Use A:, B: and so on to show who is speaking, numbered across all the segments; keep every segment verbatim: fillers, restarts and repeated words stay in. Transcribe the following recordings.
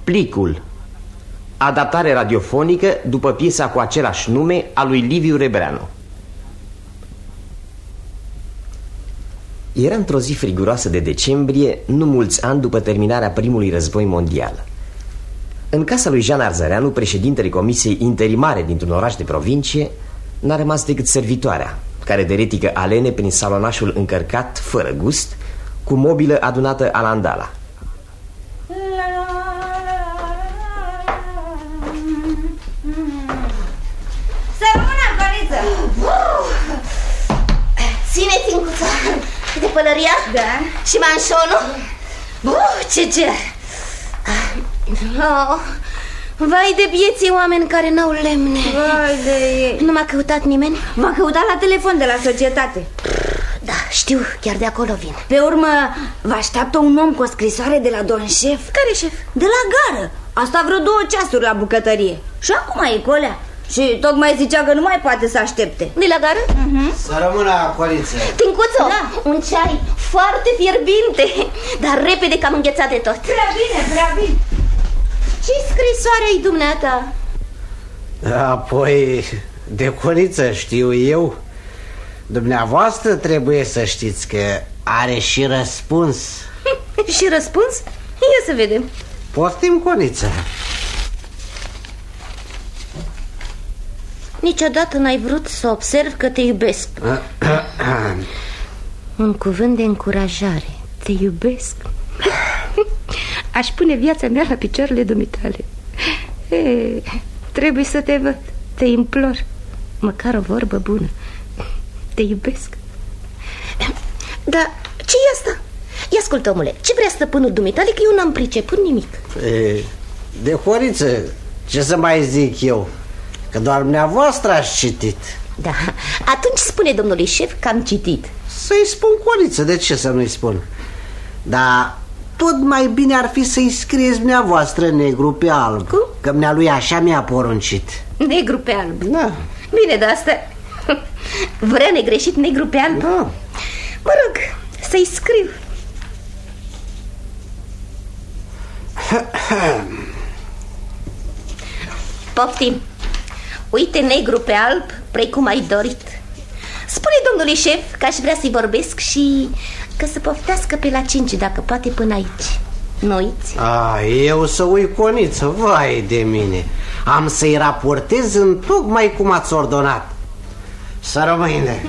A: Plicul. Adaptare radiofonică după piesa cu același nume a lui Liviu Rebreanu. Era într-o zi friguroasă de decembrie, nu mulți ani după terminarea primului război mondial. În casa lui Jean Arzăreanu, președintele comisiei interimare dintr-un oraș de provincie, n-a rămas decât servitoarea, care deretică alene prin salonașul încărcat, fără gust, cu mobilă adunată alandala.
B: Să rămână, Coniță!
C: Ține-ți în cuța de pălăria?
B: Da.
C: Și manșonul? Buh, ce ger! Oh, vai de vieții oameni care n-au lemne.
B: Vai de ei.
C: Nu m-a căutat nimeni?
B: M-a căutat la telefon de la societate.
C: Da, știu, chiar de acolo vin.
B: Pe urmă, vă așteaptă un om cu o scrisoare de la domn șef.
C: Care șef?
B: De la gară. Asta vreo două ceasuri la bucătărie. Și acum e colea. Și tocmai zicea că nu mai poate să aștepte.
C: De la gară?
B: uh-huh.
D: Să rămână, Coniță.
C: Tincuțo,
B: Da.
C: un ceai foarte fierbinte, dar repede că am înghețat de tot.
B: Prea bine, prea bine.
C: Ce scrisoare-i dumneata?
D: Apoi, de Coniță știu eu. Dumneavoastră trebuie să știți că are și răspuns.
C: Și răspuns? Ia să vedem.
D: Poftim, Coniță.
C: Niciodată n-ai vrut să observ că te iubesc. Un cuvânt de încurajare. Te iubesc. Aș pune viața mea la picioarele dumitale. E, trebuie să te văd. Te implor. Măcar o vorbă bună. Te iubesc. Dar ce-i asta? Ia ascultă, omule, ce vrea stăpânul dumitale, că eu n-am priceput nimic.
D: E, de Coniță, ce să mai zic eu? Că doar dumneavoastră ați citit.
C: Da, atunci spune domnului șef că am citit.
D: Să-i spun, Coniță, de ce să nu-i spun? Dar tot mai bine ar fi să-i scrieți dumneavoastră negru pe alb.
C: Cum?
D: Că dumnealui așa mi-a poruncit.
C: Negru pe alb.
D: Da.
C: Bine, de asta vrea negreșit negru pe alb.
D: Da.
C: Mă rog, să-i scriu. Poftim. Uite negru pe alb, precum ai dorit. Spune domnului șef că aș vrea să-i vorbesc și că să poftească pe la cinci, dacă poate, până aici. Nu uiți?
D: A, eu să uit, Coniță, vai de mine. Am să-i raportez în tocmai cum ați ordonat. Să rămâne.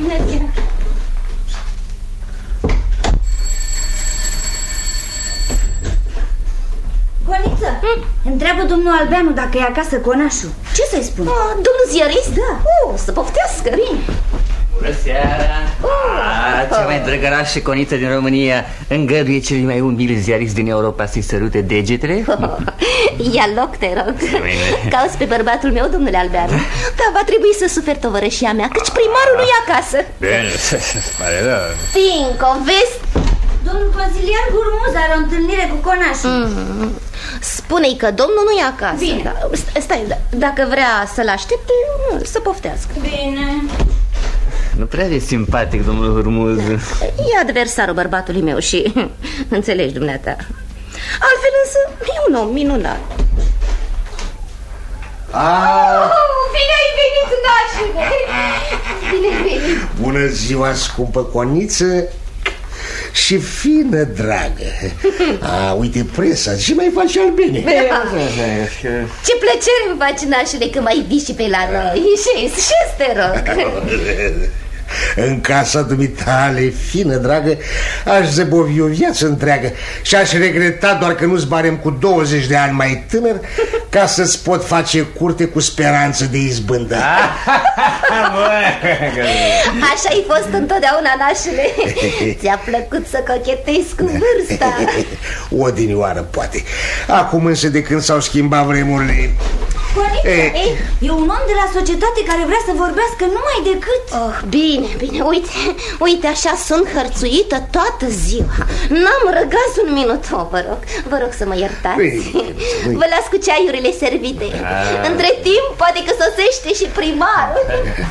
B: Coniță, hmm? Întreabă domnul Albeanu dacă e acasă conașul. Ce să-i spun?
C: Ah, domnul ziarist?
B: Da.
C: Oh, să poftească.
B: Bine.
E: Bună seara! Ah, cea mai drăgărașă Coniță din România îngăduie celui mai umil ziarist din Europa să-i sărute degetele?
C: Oh, ia loc, te rog. Cauți pe bărbatul meu, domnule Albeanu. Dar va trebui să suferi tovărășia mea, căci primarul nu e acasă.
E: Bine, pare rău.
C: Finco, vezi?
B: Domnul consilier Gurmuz are o întâlnire cu conașul.
C: mm. Spune-i că domnul nu e acasă.
B: Bine.
C: Da, stai, da, dacă vrea să-l aștepte, să poftească.
B: Bine.
E: Nu prea e simpatic, domnul Hurmuz.
C: Da. E adversarul bărbatului meu și înțelegi, dumneata. Altfel însă e un om minunat.
D: Ah.
C: Oh, bine ai venit, nașule. Bine ai venit.
F: Bună ziua, scumpă Coniță. Și fină, dragă. A, uite presa, ce mai faci al bine?
C: Ce plăcere îmi faci, nașule, că mai vii și pe la noi. Și și te rog.
F: În casa dumitale, fină, dragă, aș zăbovi o viață întreagă și aș regreta doar că nu-ți barem cu douăzeci de ani mai tânăr, ca să-ți pot face curte cu speranță de izbândă.
C: Așa ai fost întotdeauna, nașule. Ți-a plăcut să cochetezi cu vârsta.
F: Odinioară, poate. Acum însă, de când s-au schimbat vremurile...
B: Coniță,
F: E...
B: ei, e un om de la societate care vrea să vorbească numai decât.
C: Oh, bine, bine, uite, uite, așa sunt hărțuită toată ziua. N-am răgaz un minut, oh, vă rog, vă rog să mă iertați.
F: Bine,
C: vă las cu ceaiurile servite. Între timp, poate că sosește și primarul.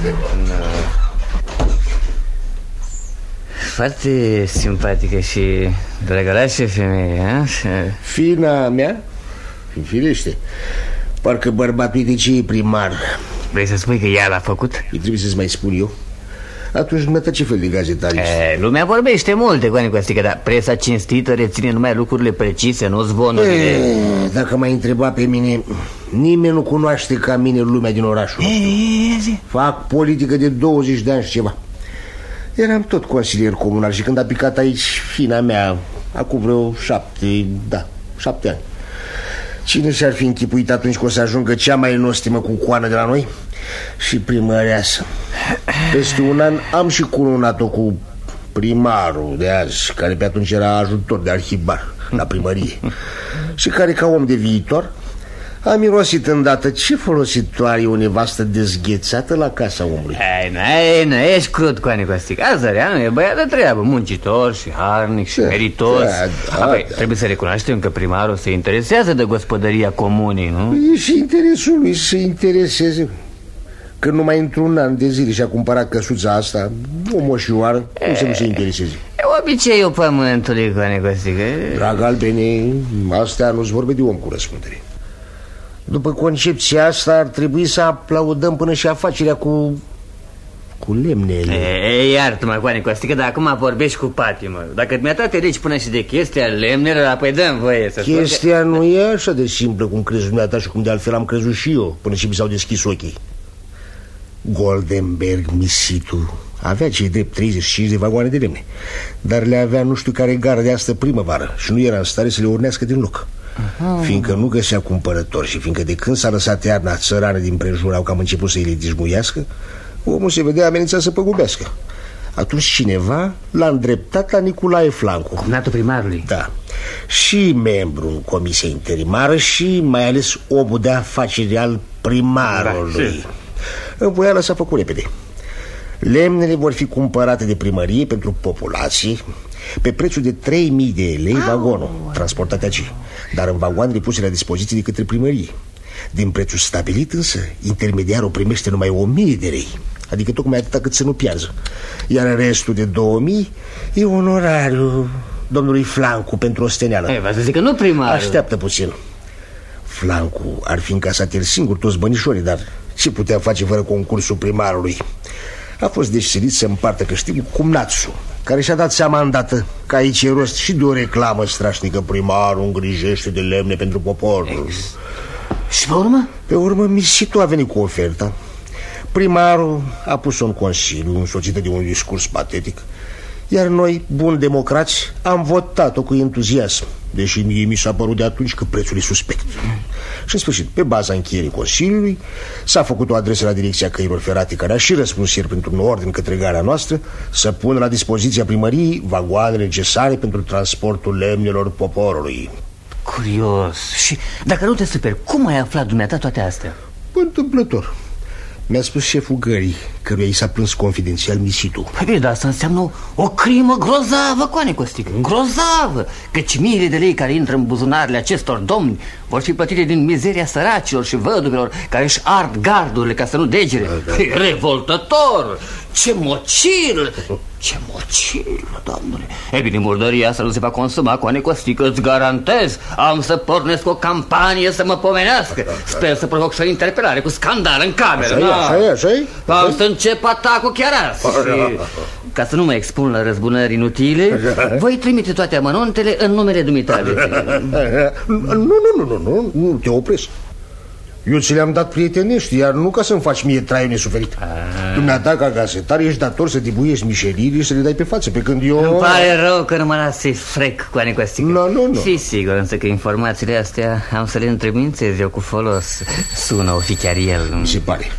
E: Foarte simpatică și drăgălașă femeie, a?
F: Fina mea? Firește. Parcă bărbatul de ce e primar.
E: Vrei să spui că ea l-a făcut?
F: Îi trebuie să-ți mai spun eu. Atunci dumneata ce fel de gazetar ești?
E: E, lumea vorbește multe, Coane Costică, dar presa cinstită reține numai lucrurile precise, nu zvonurile.
F: E, dacă m-ai întrebat pe mine, nimeni nu cunoaște ca mine lumea din orașul nostru. Fac politică de douăzeci de ani și ceva. Eram tot consilier comunal și când a picat aici fina mea, acum vreo șapte, da, șapte ani. Cine și-ar fi închipuit atunci că o să ajungă cea mai nostimă cucoană de la noi? Și primăreasă. Peste un an am și cununat-o cu primarul de azi, care pe atunci era ajutor de arhivar la primărie și care, ca om de viitor, a mirosit îndată ce folositoare e o nevastă dezghețată la casa omului.
E: Ei, n-ai, n ești crud, Coane Costică. Azăreanu e băiat de treabă, muncitor și harnic și da, meritos. Da, da, Apoi, da. Trebuie să recunoaștem că primarul se interesează de gospodăria comunei, nu?
F: E și interesul lui să se intereseze. Că numai într-un an de zile și-a cumpărat căsuța asta, o moșioară, cum să nu se intereseze?
E: E obiceiul pământului, Coane Costică.
F: Drag Albene, astea nu-ți vorbe de om cu răspundere. După concepția asta ar trebui să aplaudăm până și afacerea cu... cu lemnele.
E: E, iartă-mă, Coane Costică, dar acum vorbești cu patimă. Dacă dumneata te rici până și de chestia lemnelor, apoi dăm voie să spun.
F: Chestia nu e așa de simplă cum crezi dumneata și cum de altfel am crezut și eu, până și mi s-au deschis ochii. Goldenberg, misitul, avea cei drept treizeci și cinci de vagoane de lemne, dar le avea nu știu care gară de astă primăvară și nu era în stare să le urnească din loc. Aha. Fiindcă nu găsea cumpărători și fiindcă de când s-a lăsat iarna țărane din prejur au cam început să îi le dizmuiască, omul se vedea amenințat să păgubească. Atunci cineva l-a îndreptat la Nicolae Flancu,
E: cumnatul primarului.
F: Da. Și membru în comisia interimară și mai ales omul de afaceri al primarului. Da, în voială s-a făcut repede. Lemnele vor fi cumpărate de primărie pentru populație pe prețul de trei mii de lei vagonul, transportate aici, dar în vagoanele puse la dispoziție de către primărie. Din prețul stabilit însă, intermediarul primește numai o mie de lei, adică tocmai atâta cât să nu piarză. Iar restul de două mii e onorariul domnului Flancu pentru osteneală.
E: Ei, v-a să zic că nu primarul.
F: Așteaptă puțin. Flancu ar fi încasat el singur toți bănișorii, dar ce putea face fără concursul primarului? A fost deci silit să împartă câștigul cu cumnațul, care și-a dat seama îndată că aici e rost și de o reclamă strașnică. Primarul îngrijește de lemne pentru popor. Ex.
E: Și pe urmă?
F: Pe urmă misitul a venit cu oferta. Primarul a pus-o în consiliu, însoțită de un discurs patetic, iar noi, buni democrați, am votat-o cu entuziasm, deși mie mi s-a părut de atunci că prețul e suspect. Și în sfârșit, pe baza încheierii Consiliului, s-a făcut o adresă la Direcția Căilor Ferate, care a și răspuns ieri printr-un ordin către gara noastră să pună la dispoziția primăriei vagoanele necesare pentru transportul lemnelor poporului.
E: Curios. Și dacă nu te super, cum ai aflat dumneata toate astea?
F: Întâmplător. Mi-a spus șeful gării, căruia i s-a plâns confidențial misitul.
E: Păi bine, dar asta înseamnă o crimă grozavă, Coane Costică, grozavă. Căci miile de lei care intră în buzunarele acestor domni vor fi plătite din mizeria săracilor și văduvelor care își ard gardurile ca să nu degere. Da, da. E revoltător. Ce mocil! Ce mocil, doamnule. E bine, murdăria asta nu se va consuma, Coane Costică, îți garantez. Am să pornesc o campanie să mă pomenească. Sper să provoc și o interpelare cu scandal în cameră.
F: Așa e, așa e, așa e.
E: Am să încep atacul chiar azi. Și, ca să nu mă expun la răzbunări inutile, voi trimite toate amănuntele în numele dumitale.
F: Nu, nu, nu, nu, nu, nu te opresc. Eu ți le-am dat prietenești, iar nu ca să-mi faci mie traiul nesuferit. Dumneata, ca gazetar, ești dator să dibuiești mișelirii și să le dai pe față, pe când eu...
E: Îmi pare rău că nu mă las să-i frec, Coane Costică.
F: Nu, nu, nu.
E: Și sigur, însă că informațiile astea am să le întrebuințez eu cu folos. Sună o fi chiar el.
F: Mi se pare.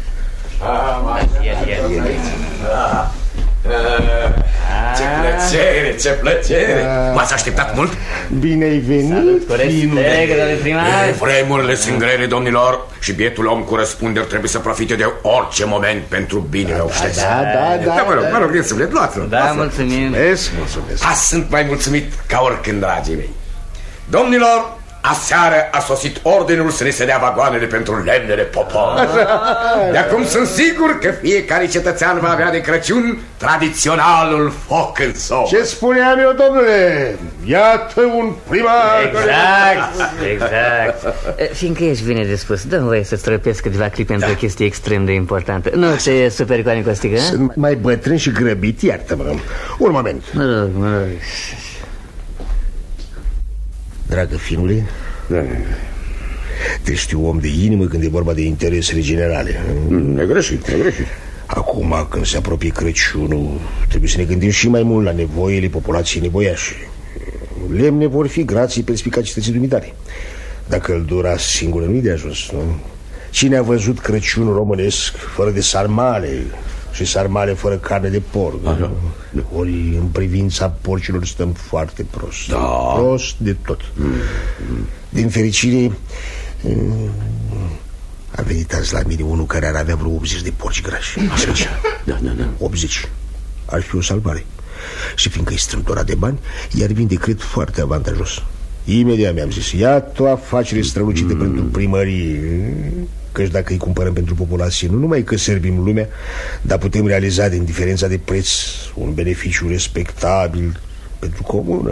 G: Ce plăcere, ce plăcere. M-ați așteptat mult?
F: Bine ai venit.
E: Salut, cu respect, domnule primar.
G: Vremurile sunt grele, domnilor, și bietul om cu răspunderi trebuie să profite de orice moment pentru binele oștesc.
F: Da, da, da.
G: Da, mă rog, mă rog, suflet, luați-l.
E: Da, mulțumim.
F: Mulțumesc, mulțumesc.
G: Azi sunt mai mulțumit ca oricând, dragii mei. Domnilor, aseară a sosit ordinul să ne se dea vagoanele pentru lemnele popor. De acum sunt sigur că fiecare cetățean va avea de Crăciun tradiționalul foc în sob.
F: Ce spuneam eu, domnule? Iată un primar.
E: Exact, exact. Fiindcă ești bine dispus, dă-mi voie să străpesc câteva clipe într-o chestie extrem de importantă. Nu te superi, Coane Costică?
F: Sunt mai bătrân și grăbit, iartă-mă. Un moment.
E: Mă rog, mă rog.
F: Dragă finule,
G: Da.
F: te știu om de inimă când e vorba de interesele generale.
G: Negreșit, negreșit.
F: Acum, când se apropie Crăciunul, trebuie să ne gândim și mai mult la nevoile populației nevoiașe. Lemne vor fi grații perspicacității dumitale. Dacă îl dura singură, nu-i de ajuns, nu? Cine a văzut Crăciunul românesc fără de sarmale și sarmale fără carne de porc?
G: Aha.
F: Ori în privința porcilor stăm foarte prost.
G: Da.
F: Prost de tot. mm. Din fericire a venit azi la mine unul care ar avea vreo optzeci de porci grași.
G: Așa, da, da, da.
F: optzeci. Ar fi o salvare. Și fiindcă e strâmtorat de bani, iar vin decret foarte avantajos. Imediat mi-am zis, iată o afacere strălucită mm. pentru primărie. Căci dacă îi cumpărăm pentru populație, nu numai că servim lumea, dar putem realiza din diferența de preț un beneficiu respectabil pentru comună.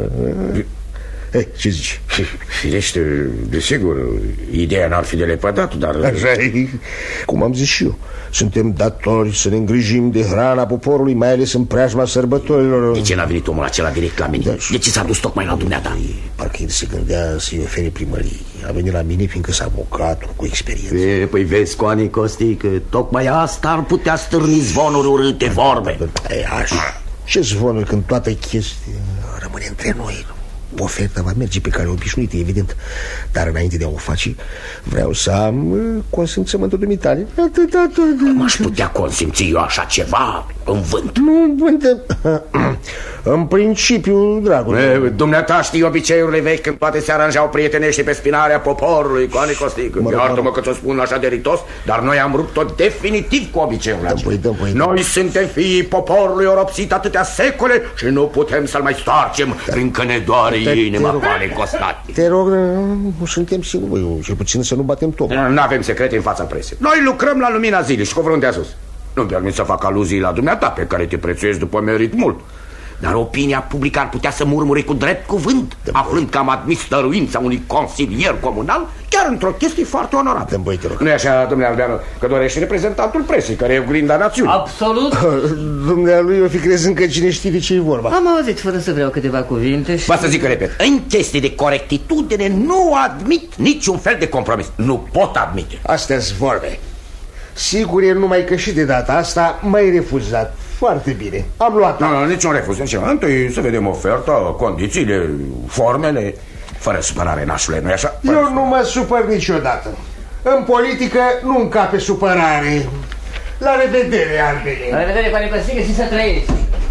F: Ei, ce zici?
G: Firește, desigur, ideea n-ar fi de lepădat, dar...
F: Așa e, cum am zis și eu, suntem datori să ne îngrijim de hrana poporului, mai ales în preajma sărbătorilor.
G: De ce n-a venit omul acela direct la mine? Da. De ce s-a dus tocmai la dumneata?
F: Parcă el se gândea să-i ofere primării. A venit la mine fiindcă s-a avocat cu experiență.
H: E, păi vezi, Coane Costică, tocmai asta ar putea stârni zvonuri urâte, vorbe.
F: E, așa. Ce zvonuri când toată chestia rămâne între noi? Oferta va merge pe care obișnuit, evident. Dar înainte de a o face, vreau să am consimțământul dumitale. Atât, atât.
G: M-aș putea consimți eu așa ceva în vânt?
F: Nu în vânt. În principiu, dragul.
G: Dumneata știi obiceiurile vechi când toate se aranjau prietenește pe spinarea poporului, Coane Costică. Iartă-mă că ți-o spun așa de ritos, dar noi am rupt-o definitiv cu obiceiurile acelea. Noi suntem fiii poporului oropsit atâtea secole și nu putem să-l mai stoarcem, fiindcă ne doare inima, Coane Costică.
F: Te rog, nu suntem singuri, cel puțin să nu batem tot.
G: Nu avem secrete în fața presei. Noi lucrăm la lumina zilei și cu fruntea sus. Nu-mi permit să fac aluzii la dumneata, pe care te prețuiesc după merit mult. Dar opinia publică ar putea să murmure cu drept cuvânt, aflând că am admis stăruința unui consilier comunal, chiar într-o chestie foarte onorabilă. Nu-i așa, domnule Albeanu, că dorește reprezentantul presei, care e oglinda națiunii?
E: Absolut.
F: Dumnealui, eu fi crezând că cine știe de ce-i vorba.
E: Am auzit, fără să vreau câteva cuvinte și...
G: Vă să zic că repet, în chestii de corectitudine nu admit niciun fel de compromis. Nu pot admite.
F: Astea-s vorbe. Sigur e numai că și de data asta m-ai refuzat. Foarte bine, am luat.
G: Nu, nu, niciun refuz, nici întâi să vedem oferta, condițiile, formele. Fără supărare, nașule, nu-i așa?
F: Eu nu mă supăr niciodată. În politică nu încape supărare. La revedere, Albele.
E: La revedere, Coane Costică, și să trăiești.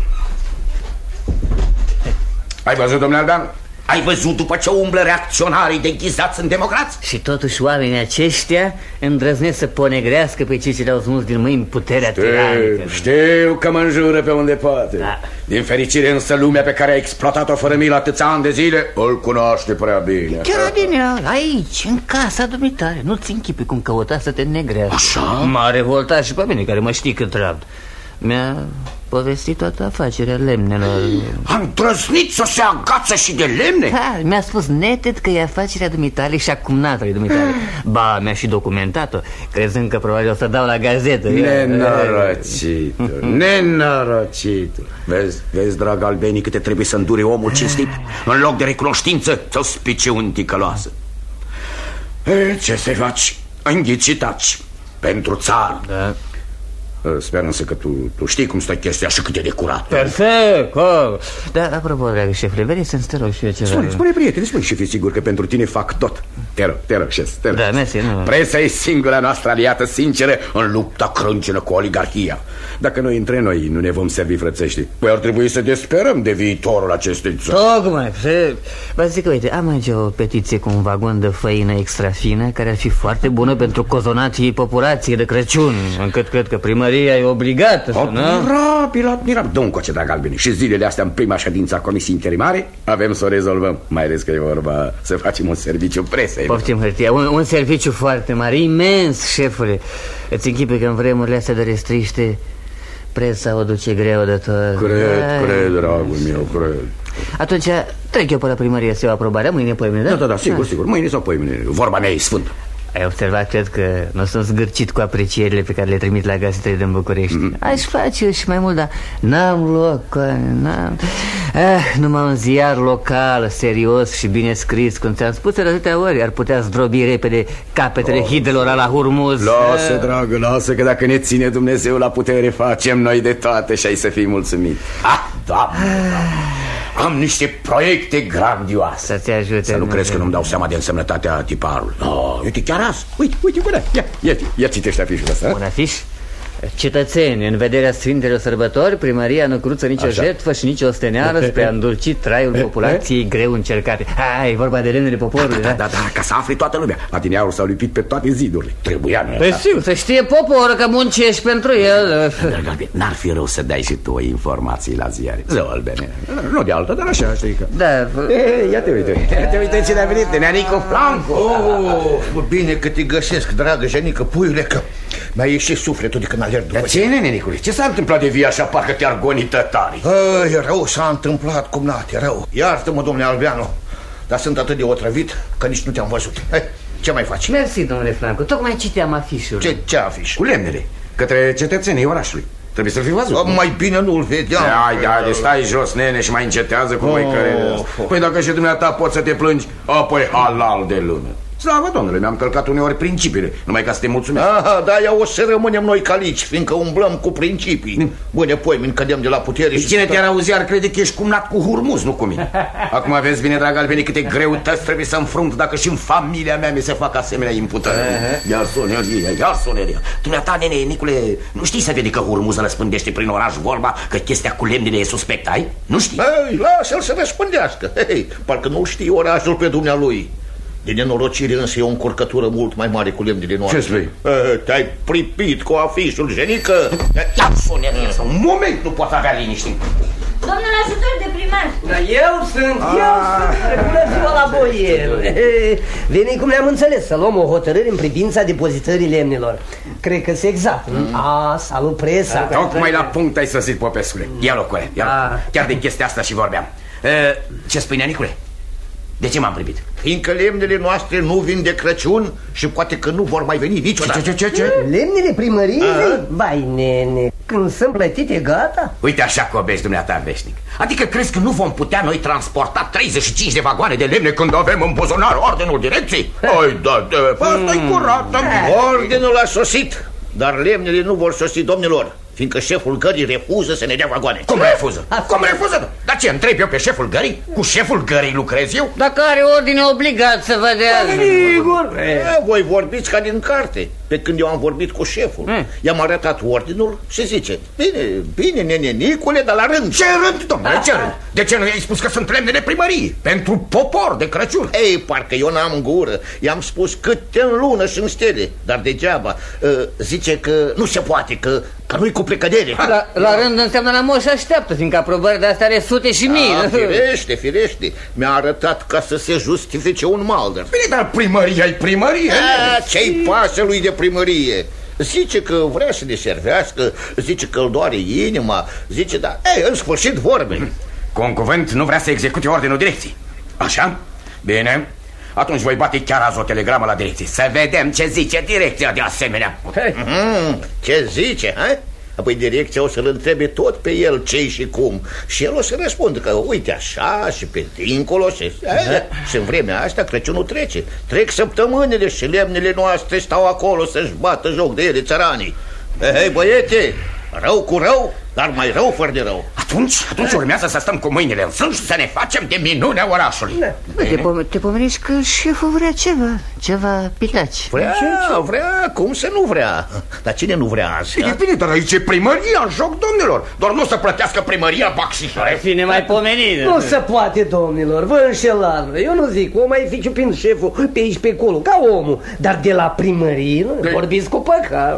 G: Ai văzut, domnule Albeanu? Ai văzut după ce umblă reacționarii deghizați în democrați?
E: Și totuși oamenii aceștia îndrăznesc să ponegrească pe cei ce le-au smuls din mâini puterea tiranică.
G: Știu că mă înjură pe unde poate. Da. Din fericire însă lumea pe care a exploatat-o fără milă atâția ani de zile îl cunoaște prea bine.
E: Chiar bine, aici, în casa dumitare. Nu-ți închipi cum căuta să te negrească.
G: Așa?
E: M-a revoltat și pe mine, care mă știi cât rabd. Mi-a povestit toată afacerea lemnelor.
G: Am trăznit să se agață și de lemne?
E: Da, mi-a spus neted că e afacerea dumitale și a cumnatului dumitale. Ba, mi-a și documentat-o, crezând că probabil o să dau la gazetă.
G: Nenorocitul, nenorocitul. Vezi, vezi, drag Albeni, câte trebuie să îndure omul cinstit. În loc de recunoștință, ți-o spice un ticăloasă. E, ce să faci? Înghicitaci pentru țară. Da. Sper însă că tu, tu știi cum stă chestia și cât de decurat.
E: Perfect, oh. Dar apropo, dragă șefule, vrei să-mi te rog și eu ceva?
G: Spune, spune, prietene, spune și fii sigur că pentru tine fac tot. Te rog, te rog, șef, te rog.
E: Da, mersi, nu.
G: Presa e singura noastră aliată sinceră în lupta crâncenă cu oligarhia. Dacă noi între noi nu ne vom servi frățești, păi ar trebui să desperăm de viitorul acestei țări.
E: Tocmai, vă zic că, uite, am aici o petiție cu un vagon de făină extra fină care ar fi foarte bună pentru cozonații populației de Crăciun, încât cred că primăria primăria e obligată să, nu?
G: Admirabil, admirabil. Dă-mi coace, drag Albini. Și zilele astea, în prima ședință a comisiei interimare, avem să o rezolvăm. Mai ales că e vorba să facem un serviciu presei.
E: Poftim hârtia, un, un serviciu foarte mare, imens, șefule. Îți închipe că în vremurile astea de restriște presa o duce greu de tot.
G: Cred, cred, dragul meu, cred.
E: Atunci trec eu pe la primărie să iau aprobarea mâine, poimine, da?
G: Da, da, da, sigur, sigur, mâine sau poimine. Vorba mea e sfântă.
E: Ai observat, cred că nu sunt zgârcit cu aprecierile pe care le trimit la gazetele din București. mm-hmm. Aș face eu și mai mult, dar n-am loc, n-am... Eh, numai un ziar local, serios și bine scris, cum ți-am spus de atâtea ori, ar putea zdrobi repede capetele oh, hidelor ala Hurmuz.
G: Lasă, eh. dragă, lasă, că dacă ne ține Dumnezeu la putere, facem noi de toate și ai să fii mulțumit. Ah, Doamne, ah. Am niște proiecte grandioase.
E: Să te ajute.
G: Să nu crezi că nu-mi dau seama de însemnătatea tiparului. Oh, uite, chiar azi. Uite, uite, bine. Ia, ia, ia citește afișul ăsta.
E: Un afiș? Cetățeni, în vederea Sfintelor Sărbători, primăria nu cruță nicio jertfă și nicio osteneală spre a îndulci traiul populației greu încercate. Hai, e vorba de lemnele poporului,
G: da? Da, da, da, ca să afli toată lumea. Adineaurul s-a lipit pe toate zidurile. Trebuia, nu?
E: Păi sigur, să știe poporul că muncești pentru el.
G: N-ar fi rău să dai și tu informații la ziare. Zău, Albene. Nu de altă, dar așa, știi că...
E: Da.
G: Ia te uite, ia te uite cine a venit, Neanicu Franco.
I: Oh, bine că te găsesc, dragă Jenică, puiule, că mi-a ieșit sufletul de când alerg după.
G: Dar ce, Nenicule? Ce s-a întâmplat de vii așa, parcă te-ar goni tătarii?
I: E rău s-a întâmplat, cumnate, rău. Iartă-mă, domnule Albeanu, dar sunt atât de otrăvit că nici nu te-am văzut. Hai, ce mai faci?
E: Mersi, domnule Franco, tocmai citeam afișul.
I: Ce, ce afiș?
G: Cu lemnele, către cetățenii orașului. Trebuie să-l fi văzut.
I: O, mai bine nu-l vedeam.
G: Hai, hai, stai jos, nene, și mai încetează cu voi cărere. Păi dacă și dumneata poți să te plângi, apoi halal de lume. Slavă, domnule, mi-am călcat uneori principiile, numai ca să te mulțumesc.
I: Aha, da, ia o să rămânem noi calici, fiindcă umblăm cu principii. Bune, poi, min cădem de la putere și...
G: Cine te-ar auzi ar crede că ești cumnat cu Hurmuz, nu cu mine. Acum vezi bine, drag Albeni, câte greutăți trebuie să înfrunt dacă și în familia mea mi se fac asemenea imputări. Ia soneria, ia soneria. Dumneata, nene, Nicule, nu știi să vede că Hurmuz răspândește prin oraș vorba că chestia cu lemnele e suspectă, ai? Nu știi?
I: Ei, lasă-l să răspândească. Hei, parcă nu știi orașul pe dumnealui. De nenorocire însă e o încurcătură mult mai mare cu lemnele noastre.
G: Ce spui?
I: Te-ai pripit cu afișul, Jenică.
G: Ia soneria asta, un moment nu poți avea liniște.
B: Domnul ajutor de primar.
J: Da, eu sunt, eu sunt. Bună ziua la boier. Veni cum ne-am înțeles, să luăm o hotărâre în privința depozitării lemnelor. Cred că se exact. Mm. A, salut presa.
G: Tocmai la punct ai sosit, Popescule. Ia locule, ia. Chiar de chestia asta și vorbeam. Ce spui, Neanicule? De ce m-am privit?
I: Fiindcă lemnele noastre nu vin de Crăciun și poate că nu vor mai veni niciodată.
G: Ce, ce, ce, ce?
J: Lemnele primăriei? Bai, nene, când sunt plătite, gata?
G: Uite așa că obești dumneata veșnic. Adică crezi că nu vom putea noi transporta treizeci și cinci de vagoane de lemne când avem în buzunar ordinul direcției? Ai, da, da, asta-i curat.
I: Ordinul a sosit, dar lemnele nu vor sosi, domnilor, fiindcă șeful gării refuză să ne dea vagoane.
G: Cum refuză? Cum refuză? Dar ce, întreb eu pe șeful gării? Cu șeful gării lucrez eu?
E: Dacă are ordine obligat să vă dea.
J: Sigur.
I: Voi vorbiți ca din carte. Pe când eu am vorbit cu șeful, i-am arătat ordinul și zice: Bine, bine, nene Nicule, dar la rând.
G: Ce rând, domnule, ce rând? De ce nu i-ai spus că sunt lemnele primării? Pentru popor de Crăciun.
I: Ei, parcă eu n-am gură. I-am spus câte în lună și în stele. Dar degeaba. Zice că nu se poate, că Că nu-i cu plecădere.
E: La, la rând înseamnă la moș așteaptă, fiindcă aprobări de astea are sute și mii.
I: A, firește, firește. Mi-a arătat ca să se justifice un maldăr.
G: Bine, dar primăria-i primărie.
I: Ce-i pasă lui de primărie? Zice că vrea să ne servească, zice că îl doare inima, zice, da, ei, în sfârșit vorbe.
G: Cu un cuvânt nu vrea să execute ordinul direcției. Așa? Bine. Atunci voi bate chiar azi o telegramă la direcție. Să vedem ce zice direcția de asemenea.
I: Mm, ce zice, ha? Apoi direcția o să-l întrebe tot pe el ce și cum. Și el o să răspundă că uite așa și pe dincolo și, e, și în vremea asta Crăciunul trece. Trec săptămânile și lemnele noastre stau acolo să-și bată joc de ele țăranii. Hei, băiete, rău cu rău, dar mai rău fără de rău.
G: Atunci, atunci urmează să stăm cu mâinile în sân și să ne facem de minunea orașului.
E: Bă, te, pom te pomenești că șeful vrea ceva, ceva pilaci.
I: Vrea, vrea, cum să nu vrea? Dar cine nu vrea azi?
G: E bine, dar aici e primăria în joc, domnilor. Doar nu o să plătească primăria baxișare.
E: Ar fi nemai pomenit.
J: Nu se poate, domnilor, vă înșelați. Eu nu zic, o mai fi ciupind șeful pe aici pe acolo, ca omul. Dar de la primărie, nu? Vorbiți cu păcat.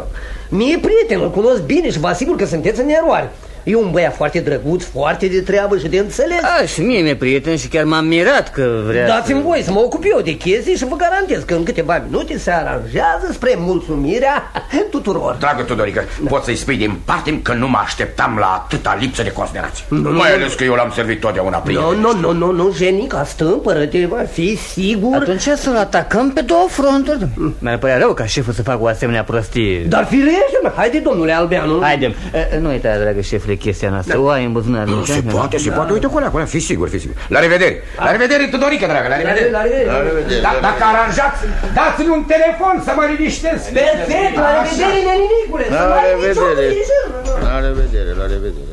J: Mie, prieten, îl cunosc bine și vă asigur că sunteți în eroare. E un băiat foarte drăguț, foarte de treabă și de înțeles.
E: A, și mie mi-e prieten și chiar m-am mirat că vrea.
J: Dați-mi voie să mă ocup eu de chestii și vă garantez că în câteva minute se aranjează spre mulțumirea tuturor.
G: Dragă Tudorică, da. Poți să-i spui din parte că nu mă așteptam la atâta lipsă de considerație.
J: Nu,
G: Mai
J: nu,
G: ales că eu l-am servit totdeauna prieten.
J: Nu, nu, nu, nu, nu, Jenica, stâmpără-te, va fi sigur.
E: Atunci să-l atacăm pe două fronturi. Mi-ar părea rău ca șeful să facă o asemenea prostie.
J: Dar firește, mă, haide, domnule Albeanu.
E: Haide, nu uita, dragă șefule, chestia noastră. Da. O ai în buzunar.
G: Nu, se poate, se poate. Uite, colea, colea, fii sigur, fii sigur. La revedere. La revedere, Tudorică, dragă, la revedere.
J: La revedere. La revedere.
G: Da, dacă aranjați, dați-mi un telefon să mă liniștesc.
J: Perfect, la revedere, nenicule.
I: La revedere. La revedere, la revedere.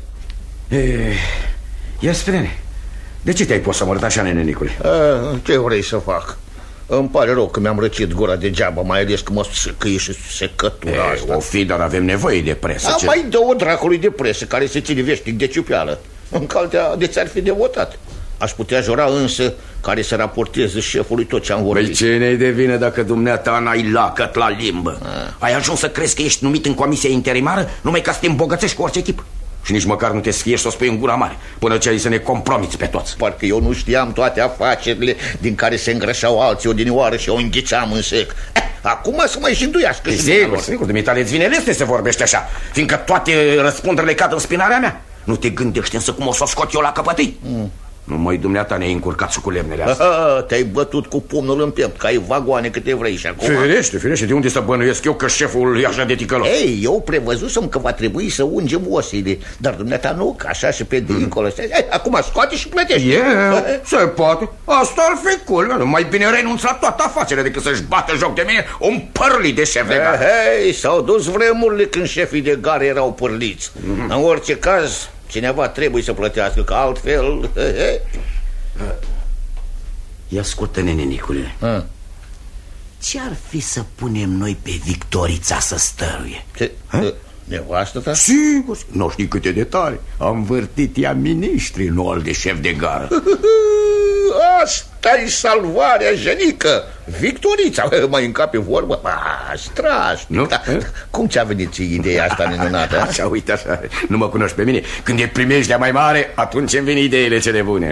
G: Ia spune-ne, de ce te-ai pus să mă așa, nenicule?
I: Ce vrei să fac? Îmi pare rău că mi-am răcit gura degeaba, mai ales că mă secăie și secătura asta.
G: O fi, dar avem nevoie de presă.
I: A, mai dă-o dracului de presă care se ține veșnic de ciupeală. În caltea de ți-ar fi devotat. Aș putea jura însă care să raporteze șefului tot ce am vorbit.
G: Păi ce ne-i de vină dacă dumneata n-ai lacăt la limbă? A. Ai ajuns să crezi că ești numit în comisia interimară numai ca să te îmbogățești cu orice chip? Și nici măcar nu te sfiești să o spui în gura mare până ce ai să ne compromiți pe toți.
I: Parcă eu nu știam toate afacerile din care se îngrășau alții odinioară și o înghițeam în sec. Eh, acum să mai și înduiască.
G: Sigur, sigur, dumitale îți vine leste să vorbești așa, fiindcă toate răspunderile cad în spinarea mea. Nu te gândești însă cum o să o scot eu la căpătâi? Mm. Numai dumneata ne-ai încurcat și cu lemnele astea.
I: Te-ai bătut cu pumnul în piept, că ai vagoane câte vrei și acum...
G: Firește, firește, de unde să bănuiesc eu că șeful e așa de ticălos?
I: Ei, eu prevăzusem că va trebui să ungem osile, dar dumneata nu, că așa și pe dincolo. Mm. Ei, acum scoate și plătește.
G: Eu? Se poate. Asta ar fi culmea. Mai bine renunț la toată afacerea decât să-și bată joc de mine un părlit de șef de gară.
I: Hei, s-au dus vremurile când șefii de gară erau părliți. Mm. În orice caz... cineva trebuie să plătească, că altfel...
H: Ia ascultă-ne, nenicule. Ce-ar fi să punem noi pe Victorița să stăruie?
I: Ce? Nevastă ta?
G: Sigur, nu știi câte detalii. Am vârtit ea miniștri, nu al de șef de gară.
I: Asta-i salvarea, Jenică. Victorița, mai încape vorbă. Strașnic, da. Cum ți-a venit ție ideea asta minunată?
G: Așa, uite așa, nu mă cunoști pe mine. Când e primejdea mai mare, atunci îmi vin ideile cele bune.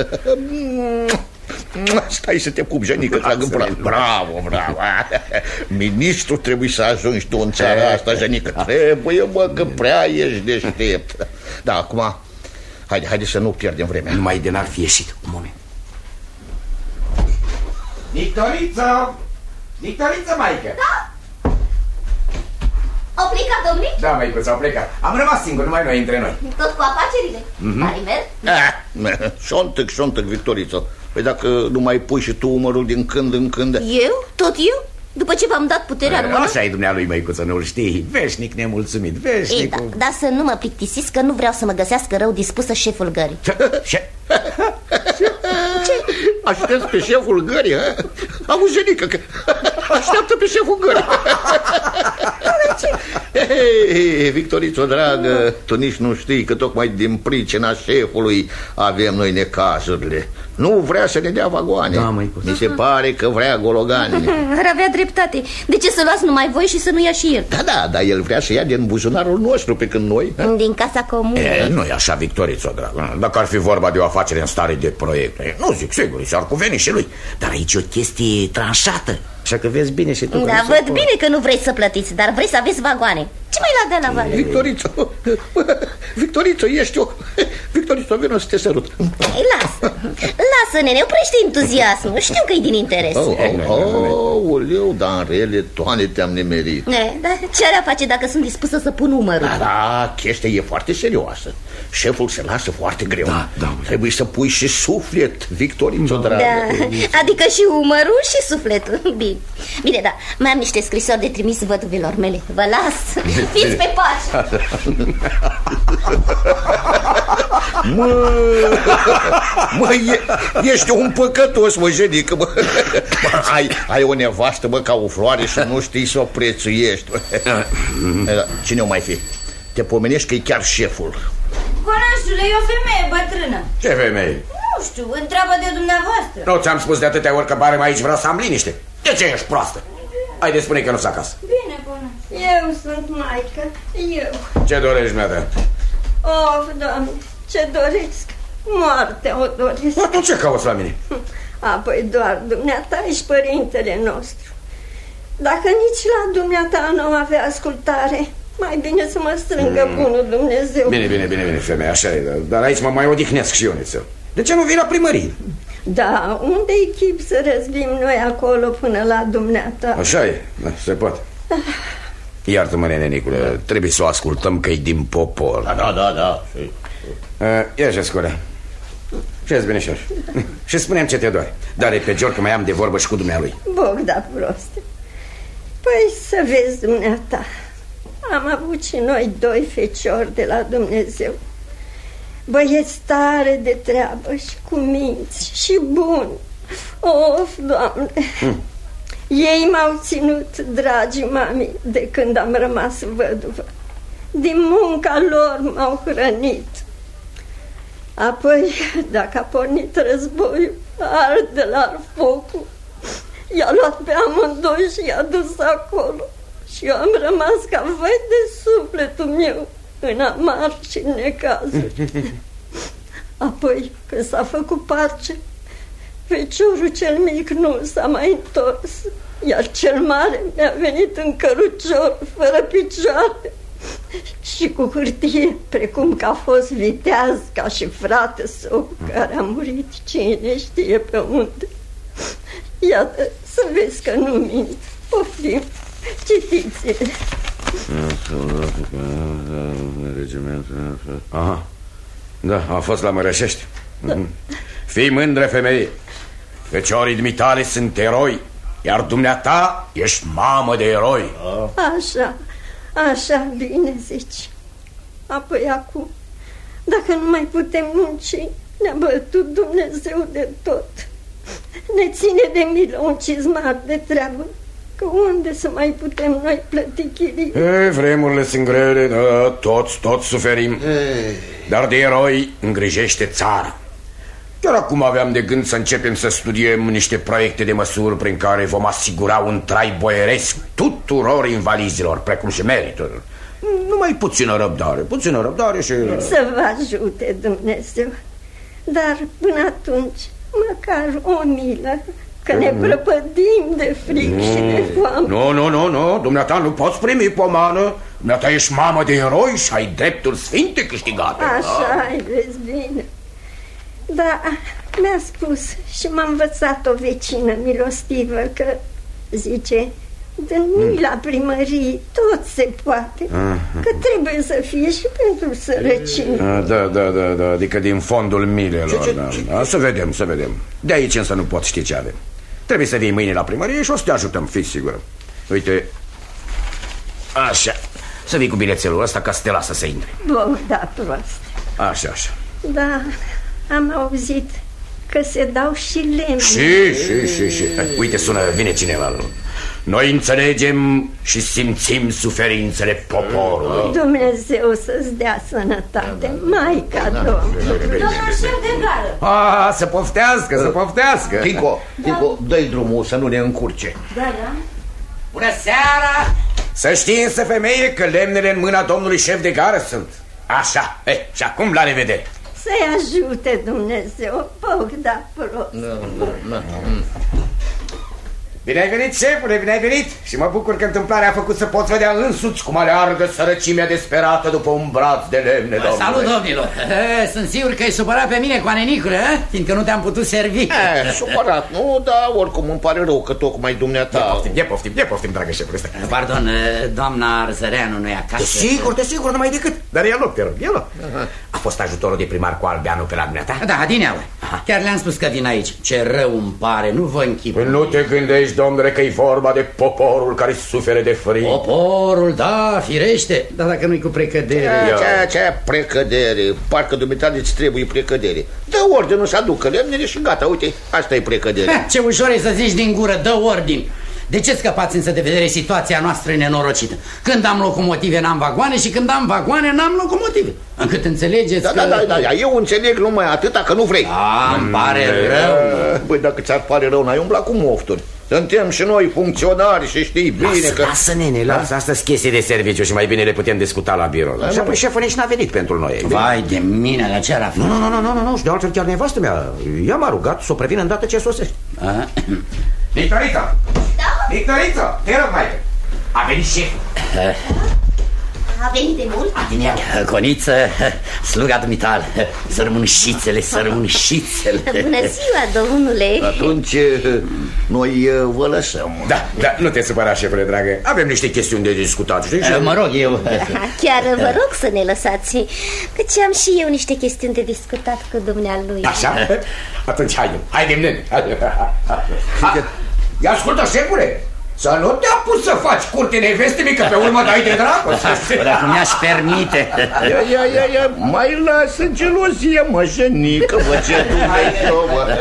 I: Stai să te pup, Jenică, trag în praf. Bravo, bravo. Ministru trebuie să ajungi tu în țara asta, Jenică. Trebuie, mă, că prea ești deștept. Da, acum, haide, haide să nu pierdem vremea.
G: Numai de n-ar fi ieșit. Un moment. Victoriță! Victoriță, maică!
B: Da? Au plecat, domnule?
G: Da, măicuță, au plecat. Am rămas singur, numai noi între noi.
B: Tot cu afacerile? Mm-hmm. Care merg?
I: Șontăc, șontăc, Victoriță. Păi dacă nu mai pui și tu umărul din când în când...
B: Eu? Tot eu? După ce v-am dat puterea în mână?
G: Așa e dumnealui, măicuță, nu-l știi. Veșnic nemulțumit, veșnic.
B: Ei, da, dar să nu mă plictisiți că nu vreau să mă găsească rău dispusă șeful gării.
G: Ce?
I: Ce? Aștepți pe șeful gării, ha? Auzi, Jenică, că așteaptă pe șeful gării. Hei, Victoriță, dragă, tu nici nu știi că tocmai din pricina șefului avem noi necazurile. Nu vrea să ne dea vagoane.
H: Da, măicuță.
I: Mi se pare că vrea gologani.
B: Ar avea dreptate. De ce să luați numai voi și să nu ia și el?
I: Da, da, dar el vrea să ia din buzunarul nostru, pe când noi...
B: Din casa comună.
G: E, nu e așa, Victoriță, dragă. Dacă ar fi vorba de o afacere în stare de proiect, nu zic, sigur, s-ar cuveni și lui.
H: Dar aici e o chestie tranșată. Așa că vezi bine și tu.
B: Da, văd bine că nu vrei să plătiți, dar vrei să aveți vagoane. Ce mai la de la vale?
I: Victoriță, Victoriță, ești o... Victoriță, vină să te sărut.
B: Lasă, lasă, nene, oprește entuziasmul. Știu că e din interes.
I: Aoleu, dar în rele toane te-am nemerit.
B: Ne, dar ce ar face dacă sunt dispusă să pun umărul?
I: Da, da, chestia e foarte serioasă. Șeful se lasă foarte greu.
H: Da, da.
I: Trebuie să pui și suflet, Victoriță,
B: da,
I: dragă.
B: Da, adică și umărul și sufletul. Bine, bine, da, mai am niște scrisori de trimis văduvilor mele. Vă las, fiți pe pace.
I: Mă, mă, e, ești un păcătos, mă, Jenică, mă. Ai, ai o nevastă, mă, ca o floare și nu știi să o prețuiești. Cine o mai fi? Te pomenești că e chiar șeful.
B: Conașule, e o femeie bătrână.
G: Ce femeie?
B: Nu știu, întreabă de dumneavoastră.
G: Nu ți-am spus de atâtea ori că bare mai aici vreau să am liniște. De ce ești proastă? Haideți, spune că nu-s acasă.
K: Bine, bună. Eu sunt maică, eu.
G: Ce dorești, mea?
K: Of, Doamne, ce doresc? Moartea o doresc.
G: Atunci ce cauți la mine?
K: Apoi doar dumneata ești părintele nostru. Dacă nici la dumneata nu avea ascultare, mai bine să mă strângă mm. bunul Dumnezeu.
G: Bine, bine, bine, bine, femeie, așa e, dar aici mă mai odihnesc și eu nițel. De ce nu vii la primărie?
K: Da, unde-i chip să răzbim noi acolo până la dumneata?
G: Așa e, da, se poate. Iartă-mă, nene Nicule, da. Trebuie să o ascultăm că e din popor.
I: Da, da, da, da.
G: uh, Ia și scule. Ce-ți binișor? Și spune-mi ce te doare. Dar pe Gior că mai am de vorbă și cu dumnealui.
K: Bogda proste. Păi să vezi dumneata, am avut și noi doi feciori de la Dumnezeu, băieți tare de treabă și cu minți și buni. Of, Doamne, hmm. Ei m-au ținut, dragii mami, de când am rămas văduvă. Din munca lor m-au hrănit. Apoi, dacă a pornit războiul, arde la focul, i-a luat pe amândoi și i-a dus acolo. Și eu am rămas ca vai de sufletul meu în amar și în necazuri. Apoi, când s-a făcut pace, feciorul cel mic nu s-a mai întors, iar cel mare mi-a venit în cărucior, fără picioare și cu hârtie, precum că a fost viteaz ca și frate său care a murit cine știe pe unde. Iată, să vezi că nu mint. Poftim, citiți.
G: Aha, da, a fost la Mărășești. Da. Fii mândră, femeie. Feciorii dumitale sunt eroi, iar dumneata ești mamă de eroi.
K: Așa, așa bine zici. Apoi acum, dacă nu mai putem munci, ne-a bătut Dumnezeu de tot. Ne ține de milă un cizmar de treabă, că unde să mai putem noi plăti chirii?
G: E, vremurile sunt grele, da, toți, toți suferim. Ei. Dar de eroi îngrijește țara. Chiar acum aveam de gând să începem să studiem niște proiecte de măsuri prin care vom asigura un trai boieresc tuturor invalizilor, precum și meritul. Numai puțină răbdare, puțină răbdare și...
K: Să vă ajute Dumnezeu. Dar până atunci, măcar o milă, că ne prăpădim de fric nu, și de foame.
G: Nu, nu, nu, nu, dumneata nu poți primi pomană. Dumneata ești mamă de eroi și ai drepturi sfinte câștigate.
K: Așa, ai vezi bine. Da, mi-a spus și m-a învățat o vecină milostivă că, zice, din mila primării tot se poate, că trebuie să fie și pentru sărăcini.
G: Da, da, da, da, adică din fondul milelor. Ce, ce, ce? Da. Să vedem, să vedem. De aici însă nu pot ști ce avem. Trebuie să vii mâine la primărie și o să te ajutăm, fii sigură. Uite, așa, să vii cu bilețelul ăsta ca să te lasă să intri.
K: Bă, da, prost.
G: Așa, așa.
K: Da, am auzit că se dau și lemne.
G: Și, și, și, și. Uite, sună, vine cineva. Noi înțelegem și simțim suferințele poporului.
K: Dumnezeu să-ți dea sănătate, Maica Domnului.
B: Domnul șef de gară.
G: Ah, să poftească, să poftească.
I: Tico, Tico, dă-i drumul să nu ne încurce.
B: Da, da.
H: Bună seara!
G: Să știi însă, femeie, că lemnele în mâna domnului șef de gară sunt. Așa, eh, și acum la revedere.
K: Să-i ajute Dumnezeu, Bogda prost.
H: No, no, no.
G: Bine ai venit, șefule, bine ai venit. Și mă bucur că întâmplarea a făcut să poți vedea însuți cum aleargă sărăcimea desperată după un braț de lemne, domnule.
H: Salut, domnilor. Sunt sigur că ai supărat pe mine, Coanenicule, fiindcă nu te-am putut servi.
I: E, supărat, nu, dar oricum îmi pare rău că tocmai dumneata...
G: E poftim, e poftim, e poftim, dragă șefule.
H: Pardon, doamna Arzăreanu nu e acasă?
G: Desigur, desigur, numai decât. Dar ia loc, te rog, ia loc. A fost ajutorul de primar cu Albeanu pe la dumneata?
H: Da, dineaua. Chiar le-am spus că vin aici. Ce rău îmi pare, nu vă închipui.
G: Nu te gândești, domnule, că e vorba de poporul care suferă de frig.
H: Poporul, da, firește. Dar dacă nu-i cu precădere...
I: Ce, ce precădere? Parcă dumneata îți trebuie precădere. Dă ordinul să aducă lemnele și gata, uite, asta e precădere.
H: Ce ușor e să zici din gură, dă ordin. De ce scăpați însă de vedere situația noastră nenorocită? Când am locomotive n-am vagoane și când am vagoane n-am locomotive. Încât înțelegeți
I: da,
H: că...
I: Da, da, da, da, eu înțeleg numai atâta că nu vrei.
H: Da, îmi pare rău.
I: Băi, dacă ți-ar pare rău, n-ai umblat cu mofturi. Suntem și noi funcționari și știi bine
G: lasă,
I: că...
G: Lasă, nene, lasă, asta-s chestii de serviciu și mai bine le putem discuta la birou. Și apoi șeful nici n-a venit pentru noi.
H: Vai de mine, la ce ar
G: Nu, nu, nu, nu, nu, nu, și de altfel chiar nevastă mea. Ea m-a rugat să o previn îndată ce sosești. Victorița! Da? Victorița, te rog, maică. A venit șeful.
B: A venit de mult?
H: Coniță, sluga dumitale, să rămân șițele, să rămân șițele.
B: Bună ziua, domnule.
I: Atunci noi vă lăsăm.
G: Da, da, nu te supăra, șefule dragă. Avem niște chestiuni de discutat, știi?
H: Mă rog eu.
B: Chiar vă rog să ne lăsați, căci am și eu niște chestiuni de discutat cu dumnealui.
G: Așa? Atunci haide, haide, nene. Ia ascultă, șefule, să nu te apuci să faci curte neveste mică, pe urmă dai de dragoste.
H: Dacă mi-aș permite.
I: Ia, ia, ia, ia, mai lasă gelozie, mășănică, bă, ce Dumnezeu, bă.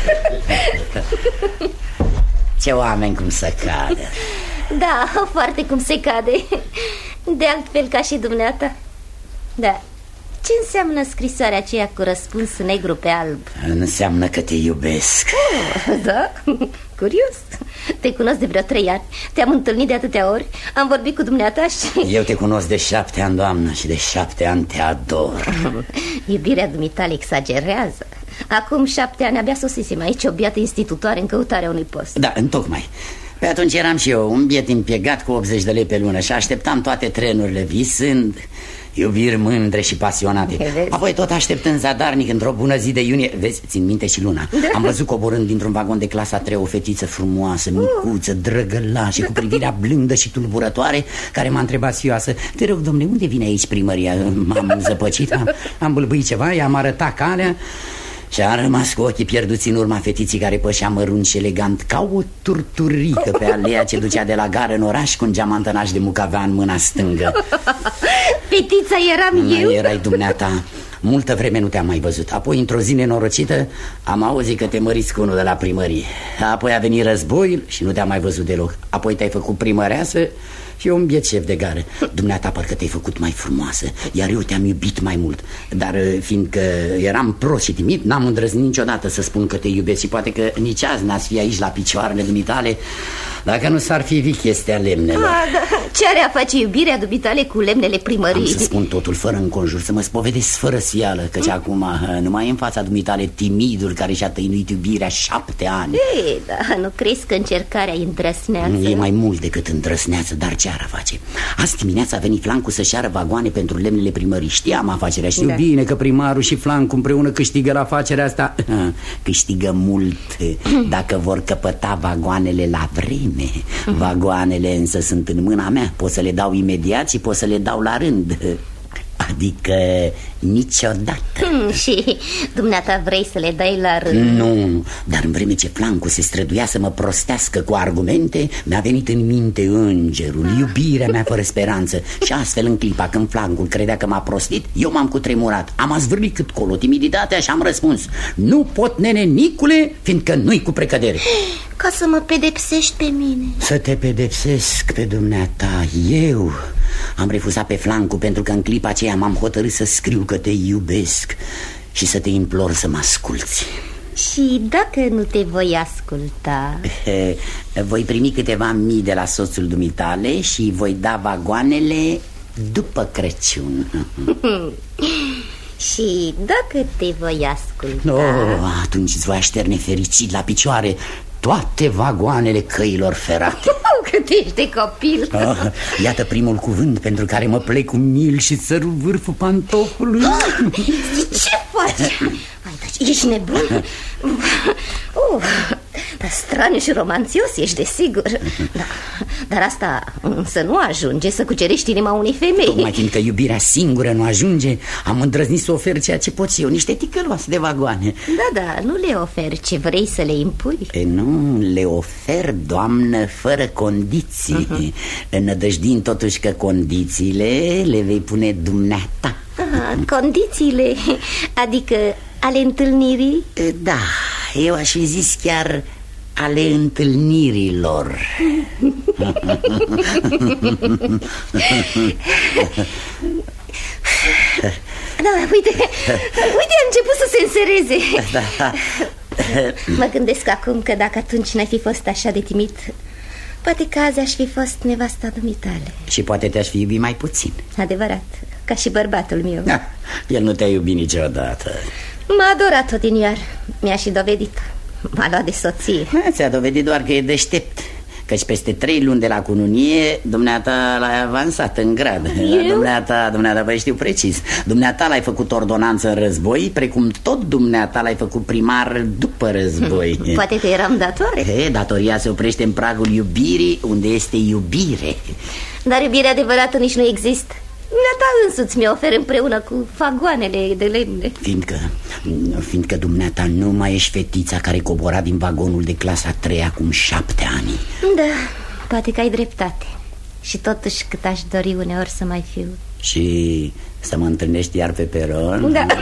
H: Ce oameni cum se cade.
B: Da, foarte cum se cade. De altfel ca și dumneata. Da. Ce înseamnă scrisoarea aceea cu răspuns negru pe alb?
H: Înseamnă că te iubesc.
B: Oh, da? Curios. Te cunosc de vreo trei ani. Te-am întâlnit de atâtea ori. Am vorbit cu dumneata și...
H: Eu te cunosc de șapte ani, doamnă, și de șapte ani te ador.
B: Iubirea dumitale exagerează. Acum șapte ani abia sosisem aici, o biată institutoare în căutarea unui post.
H: Da, întocmai. Pe atunci eram și eu, un biet împiegat cu optzeci de lei pe lună și așteptam toate trenurile visând... Iubiri mândre și pasionate.
B: Vezi?
H: Apoi tot așteptând zadarnic într-o bună zi de iunie. Vezi, țin minte și luna, da. Am văzut coborând dintr-un vagon de clasa trei o fetiță frumoasă, micuță, drăgălașă, cu privirea blândă și tulburătoare, care m-a întrebat sfioasă: te rog, domne, unde vine aici primăria? M-am zăpăcit, am, am bâlbâit ceva, i-am arătat calea și am rămas cu ochii pierduți în urma fetiții care pășea mărunt și elegant ca o turturică pe aleea ce ducea de la gară în oraș, cu un geamantănaș de mucavea în mâna stângă.
B: Fetița eram eu?
H: Erai dumneata. Multă vreme nu te-am mai văzut. Apoi, într-o zi nenorocită, am auzit că te măriți cu unul de la primărie. Apoi a venit războiul și nu te-am mai văzut deloc. Apoi te-ai făcut primăreasă și eu un biet șef de gară. Dumneata parcă te-ai făcut mai frumoasă, iar eu te-am iubit mai mult. Dar fiindcă eram prost și timid, n-am îndrăznit niciodată să spun că te iubesc. Și poate că nici azi n-ați fi aici la picioarele dumitale dacă nu s-ar fi vii chestia lemnelor.
B: A, da. Ce are a face iubirea dumitale cu lemnele primării?
H: Am să spun totul fără înconjur, să mă spovedesc fără sfială, căci mm. acum numai în fața dumitale timidul care și-a tăinuit iubirea șapte ani.
B: Ei, da, nu crezi că încercarea e îndrăsneață?
H: E mai mult decât îndrăsneață, dar ce ar face? Azi dimineața a venit Flancu să-și ară vagoane pentru lemnele primării. Știam afacerea, știu da. bine că primarul și Flancu împreună câștigă la afacerea asta. Câștigă mult dacă vor căpăta vagoanele la vreme. Vagoanele însă sunt în mâna mea. Pot să le dau imediat și pot să le dau la rând. Adică niciodată.
B: hmm, Și dumneata vrei să le dai la rând?
H: Nu, dar în vreme ce Flancu se străduia să mă prostească cu argumente, mi-a venit în minte îngerul, iubirea mea fără speranță. Și astfel în clipa când Flancul credea că m-a prostit, eu m-am cutremurat. Am azvârlit cât colo timiditatea și am răspuns: nu pot, nene Nicule, fiindcă nu-i cu precădere.
B: Ca să mă pedepsești pe mine?
H: Să te pedepsesc pe dumneata. Eu am refuzat pe Flancu pentru că în clipa aceea m-am hotărât să scriu că te iubesc și să te implor să mă asculți.
B: Și dacă nu te voi asculta?
H: Voi primi câteva mii de la soțul dumitale și voi da vagoanele după Crăciun.
B: Și dacă te voi asculta?
H: Oh, atunci îți voi așterne fericit la picioare toate vagoanele căilor ferate.
B: Oh, cât ești de copil.
H: Oh, iată primul cuvânt pentru care mă plec cu mil și țărul vârful pantofului.
B: Oh, ce faci? Hai, deci, ești nebun? Oh, dar straniu și romanțios ești, desigur. Da, dar asta însă nu ajunge să cucerești inima unei femei.
H: Tocmai fiindcă iubirea singură nu ajunge, am îndrăznit să ofer ceea ce pot eu, niște ticăloase de vagoane.
B: Da, da, nu le oferi ce vrei să le impui.
H: E, nu, le ofer, doamnă, fără condiții, uh-huh. Înădăjdind totuși că condițiile le vei pune dumneata.
B: Aha, condițiile, adică ale întâlnirii?
H: Da, eu aș fi zis chiar ale întâlnirilor.
B: Da, uite, uite, a început să se însereze.
H: Da.
B: Mă gândesc acum că dacă atunci n-ai fi fost așa de timid, poate că azi aș fi fost nevasta dumitale.
H: Și poate te-aș fi iubit mai puțin.
B: Adevărat, ca și bărbatul meu.
H: Da, el nu te-a iubit niciodată.
B: M-a adorat odinioară, mi-a și dovedit. M-a luat de soție.
H: Ți-a dovedit doar că e deștept, căci peste trei luni de la cununie dumneata l-ai avansat în grad.
B: Eu?
H: Dumneata, dumneata, vă știu precis. Dumneata l-ai făcut ordonanță în război, precum tot dumneata l-ai făcut primar după război.
B: Poate că eram datoare.
H: He, datoria se oprește în pragul iubirii, unde este iubire.
B: Dar iubirea adevărată nici nu există. Dumneata însuți mi-o ofer împreună cu vagoanele de lemne.
H: Fiindcă, fiindcă dumneata nu mai ești fetița care cobora din vagonul de clasa a treia acum șapte ani.
B: Da, poate că ai dreptate. Și totuși cât aș dori uneori să mai fiu.
H: Și să mă întâlnești iar pe peron?
B: Da.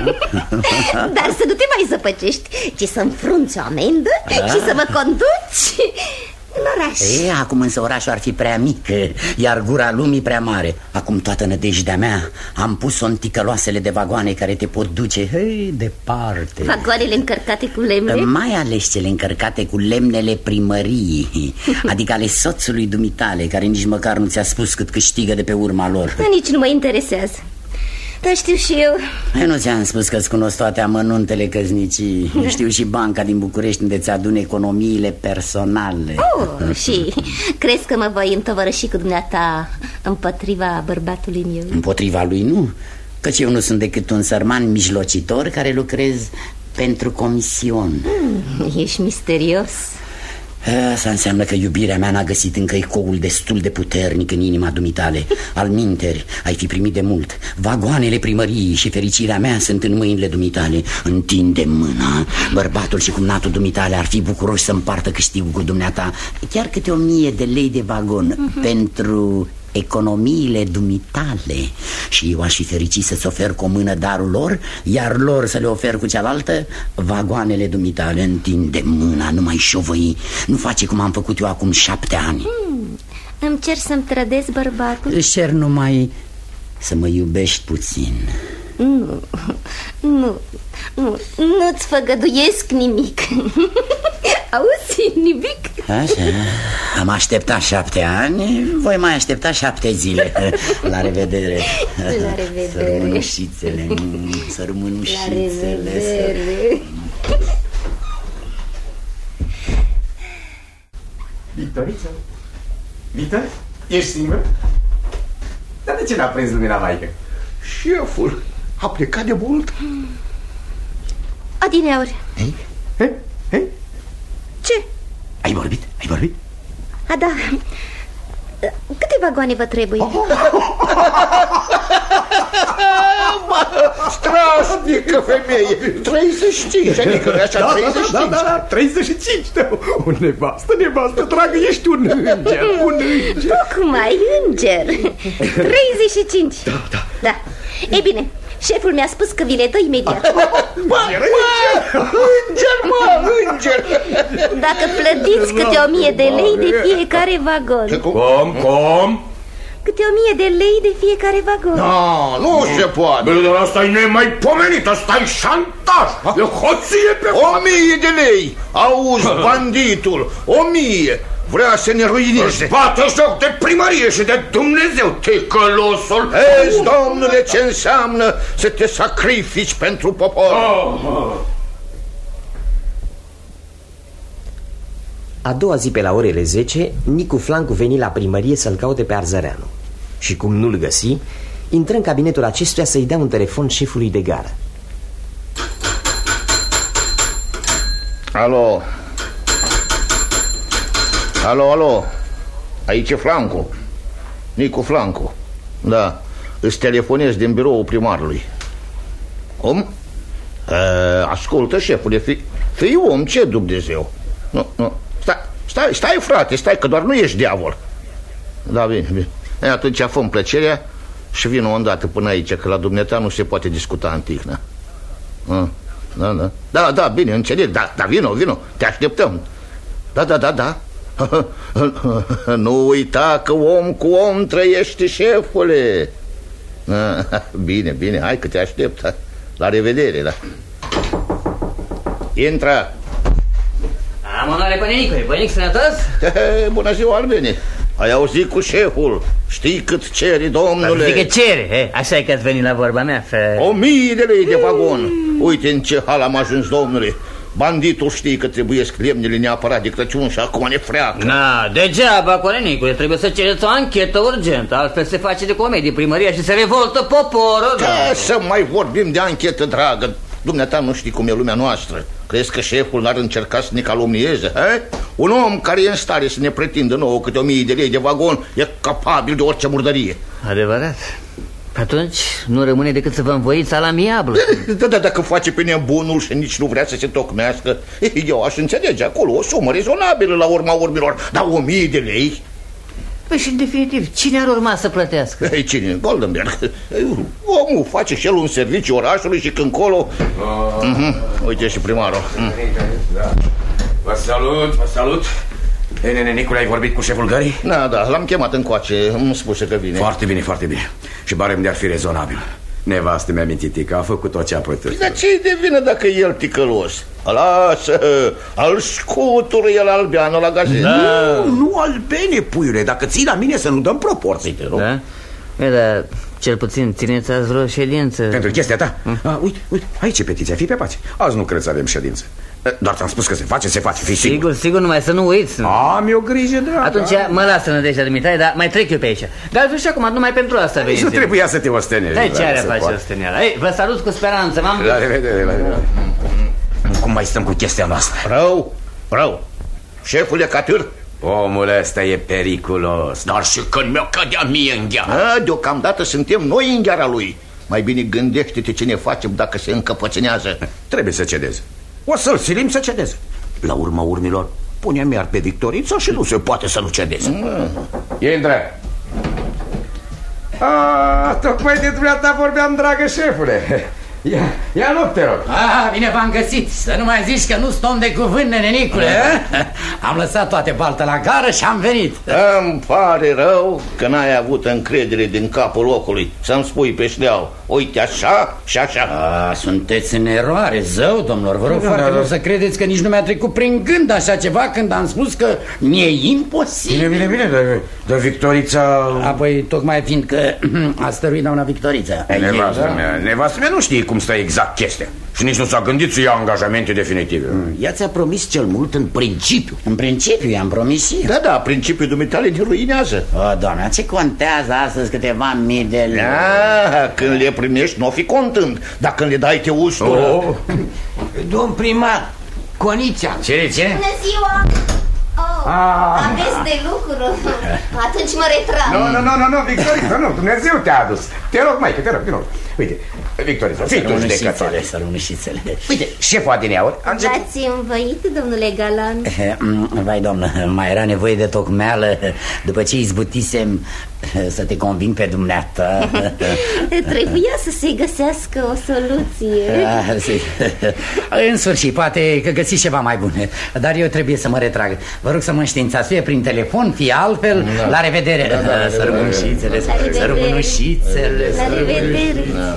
B: Dar să nu te mai zăpăcești, ci să înfrunți o amendă, da, și să mă conduci în oraș.
H: E, acum însă orașul ar fi prea mic, iar gura lumii prea mare. Acum toată nădejdea mea am pus-o în ticăloasele de vagoane care te pot duce, hei, departe.
B: Vagoanele încărcate cu lemne?
H: Mai ales cele încărcate cu lemnele primăriei, adică ale soțului dumitale, care nici măcar nu ți-a spus cât câștigă de pe urma lor.
B: Da, nici nu mă interesează. Dar știu și eu.
H: Eu nu ți-am spus că-ți cunosc toate amănuntele căsnicii. Știu și banca din București unde ți-adun economiile personale.
B: Oh, și crezi că mă voi întovărăși cu dumneata împotriva bărbatului meu?
H: Împotriva lui nu, căci eu nu sunt decât un sărman mijlocitor care lucrez pentru comision.
B: mm, Ești misterios.
H: Asta înseamnă că iubirea mea n-a găsit încă ecoul destul de puternic în inima dumitale. Alminteri, ai fi primit de mult. Vagoanele primăriei și fericirea mea sunt în mâinile dumitale. Întinde mâna. Bărbatul și cumnatul dumitale ar fi bucuroși să împartă câștigul cu dumneata, chiar câte o mie de lei de vagon, uh-huh. pentru economiile dumitale. Și eu aș fi fericit să-ți ofer cu o mână darul lor, iar lor să le ofer cu cealaltă vagoanele dumitale. Întinde mâna, nu mai șovăi. Nu face cum am făcut eu acum șapte ani.
B: hmm, Îmi cer să-mi trădez bărbatul?
H: Îți cer numai să mă iubești puțin.
B: Nu, nu, nu, nu-ți făgăduiesc nimic. Auzi, nimic?
H: Așa, am așteptat șapte ani, voi mai aștepta șapte zile. La revedere.
B: La revedere.
H: Sărmânușițele, sărmânușițele.
B: La revedere.
G: Victoriță? Vită? Ești singur? Dar de ce n-a prins lumina, maică?
I: Șeful a plecat de mult?
B: Adineauri.
G: Hei? Hei? Hei?
B: Ce?
G: Ai vorbit? Ai vorbit?
B: A, da. Câte vagoane vă trebuie?
I: Strașnică femeie! treizeci și cinci, adică nu așa,
G: da,
I: treizeci și cinci.
G: Da, da, da, treizeci și cinci. O nevastă, nevastă, dragă, ești un înger, un înger.
B: Tocmai, înger. treizeci și cinci.
G: Da, da.
B: Da. Ei bine, șeful mi-a spus că vi le dă imediat.
I: Bă, înger, mă, înger!
B: Dacă plătiți câte o mie de lei de fiecare vagon.
G: Cum, cum?
B: Câte o mie de lei de fiecare vagon.
I: No, nu se poate.
G: Bă, dar asta e nemaipomenit, asta e șantaj. E hoție pe
I: O mie de lei! Auzi, banditul, o mie! Vrea să ne ruineze.
G: Își bate joc de primărie și de Dumnezeu, ticălosul.
I: Vezi, domnule, ce înseamnă să te sacrifici pentru popor.
G: Oh, oh.
A: A doua zi pe la orele zece, Nicu Flancu veni la primărie să-l caute pe Arzăreanu. Și cum nu-l găsi, intră în cabinetul acestuia să-i dea un telefon șefului de gară.
I: Alo. Alo, alo. Aici e Flancu. Nicu Flancu. Da, îți telefonez din biroul primarului. Cum? E, ascultă, șefule, fii, fii om, ce Dumnezeu. Nu, nu, stai, stai, stai, frate, stai, că doar nu ești diavol. Da, bine, bine. E, atunci fă-mi plăcerea și vină o îndată până aici, că la dumneata nu se poate discuta în tihnă. Da, da, da, da, bine, înțeleg, da, da, vino, vino, te așteptăm. Da, da, da, da. Nu uita că om cu om trăiește, șefule. Bine, bine, hai că te aștept. La revedere, da. Intră.
E: Am onoare, pănicule. Pănic sănătos?
I: Bună ziua, Albine. Ai auzit cu șeful? Știi cât cere, domnule?
E: Zic că cere, așa e că ați venit la vorba mea, fră.
I: O mie de lei de vagon. Uite în ce hal am ajuns, domnule. Banditul știe că trebuie lemnele neapărat de Crăciun și acum ne freacă.
E: Na, degeaba, Corenicule, trebuie să cereți o anchetă urgentă, altfel se face de comedie primăria și se revoltă poporul.
I: Da, să mai vorbim de anchetă, dragă. Dumneata nu știi cum e lumea noastră. Crezi că șeful n-ar încerca să ne calomnieze? He? Un om care e în stare să ne pretindă nouă câte o mie de lei de vagon e capabil de orice murdărie.
E: Adevărat. Atunci nu rămâne decât să vă învoiți la amiablă.
I: Da, da, dacă face pe nebunul și nici nu vrea să se tocmească, eu aș înțelege acolo o sumă rezonabilă la urma urmelor. Dar o mie de lei?
E: Păi și în definitiv, cine ar urma să plătească?
I: Ei, cine? Goldenberg. Omul face și el un serviciu orașului și când colo... Uh... Uh-huh. Uite și primarul. Mm.
G: Da. Vă salut, vă salut. Ei, nene, Nicule, ai vorbit cu șeful gării?
I: Da, da, l-am chemat încoace, îmi spuse că vine.
G: Foarte bine, foarte bine. Și barem de-ar fi rezonabil. Nevastă mi-a mintit că a făcut tot ce a putut.
I: Dar ce-i de vină dacă e el ticălos? Lasă, al scutură el Albeanu la gazetă.
G: Da. Nu, nu Albene, puiule, dacă ții la mine să nu dăm proporții, te rog.
E: Da? E, dar cel puțin țineți azi vreo ședință.
G: Pentru chestia ta? Hmm? A, uite, uite, aici e petiția, fii pe pace. Azi nu cred să avem ședință. Doar ți-am spus că se face, se face, fii sigur.
E: Sigur, sigur, numai să nu uiți.
G: Am eu grijă, dragă.
E: Atunci mă lasă nădejdea dumitale, dar mai trec eu pe aici. Dar altfel și acum, numai pentru asta veniți.
G: Nu trebuia să te ostenești.
E: Dai ce are face osteneala? Ei, vă salut cu speranță, m-am...
G: La revedere, la revedere. Cum mai stăm cu chestia noastră?
I: Rău, rău. Șeful e catâr.
G: Omul ăsta e periculos. Dar și când mi-o cădea mie în gheara.
I: A, deocamdată suntem noi în gheara lui. Mai bine gândește-te ce ne facem dacă se încăpățânează.
G: Trebuie să cedeze. O să-l silim să cedeze. La urma urmilor, pune-mi iar pe Victorița și nu se poate să nu cedeze. mm. Intră. Ah, tocmai de dumneata vorbeam, dragă șefule. Ia, ia loc, te rog.
H: Ah, bine v-am găsit. Să nu mai zici că nu stăm de cuvânt, nene Nicule. Am lăsat toate baltă la gară și am venit.
I: Îmi pare rău că n-ai avut încredere din capul locului să-mi spui pe șleau. Uite așa și așa.
H: Ah, sunteți în eroare, zău, domnilor. Vă rog foarte mult să credeți că nici nu mi-a trecut prin gând așa ceva când am spus că mi-e imposibil.
G: Bine, bine, bine, dar, dar Victorița...
H: Apoi, tocmai fiindcă a stăruit doamna Victorița.
G: Nevastă mea, nevastă mea nu știe cum stă exact chestia și nici nu s-a gândit să ia angajamente definitive.
H: mm. Ea ți-a promis cel mult în principiu. În principiu i-am promis și
I: Da, da, principiul dumitale ne ruinează.
H: O, doamna, ce contează astăzi câteva mii de lei?
I: Da, când le primești n-o fi contând, dar când le dai te ustură.
H: oh. Domn primar, Conița.
E: Ce, ce?
B: Bună ziua! Oh, ah. Aveți de lucru. Atunci mă retrag.
G: Nu, nu, nu, nu, nu, Victorița, nu, Dumnezeu te-a adus. Te rog, maică, te rog, te rog. Uite, Victorița, fii tu judecătoare.
H: Sărunișițele.
G: Uite, șeful Adineauri
B: V-ați învăit, domnule Galan?
H: Vai, doamnă, mai era nevoie de tocmeală după ce izbutisem să te conving pe dumneata.
B: Trebuia să se găsească o soluție.
H: În sfârșit, poate că găsiți ceva mai bun. Dar eu trebuie să mă retrag. Vă rog să mă înștiințați, fie prin telefon, fie altfel. Da. La revedere. Da, da, da, sărmânușițele, sărmânușițele.
B: La revedere. Da.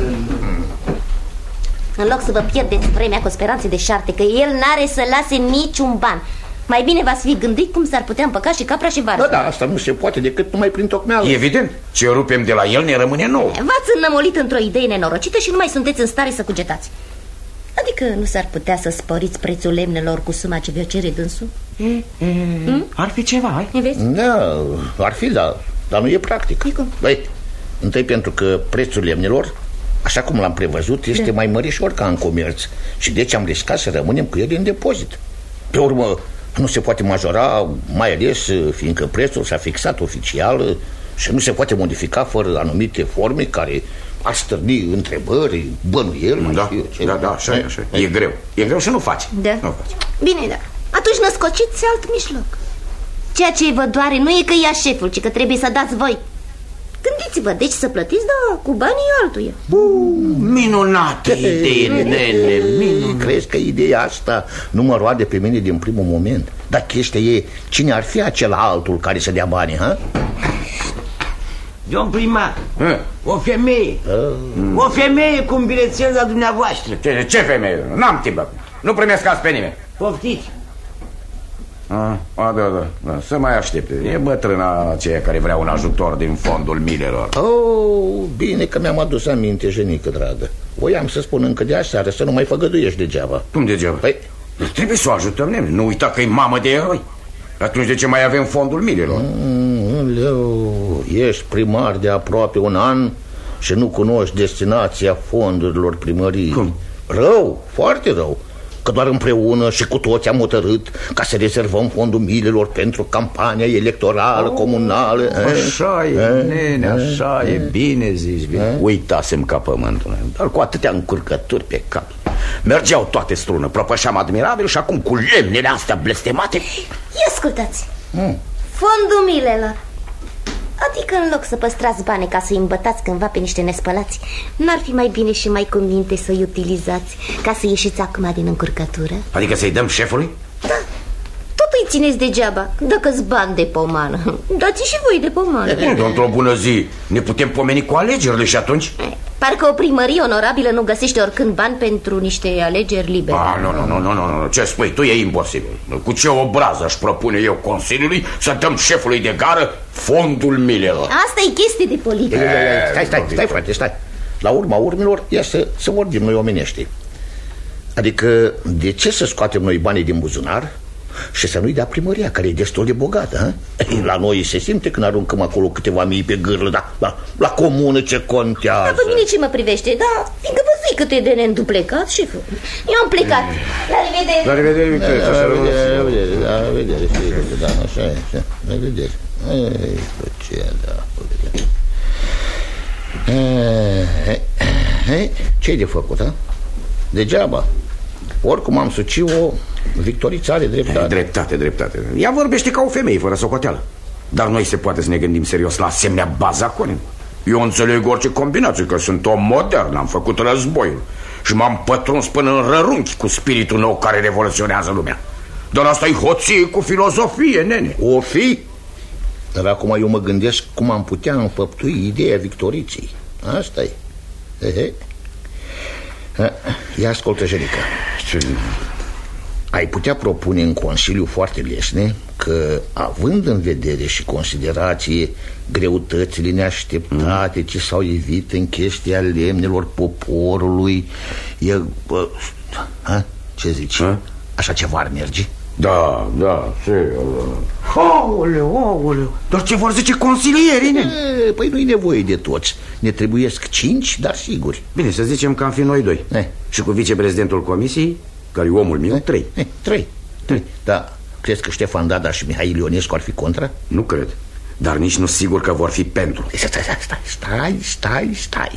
B: În loc să vă pierdeți vremea cu speranțe de șarte că el n-are să lase niciun ban, mai bine v-ați fi gândit cum s-ar putea împăca și capra și varză.
I: Da, da, asta nu se poate decât numai prin tocmeală.
G: Evident, ce rupem de la el ne rămâne nou.
B: V-ați înnămolit într-o idee nenorocită și nu mai sunteți în stare să cugetați. Adică nu s-ar putea să spăriți prețul lemnelor cu suma ce vi-o cere dânsul?
G: E, e, hmm? Ar fi ceva, hai?
I: Da, ar fi, da, dar nu e practic. Băi, întâi pentru că prețul lemnelor, așa cum l-am prevăzut, este da. mai mărișor ca în comerț. Și deci am riscat să rămânem cu el în depozit. Pe urmă, nu se poate majora, mai ales fiindcă prețul s-a fixat oficial și nu se poate modifica fără anumite forme care ar stârni întrebări, bănuieli.
G: Da, ce, da, da, așa e, așa e. E greu, e greu și nu faci.
B: Da.
G: Nu faci.
B: Bine, da. Atunci născociți alt mijloc. Ceea ce vă doare nu e că ia șeful, ci că trebuie să dați voi. Gândiți-vă, deci să plătiți, da, cu banii altuia.
I: Minunată idee, nene, minunată. Crezi că ideea asta nu mă roade pe mine din primul moment? Dar chestia e, cine ar fi acela altul care să dea banii, ha?
L: Domn primar, hmm. o femeie hmm. O femeie cu un bilețel la dumneavoastră.
G: Ce, ce femeie? N-am timp acum. Nu primesc azi pe nimeni.
L: Poftiți.
G: A, a, da, da, da, să mai aștepte. E bătrâna aceea care vrea un ajutor din fondul Milelor.
I: Oh, bine că mi-am adus aminte, jenică dragă. Voiam să spun încă de aseară să nu mai făgăduiești degeaba.
G: Cum degeaba? Păi, trebuie să o ajutăm, nene. Nu uita că e mamă de eroi. Atunci de ce mai avem fondul Milelor?
I: Mm, leu, ești primar de aproape un an și nu cunoști destinația fondurilor primăriei.
G: Cum?
I: Rău, foarte rău. Că doar împreună și cu toți am hotărât ca să rezervăm fondul Milelor pentru campania electorală oh, comunală.
G: Așa e, e, nene, așa e, e, bine zici, bine. E? Uitasem ca pământul, dar cu atâtea încurcături pe cap. Mergeau toate strună, propășeam admirabil și acum cu lemnele astea blestemate.
B: Ia ascultați, mm. fondul Milelor. Adică în loc să păstrați bani ca să-i îmbătați cândva pe niște nespălați, n-ar fi mai bine și mai cu minte să-i utilizați ca să ieșiți acum din încurcătură?
G: Adică să-i dăm șefului?
B: Da, tot îi țineți degeaba, dacă-ți bani de pomană. Dați și voi de pomană.
G: Într-o bună zi ne putem pomeni cu alegerile și atunci?
B: Parcă o primărie onorabilă nu găsește oricând bani pentru niște alegeri libere.
G: Ah, nu, nu, nu, nu, nu, nu, ce spui tu e imposibil. Cu ce obrază aș propune eu Consiliului să dăm șefului de gară fondul Milelor?
B: Asta e chestie de politică.
I: Stai, stai, stai, frate, stai. La urma urmelor, ia să, să vorbim noi omenești. Adică, de ce să scoatem noi banii din buzunar și să nu-i dea primăria, care e destul de bogată, he? La noi se simte când aruncăm acolo câteva mii pe gârlă, dar la, la comună ce contează.
B: Dar pe mine ce mă privește, da, fiindcă vă zic cât e de neînduplecat, șeful. Eu am plecat. La revedere.
G: La revedere, Victoria.
I: La revedere, la revedere, la revedere, da, așa e, așa, la revedere. Ei, ce da, ce-i de făcut, ha? Degeaba. Oricum am suci-o, Victorița are dreptate.
G: Dreptate, dreptate. Ea vorbește ca o femeie, fără socoteală. Dar noi se poate să ne gândim serios la asemenea bazacone. Eu înțeleg orice combinație, că sunt om modern, am făcut războiul și m-am pătruns până în rărunchi cu spiritul nou care revoluționează lumea. Dar asta e hoție cu filozofie, nene.
I: O fi? Dar acum eu mă gândesc cum am putea înfăptui ideea Victoriței. Asta e. He-he. Ia ascultă, Jenică. Ai putea propune în Consiliu foarte lesne că, având în vedere și considerație greutățile neașteptate mm. ce s-au evit în chestia lemnelor poporului, e... Bă, ha? Ce zici? Ha? Așa ceva ar merge?
G: Da, da, ce... Aoleu, aoleu, dar ce vor zice consilierii?
I: E, păi nu-i nevoie de toți. Ne trebuiesc cinci, dar siguri.
G: Bine, să zicem că am fi noi doi e. Și cu viceprezidentul comisiei, care e omul meu, e. trei
I: e, Trei, trei. Da, crezi că Ștefan Dada și Mihail Ionescu ar fi contra?
G: Nu cred, dar nici nu sigur că vor fi pentru.
I: Stai, stai, stai, stai, stai, stai.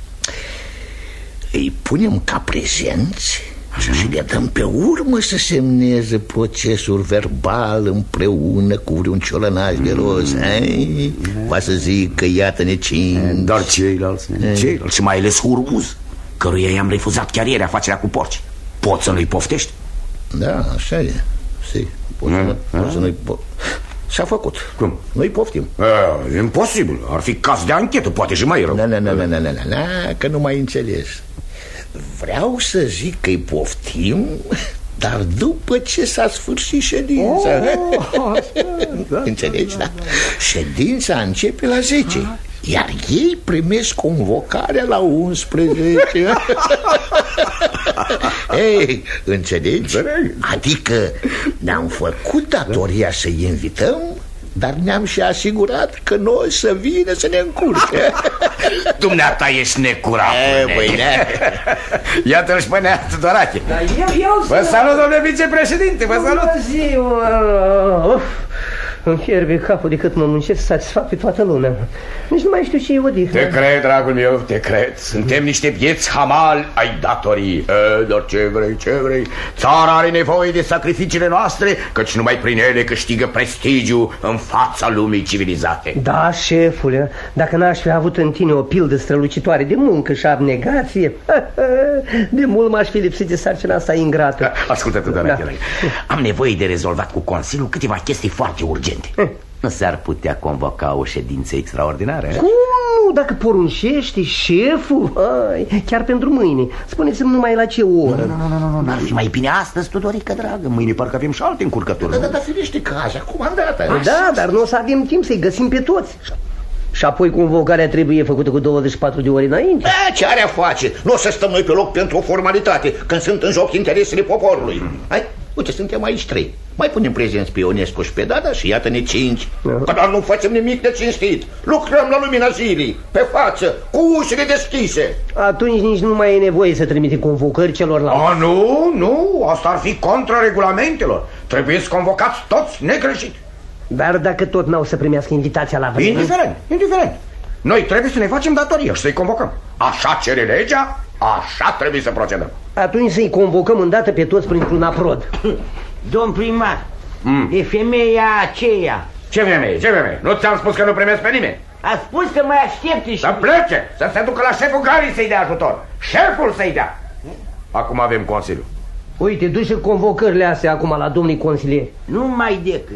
I: Îi punem ca prezenți așa, și le dăm pe urmă să semneze procesul verbal împreună cu vreun ciolănaș de roz. mm. Va să zic că iată-ne cinci.
G: Dar ceilalți, ceilalți și mai ales Hurmuz, căruia i-am refuzat chiar ieri afacerea cu porci. Poți să nu-i poftești?
I: Da, așa e. Si, poți mm. să nu-i po- S-a făcut.
G: Cum?
I: Noi poftim.
G: E, imposibil, ar fi caz de anchetă, poate și mai rău.
I: Na, na, na, na, na, na, na, că nu mai înțeles. Vreau să zic că-i poftim, dar după ce s-a sfârșit ședința. Oh, da, înțelegi, da? Ședința începe la zece, iar ei primesc convocarea la unsprezece. Ei, înțelegi? Adică ne-am făcut datoria să-i invităm, dar ne-am și asigurat că noi să vină să ne încurce.
G: Dumneata ești necurat. Iată-l și pe Nea Tudorache. Vă salut, domnule vicepreședinte, vă salut.
J: Bună ziua. Îmi fierbe capul de cât mă muncesc să satisfac pe toată lumea. Nici nu mai știu ce e odihnă.
G: Te cred, dragul meu, te cred. Suntem niște vieți hamali ai datorii. E, dar ce vrei, ce vrei. Țara are nevoie de sacrificiile noastre, căci numai prin ele câștigă prestigiu în fața lumii civilizate.
J: Da, șefule, dacă n-aș fi avut în tine o pildă strălucitoare de muncă și abnegație, de mult m-aș fi lipsit de sarcina asta ingrată.
G: Ascultă-te, Dorache, da. Am nevoie de rezolvat cu Consiliul câteva chestii foarte urgente.
J: Eh.
M: Nu s-ar putea convoca o ședință extraordinară?
J: Cum Nu, dacă poruncește șeful, ai, chiar pentru mâine. Spuneți-mi numai la ce oră.
G: Nu, nu, nu, nu, n-ar fi mai bine astăzi, Tudorică, dragă. Mâine parcă avem și alte încurcături.
I: Da, da, da, firește că așa, comandată.
J: Da, dar nu o să avem timp să-i găsim pe toți. Și apoi convocarea trebuie făcută cu douăzeci și patru de ore înainte.
I: Da, ce are a face? Nu o să stăm noi pe loc pentru o formalitate, când sunt în joc interesele poporului. Hai, uite, suntem aici trei. Mai punem prezenți pe Ionescu și pe Dada și iată-ne cinci. Că doar nu facem nimic de cinstit. Lucrăm la lumina zilei, pe față, cu ușile deschise.
J: Atunci nici nu mai e nevoie să trimite convocări celorlalți.
G: A, nu, nu, asta ar fi contra regulamentelor. Trebuie să convocați toți negreșit.
J: Dar dacă tot n-au să primească invitația la vreme...
G: Indiferent, indiferent. Noi trebuie să ne facem datoria și să-i convocăm. Așa cere legea, așa trebuie să procedăm.
J: Atunci să-i convocăm îndată pe toți printr-un aprod.
L: Domn primar,
G: mm.
L: e femeia aceea.
G: Ce femeie, ce femeie? Nu ți-am spus că nu primesc pe nimeni?
L: A spus că mai aștepte și...
G: Să plece, să se ducă la șeful garii să-i dea ajutor. Șeful să-i dea. Acum avem consiliu.
J: Uite, duci convocările astea acum la domnii consilieri.
L: Nu mai decât.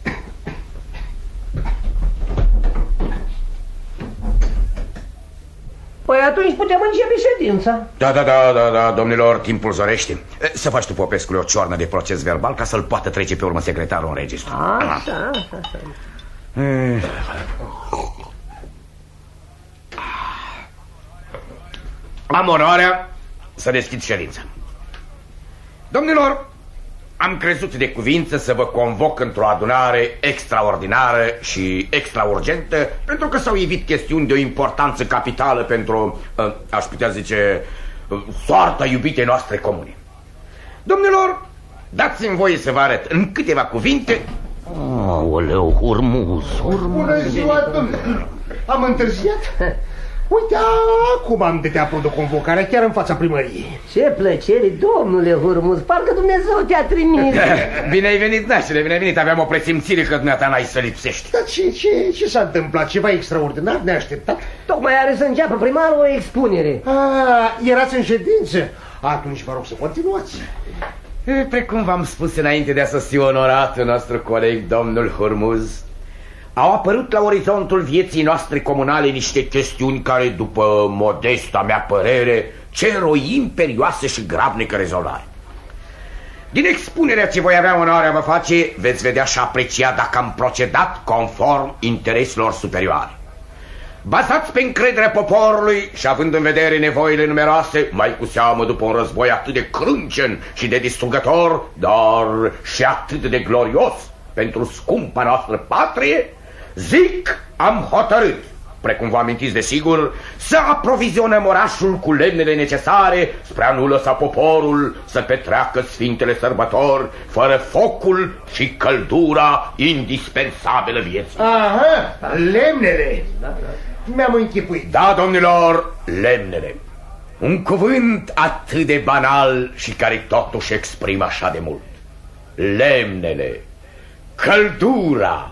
J: Păi atunci putem începe ședința.
G: Da, da, da, da, da, domnilor, timpul zorește. Să faci tu Popescului o cioarnă de proces verbal ca să-l poată trece pe urmă secretarul în registru.
J: Așa, așa, așa.
G: Am onoarea să deschid ședința. Domnilor, am crezut de cuvință să vă convoc într-o adunare extraordinară și extraurgentă, pentru că s-au evit chestiuni de o importanță capitală pentru, aș putea zice, soarta iubitei noastre comune. Domnilor, dați-mi voie să vă arăt în câteva cuvinte.
I: Aoleu, Hurmuz, Hurmuz.
F: Bună ziua, domnule. Am întârziat? Uite, acum am dădea aprobă convocarea chiar în fața primăriei.
J: Ce plăcere, domnule Hurmuz, parcă Dumnezeu te-a trimis.
G: Bine ai venit, nașule, bine ai venit, aveam o presimțire că dumneata n-ai să lipsești.
F: Dar ce, ce, ce s-a întâmplat? Ceva extraordinar, neașteptat?
J: Tocmai are să înceapă primarul o expunere.
F: Ah, erați în ședință? Atunci vă rog să continuați.
G: Precum v-am spus înainte de a sosi onoratul nostru coleg, domnul Hurmuz, au apărut la orizontul vieții noastre comunale niște chestiuni care, după modesta mea părere, cer o imperioasă și grabnică rezolvare. Din expunerea ce voi avea onoarea vă face, veți vedea și aprecia dacă am procedat conform intereselor superioare. Bazați pe încrederea poporului și având în vedere nevoile numeroase, mai cu seamă după un război atât de crâncen și de distrugător, dar și atât de glorios pentru scumpa noastră patrie, zic, am hotărât, precum vă amintiți de sigur, să aprovizionăm orașul cu lemnele necesare spre a nu lăsa poporul să petreacă sfintele sărbători fără focul și căldura indispensabilă vieții.
F: Aha, lemnele. Mi-am închipuit.
G: Da, domnilor, lemnele. Un cuvânt atât de banal și care totuși exprimă așa de mult. Lemnele, căldura.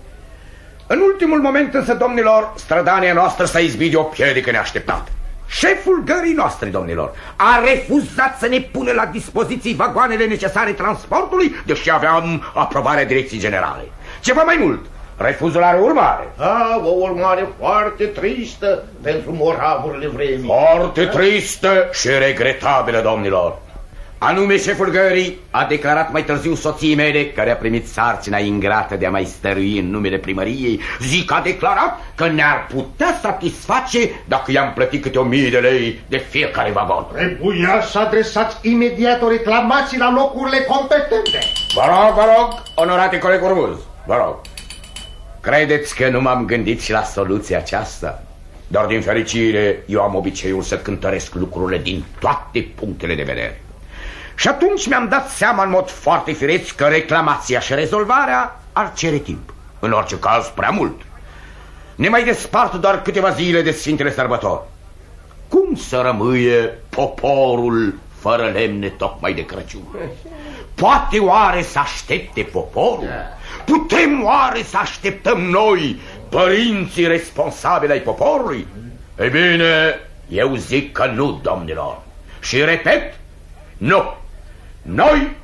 G: În ultimul moment însă, domnilor, strădania noastră s-a izbit de o piedică neașteptată. Șeful gării noastre, domnilor, a refuzat să ne pună la dispoziții vagoanele necesare transportului, deși aveam aprobarea direcției generale. Ceva mai mult, refuzul are urmare.
I: A, o urmare foarte tristă pentru moravurile vremii.
G: Foarte tristă și regretabilă, domnilor. Anume, șeful gării a declarat mai târziu soției mele, care a primit sarcina ingrată de a mai stărui în numele primăriei, zic, a declarat că ne-ar putea satisface dacă i-am plătit câte o mie de lei de fiecare vagon.
F: Trebuia să adresați imediat o reclamație la locurile competente.
G: Vă rog, vă rog, onorate coleg Hurmuz, vă rog. Credeți că nu m-am gândit și la soluția aceasta? Dar din fericire eu am obiceiul să cântăresc lucrurile din toate punctele de vedere. Și atunci mi-am dat seama în mod foarte firesc că reclamația și rezolvarea ar cere timp. În orice caz, prea mult. Ne mai despart doar câteva zile de Sfintele Sărbători. Cum să rămâie poporul fără lemne tocmai de Crăciun? Poate oare să aștepte poporul? Putem oare să așteptăm noi, părinții responsabili ai poporului? Ei bine, eu zic că nu, domnilor. Și repet, nu. Noi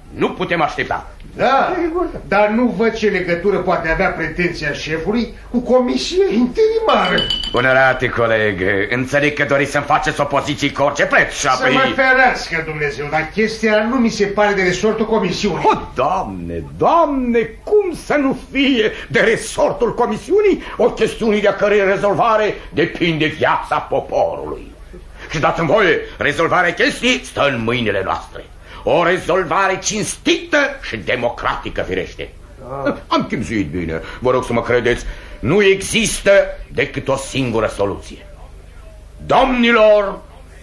G: Nu putem aștepta.
F: Da, dar nu văd ce legătură poate avea pretenția șefului cu comisia interimară.
G: Onorate coleg, înțeleg că doriți să-mi faceți opoziții cu orice preț și apoi...
F: Să mă ferească Dumnezeu, dar chestia nu mi se pare de resortul comisiunii.
G: O, Doamne, Doamne, cum să nu fie de resortul comisiunii o chestiune de a cărei rezolvare depinde viața poporului. Și dați-mi voie, rezolvarea chestii stă în mâinile noastre. O rezolvare cinstită și democratică, firește. Ah. Am chipzuit bine, vă rog să mă credeți. Nu există decât o singură soluție. Domnilor,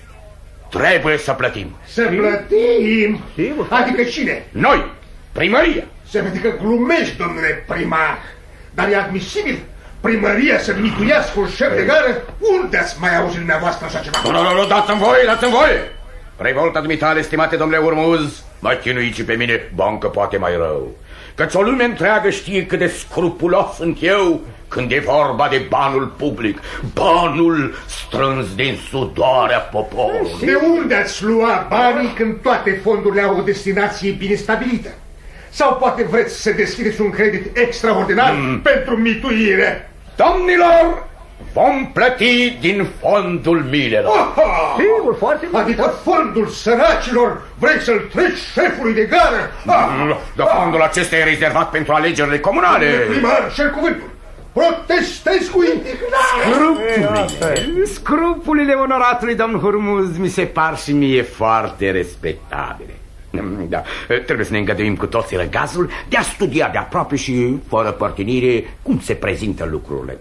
G: trebuie să plătim.
F: Să plătim? Adică cine?
G: Noi, primăria.
F: Se vede că glumești, domnule primar. Dar e admisibil primăria să mituiască un șef de gară? Unde ați mai auzit dumneavoastră așa ceva?
G: Nu, nu, nu, dați-mi voie, dați-mi voie. Revolta dumitale, stimate domnule Urmuz, mă chinuiți și pe mine, bancă poate mai rău. Căci o lume întreagă știe cât de scrupulos sunt eu când e vorba de banul public, banul strâns din sudoarea poporului.
F: De unde ați lua banii când toate fondurile au o destinație bine stabilită? Sau poate vreți să deschideți un credit extraordinar mm. pentru mituire?
G: Domnilor, vom plăti din fondul milelor.
J: Sigur, foarte bine.
F: Adică fondul săracilor vrei să-l treci șefului de gară?
G: Ah. Dar fondul acesta e rezervat pentru alegerile comunale.
F: Primar, cer cuvântul. Protestez cu indignare.
L: Scrupulile, scrupulile onoratului domn Hurmuz mi se par și mie foarte respectabile. Da, trebuie să ne îngăduim cu toții răgazul de a studia de aproape și fără părtinire cum se prezintă lucrurile.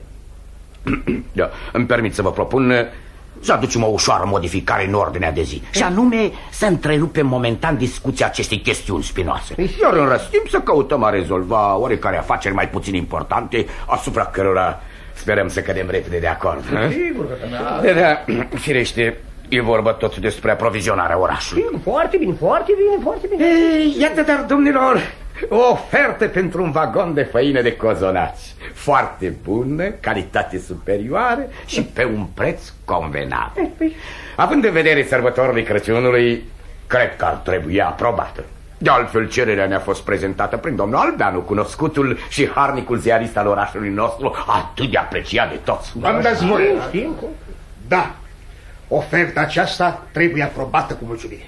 L: Da, îmi permit să vă propun să aducem o ușoară modificare în ordinea de zi, și anume să întrerupem momentan discuția acestei chestiuni spinoase, iar în rest timp să căutăm a rezolva oarecare afaceri mai puțin importante, asupra cărora sperăm să cădem repede de acord.
J: Sigur că da.
G: Da, da, firește, e vorba tot despre aprovizionarea orașului.
J: Foarte bine, foarte bine, foarte bine.
L: Ei, iată, dar, domnilor, o ofertă pentru un vagon de făină de cozonaci. Foarte bună, calitate superioară și pe un preț convenabil. Având în vedere sărbătorile Crăciunului, cred că ar trebui aprobată. De altfel, cererea ne-a fost prezentată prin domnul Albeanu, cunoscutul și harnicul ziarist al orașului nostru, atât de apreciat de toți.
F: Am dați voie. Da, oferta aceasta trebuie aprobată cu mulțumire.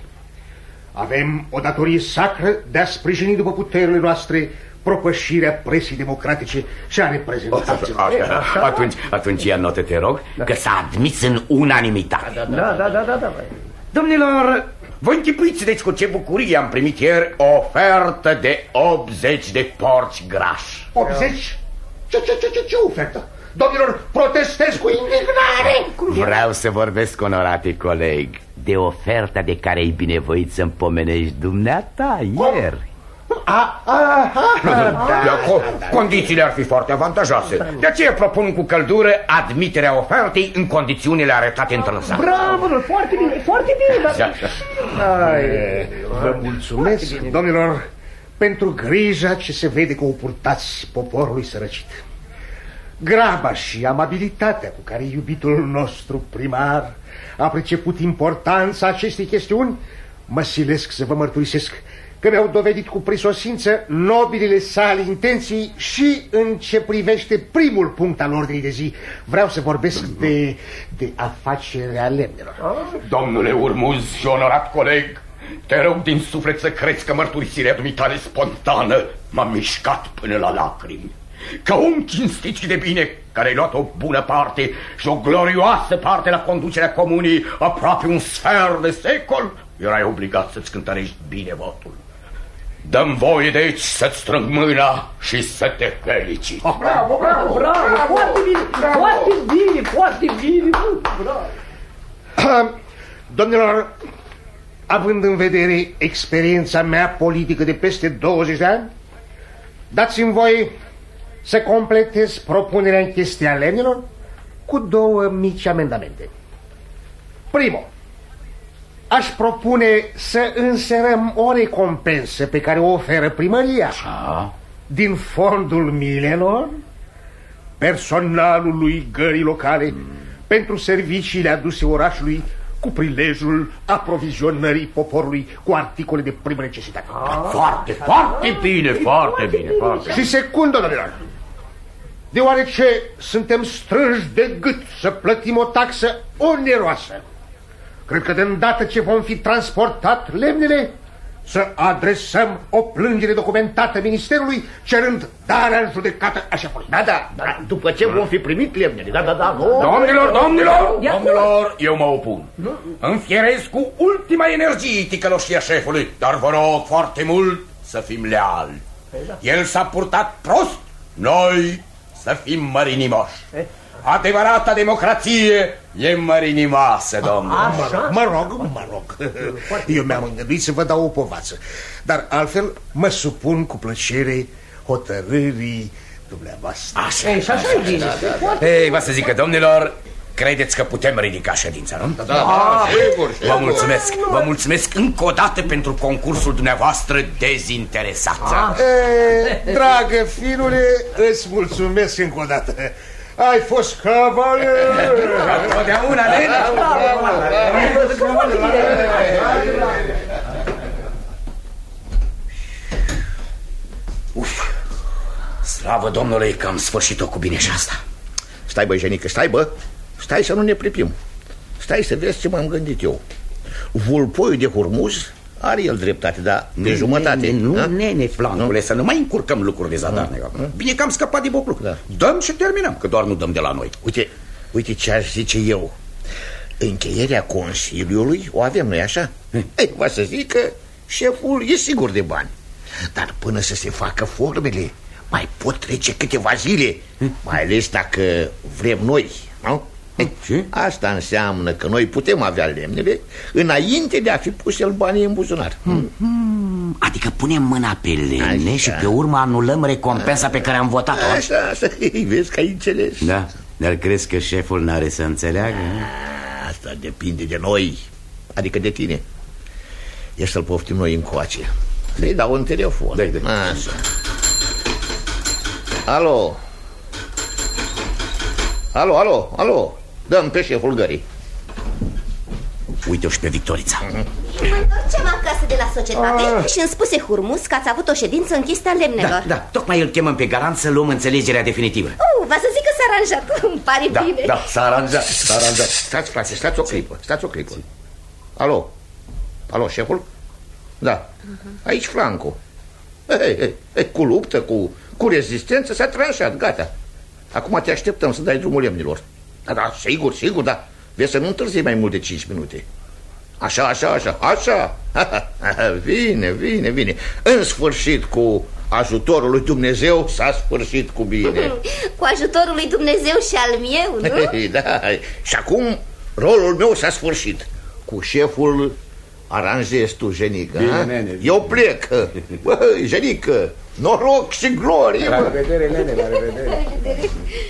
F: Avem o datorie sacră de a sprijini după puterile noastre propășirea presii democratice și a reprezentanților.
G: Atunci, atunci ia notă, te rog, da. Că s-a admis în unanimitate.
J: Da, da, da, da, da, da.
G: Domnilor, vă închipuiți deci cu ce bucurie am primit ieri o ofertă de optzeci de porci grași.
F: optzeci? Ce, ce, ce, ce, ce ofertă? Domnilor, protestez cu indignare!
G: Vreau să vorbesc, onorate coleg, de oferta de care ai binevoit să-mi pomenești dumneata ieri.
F: A, a, a,
G: da, condițiile ar fi foarte avantajoase. De aceea propun cu căldură admiterea ofertei în condițiunile arătate în trânsa.
J: Bravo, foarte bine, foarte bine.
G: Da.
F: Ai, vă mulțumesc, domnilor, pentru grija ce se vede că o purtați poporului sărăcit. Graba și amabilitatea cu care iubitul nostru primar a priceput importanța acestei chestiuni, mă silesc să vă mărturisesc că mi-au dovedit cu prisosință nobilele sale intenții și în ce privește primul punct al ordinii de zi. Vreau să vorbesc de, de afacerea lemnelor.
G: Domnule Urmuz și onorat coleg, te rog din suflet să crezi că mărturisirea dumitale spontană m-a mișcat până la lacrimi. Ca om cinstit și de bine, care ai luat o bună parte și o glorioasă parte la conducerea comunii aproape un sfert de secol, erai obligat să-ți cântărești bine votul. Dă-mi voie deci să-ți strâng mâna și să te felicit.
J: Bravo, bravo, bravo, bravo, foarte bine, foarte bine, foarte bine, bravo.
F: Domnilor, având în vedere experiența mea politică de peste douăzeci de ani, dați-mi voie să completez propunerea în chestia lemnelor cu două mici amendamente. Primul, aș propune să înserăm o recompensă pe care o oferă primăria
G: A?
F: din fondul milelor personalului gării locale mm. pentru serviciile aduse orașului cu prilejul aprovizionării poporului cu articole de primă necesitate.
L: Foarte, foarte bine, foarte bine, foarte bine.
F: Și secund, domnilor, deoarece suntem strânși de gât să plătim o taxă oneroasă, cred că de îndată ce vom fi transportat lemnele, să adresăm o plângere documentată Ministerului cerând darea în judecată a șefului.
I: Da, da, da, după ce vom fi primit lemnele. Da, da, da.
L: Domnilor, domnilor, domnilor, eu mă opun. Înfierez cu ultima energie ticăloșia șefului, dar vă rog foarte mult să fim leali. El s-a purtat prost, noi să fim mărinimoși. Adevărata democrație e mărinimoasă, domnule.
F: Mă, mă rog, mă rog. Eu mi-am îngăduit să vă dau o povață, dar altfel mă supun cu plăcere hotărârii dumneavoastră.
L: Așa, Ei, așa, așa e bine. Da, da, da. Ei, vă să zic că, domnilor, credeți că putem ridica ședința, nu?
I: Da, da, da, sigur, sigur.
L: Vă mulțumesc, vă mulțumesc încă o dată pentru concursul dumneavoastră dezinteresat.
F: E, dragă firule, îți mulțumesc încă o dată. Ai fost cavaler.
L: Totdeauna, nene. Uf, slavă Domnului că am sfârșit-o cu bine și asta.
I: Stai, bă, Jenică, stai, bă. Stai să nu ne pripim. Stai să vezi ce m-am gândit eu. Vulpoiul de Hurmuz are el dreptate, dar de ne, jumătate.
L: Ne, nu, nene, flancule, să nu mai încurcăm lucruri de zadarnică. Bine că am scăpat de bocluc. Da. Dăm și terminăm, că doar nu dăm de la noi.
I: Uite, uite ce aș zice eu. Încheierea Consiliului o avem noi, așa? Hmm. Ei, va să zic că șeful e sigur de bani. Dar până să se facă formele, mai pot trece câteva zile. Hmm. Mai ales dacă vrem noi, nu? Ei, asta înseamnă că noi putem avea lemnele înainte de a fi pus el banii în buzunar.
H: hmm. Hmm. Adică punem mâna pe lemne așa. Și pe urmă anulăm recompensa pe care am votat-o.
I: Așa, așa, vezi că ai înțeles.
H: Da, dar crezi că șeful n-are să înțeleagă?
I: A, asta depinde de noi, adică de tine. E să-l poftim noi încoace. Să-i dau un telefon.
L: Dai, dai.
I: Așa. Alo. Alo, alo, alo. Dăm pe șeful gării.
H: Uite-o și pe Victorița.
B: mm-hmm. Mă întorceam acasă de la societate ah. și îmi spuse Hurmuz că ați avut o ședință în chestia lemnelor.
H: Da, da, tocmai îl chemăm pe garant să luăm înțelegerea definitivă.
B: uh, Va să zic că s-a aranjat, îmi pare
L: da,
B: bine.
L: Da, s-a aranjat, s-a aranjat.
I: Stați, frate, stați o clipă, stați o clipă. Alo, alo, șeful? Da, uh-huh. Aici Franco. Ei, ei, ei, cu luptă, cu, cu rezistență s-a tranșat, gata. Acum te așteptăm să dai drumul lemnilor. Da, da, sigur, sigur, da. Vezi să nu întârzi mai mult de cinci minute. Așa, așa, așa, așa. Vine, vine, vine. În sfârșit, cu ajutorul lui Dumnezeu, s-a sfârșit cu bine.
B: Cu ajutorul lui Dumnezeu și al meu, nu?
I: Da, și acum rolul meu s-a sfârșit. Cu șeful aranjezi tu, Jenică.
L: Bine, nene.
I: Eu plec. Băi, Jenică, noroc și glorie.
L: La revedere, nene, la revedere.
B: La revedere.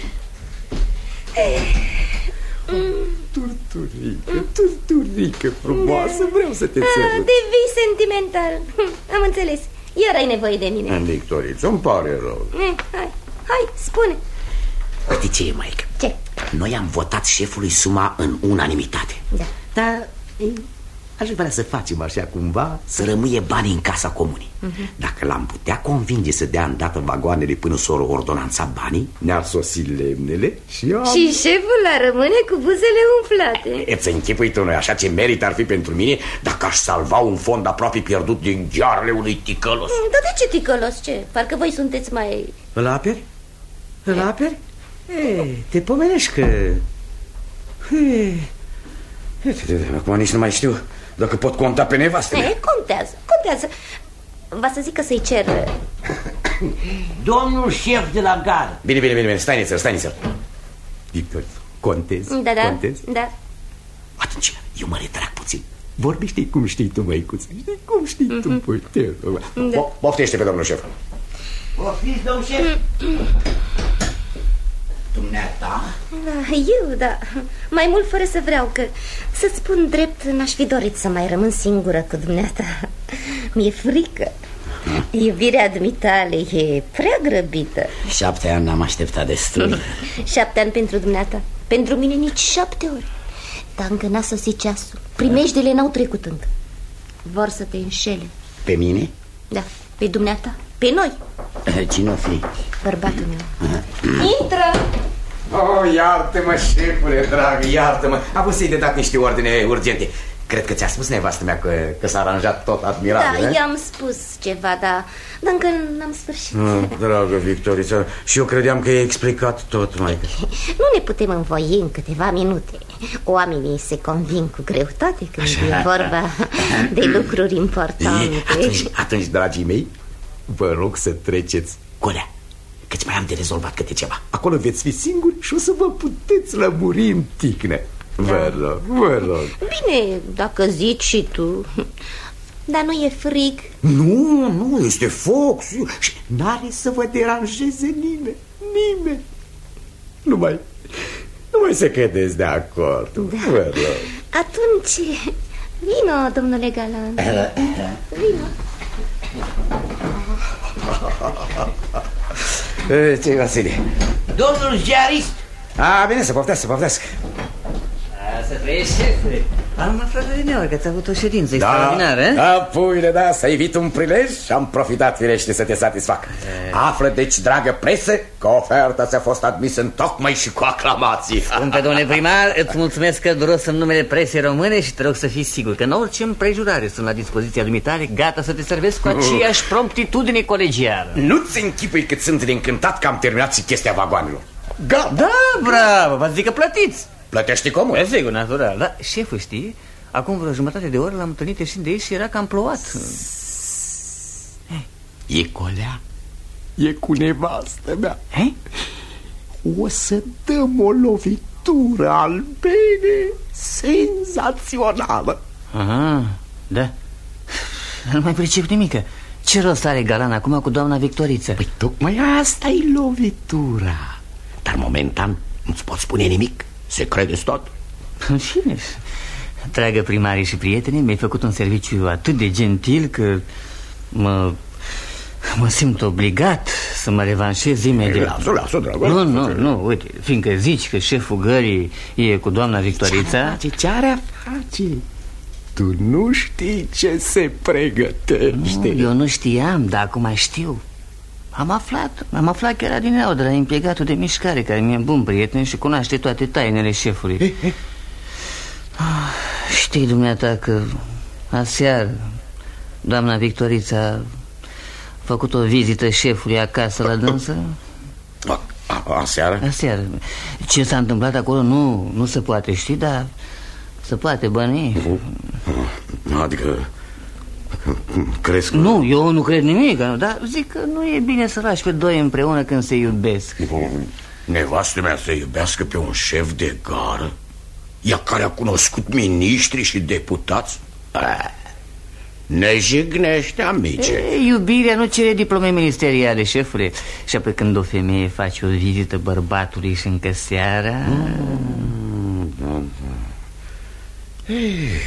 L: Turturică, turturică frumoasă, vreau să te țărut.
B: Devii sentimental. Am înțeles, iar ai nevoie de mine.
L: Victoriță, îmi pare rău.
B: Hai, hai, spune.
H: Uite ce e, maică.
B: Ce?
H: Noi am votat șefului suma în unanimitate.
B: Da.
H: Dar aș vrea să facem așa cumva, să rămâie banii în casa comunii. uh-huh. Dacă l-am putea convinge să dea îndată vagoanele până s-o ordonanța banii,
L: ne-ar sosi lemnele și am...
B: Și șeful ar rămâne cu buzele umflate.
L: E, să închipui tu, noi așa ce merită ar fi pentru mine dacă aș salva un fond aproape pierdut din ghearele unui ticălos.
B: Dar de ce ticălos? Ce? Parcă voi sunteți mai...
H: Îl aperi? Îl aperi? E, te pomenești că...
L: E... Acum nici nu mai știu dacă pot conta pe nevastă.
B: E, contează, contează. Va să zic că să-i cer...
H: Domnul șef de la gară.
L: Bine, bine, bine, stai nițel, stai nițel. Victor, contezi?
B: Da, da,
L: contezi?
B: da.
H: Atunci, eu mă retrag puțin.
L: Vorbește cum știi tu, măicuță. Știi cum știi mm-hmm. tu, putea. Da. Poftește pe domnul șef.
H: Poftiți, domnul șef. Dumneata?
B: Da, eu, da. Mai mult fără să vreau, că să-ți spun drept, n-aș fi dorit să mai rămân singură cu dumneata. Mi-e frică. Iubirea dumitale e prea grăbită.
H: Șapte ani n-am așteptat destul.
B: Șapte ani pentru dumneata. Pentru mine nici șapte ori. Dar încă n-a sosit ceasul. Primejdele n-au trecut încă. Vor să te înșele.
G: Pe mine?
B: Da, pe dumneata, pe noi.
H: Cine o fi?
B: Bărbatul meu. Intră!
L: Oh, iartă-mă, șefule, drag, iartă-mă. Am pus să-i de dat niște ordine urgente. Cred că ți-a spus nevastă mea că, că s-a aranjat tot admirabil.
B: Da,
L: eh?
B: i-am spus ceva, dar, dar încă n-am sfârșit.
L: mm, Dragă Victorița, și eu credeam că i-ai explicat tot, maică.
B: Nu ne putem învoi în câteva minute. Oamenii se convin cu greutate când Așa. e vorba de lucruri importante.
L: Atunci, atunci, dragii mei, vă rog să treceți colea, căci mai am de rezolvat câte ceva. Acolo veți fi singuri și o să vă puteți lămuri în ticnă. Vă rog, vă rog.
B: Bine, dacă zici și tu. Dar nu e frig?
L: Nu, nu, este foc și n-are să vă deranjeze nimeni. Nimeni. Numai, numai să cădeți de acord. Da. Vă rog.
B: Atunci, vino, domnule Galan. Vino.
L: Ce-i, Vasile?
E: Domnul ziarist.
L: A, bine, să poftească, să poftească.
E: Să trăiești, șefule. Am aflat de neori că ați avut o ședință
L: da,
E: extraordinară, eh?
L: Da, puile, da, să evit un prilej și am profitat, firește, să te satisfac. e... Află, deci, dragă presă, că oferta ți-a fost admisă în tocmai și cu aclamații.
E: Scumpe, domnule primar, îți mulțumesc călduros în numele presei române și te rog să fii sigur că în orice împrejurare sunt la dispoziția dumitale, gata să te servesc cu aceeași promptitudine colegială.
L: Nu-ți închipui cât sunt de încântat că am terminat și chestia vagoanelor.
E: Gata. Da, bravo, v-ați zic că plătiți.
L: Plătești comun?
E: E sigur, natural. Da, șeful, știi, acum vreo jumătate de oră l-am întâlnit ieșind de aici și era cam plouat.
L: E colea, e cu nevastă mea.
E: He?
L: O să dăm o lovitură al bine senzațională.
E: Aha, da. Nu mai pricep nimică. Ce rost are Galan acum cu doamna Victoriță?
L: Păi tocmai asta e lovitura. Dar momentan nu-ți pot spune nimic. Se crede-ți tot.
E: În fine, dragă primarii și prieteni, mi-ai făcut un serviciu atât de gentil că mă, mă simt obligat să mă revanșez imediat.
L: Lasă, lasă, dragă.
E: Nu, nu, nu, uite, fiindcă zici că șeful gării e cu doamna Victorița.
L: Ce are a face? Tu nu știi ce se pregătește.
E: Nu, eu nu știam, dar acum știu. Am aflat, am aflat chiar adineauri de la impiegatul de mișcare, care mi-e bun prieten și cunoaște toate tainele șefului. He, he. Ah, știi, dumneata, că aseară doamna Victorița a făcut o vizită șefului acasă la dânsă?
L: A, a, aseară?
E: Aseară. Ce s-a întâmplat acolo nu, nu se poate ști, dar se poate bănui.
L: Adică... Crezi că...
E: Nu, eu nu cred nimic, dar zic că nu e bine să lași pe doi împreună când se iubesc.
L: Nevastă mea să iubească pe un șef de gară? Ea care a cunoscut miniștri și deputați? Ne jignește, amice.
E: E, iubirea nu cere diplome ministeriale, șefule. Și apoi când o femeie face o vizită bărbatului și încă seara... Mm, da, da.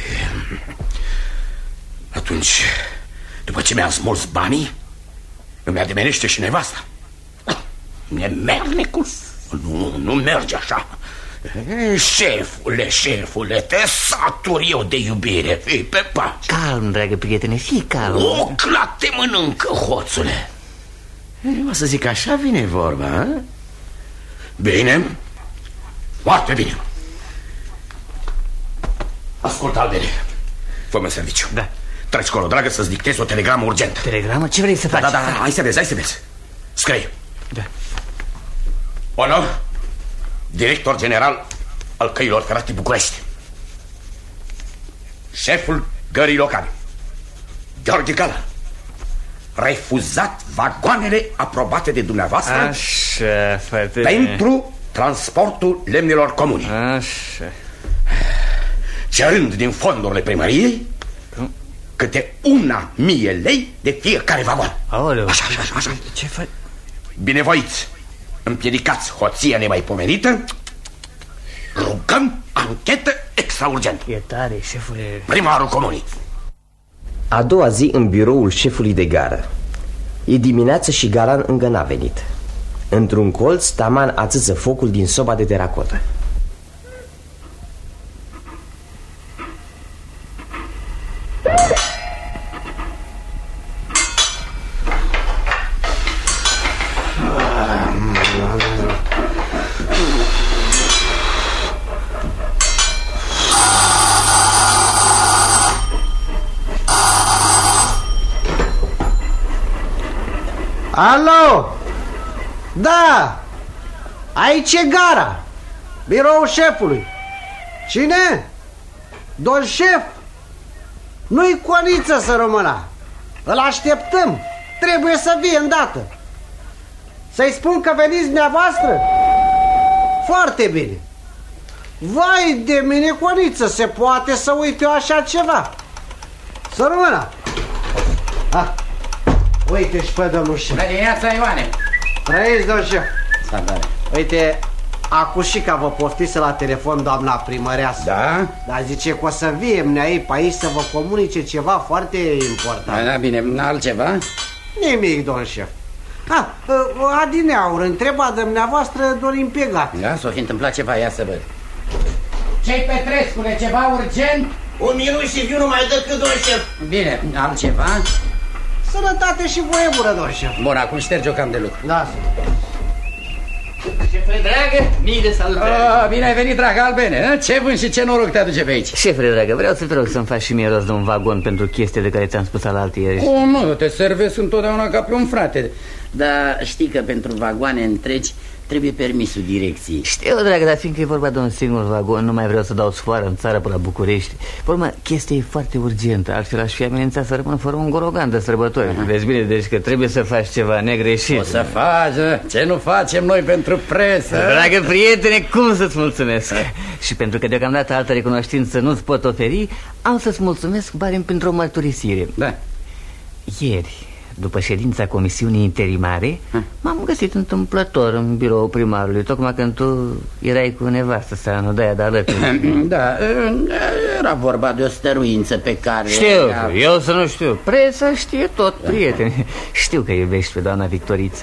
L: Atunci, după ce mi-am smuls banii, îmi ademenește și nevasta. Nemernicul. Nu, nu merge așa. E, șefule, șefule, te satur eu de iubire. Fii pe pace.
E: Calm, dragă prietene, fii calm.
L: O clat te mănâncă, hoțule. O să zic, așa vine vorba, a? Bine. Foarte bine. Ascultă, Alberi, fă-mi serviciu.
E: Da.
L: Treci colo, dragă, să-ți dictezi o telegramă urgentă.
E: Telegramă? Ce vrei să faci?
L: Da, da, da, hai să vezi, hai să vezi. Scrie.
E: Da.
L: Onor, director general al căilor ferate București. Șeful gării locale, Gheorghe Galan, refuzat vagoanele aprobate de dumneavoastră.
E: Așa, frate.
L: Pentru transportul lemnilor comune.
E: Așa.
L: Cerând din fondurile primăriei câte una mie lei de fiecare vagon.
E: Aoleu.
L: Așa, așa, așa.
E: Ce faci?
L: Binevoiți, împiedicați hoția nemaipomenită. Rugăm anchetă extraurgentă.
E: E tare, șefule.
L: Primarul comunii.
A: A doua zi în biroul șefului de gară. E dimineață și Galan încă n-a venit. Într-un colț, taman ațâță focul din soba de teracotă.
D: Alo? Da! Aici e gara, biroul șefului. Cine? Domn șef? Nu-i Coniță să rămână. Îl așteptăm. Trebuie să vie îndată. Să-i spun că veniți dumneavoastră? Foarte bine. Vai de mine, Coniță, se poate să uit eu așa ceva? Să rămână. Ah, uite și pe domnul șef.
H: Bună dimineața, Ioane.
D: Trăiți, domn șef.
H: Salutare.
D: Uite, acușica vă poftise la telefon doamna primăreasă.
H: Da?
D: Dar zice că o să vie mneai pe aici să vă comunice ceva foarte important.
H: Da, bine, altceva?
D: Nimic, domn șef. Ah, adineaur, întreba de dumneavoastră Dorin Pegat.
H: Da, s-o fi întâmplat ceva, ia să văd. Ce-i Petrescule, ceva urgent?
I: Un minut și viu numai decât, domn șef.
H: Bine, altceva?
D: Sănătate și voie bună, domn șef.
H: Bun, acum șterge-o cam de lucru.
D: Da.
E: Șefule dragă, mii de salutări.
H: Oh, bine ai venit, dragă Albene. Ce vânt și ce noroc te aduce pe aici.
E: Șefule dragă, vreau să te rog să-mi faci și mie rost de un vagon pentru chestia de care ți-am spus alaltieri.
H: Oh, nu, te servesc întotdeauna ca pe un frate. Dar știi că pentru vagoane întregi trebuie permisul direcției.
E: Știu, dragă, dar fiindcă e vorba de un singur vagon, nu mai vreau să dau sfoară în țară până la București. Pe urmă, chestia e foarte urgentă, altfel aș fi amenințat să rămână fără un gorogan de sărbători. Vezi bine, deci că trebuie să faci ceva negreșit.
H: O să faci, ce nu facem noi pentru presă?
E: Dragă prietene, cum să-ți mulțumesc? Și pentru că deocamdată altă recunoștință nu-ți pot oferi, am să-ți mulțumesc bari printr-o mărturisire.
H: Da.
E: Ieri, după ședința comisiunii interimare, m-am găsit întâmplător în biroul primarului, tocmai când tu erai cu nevastă sa, nu de-aia de alături.
H: Da, era vorba de o stăruință pe care...
E: Știu,
H: era...
E: eu să nu știu. Presa știe tot, prieteni. Știu că iubești pe doamna Victoriță.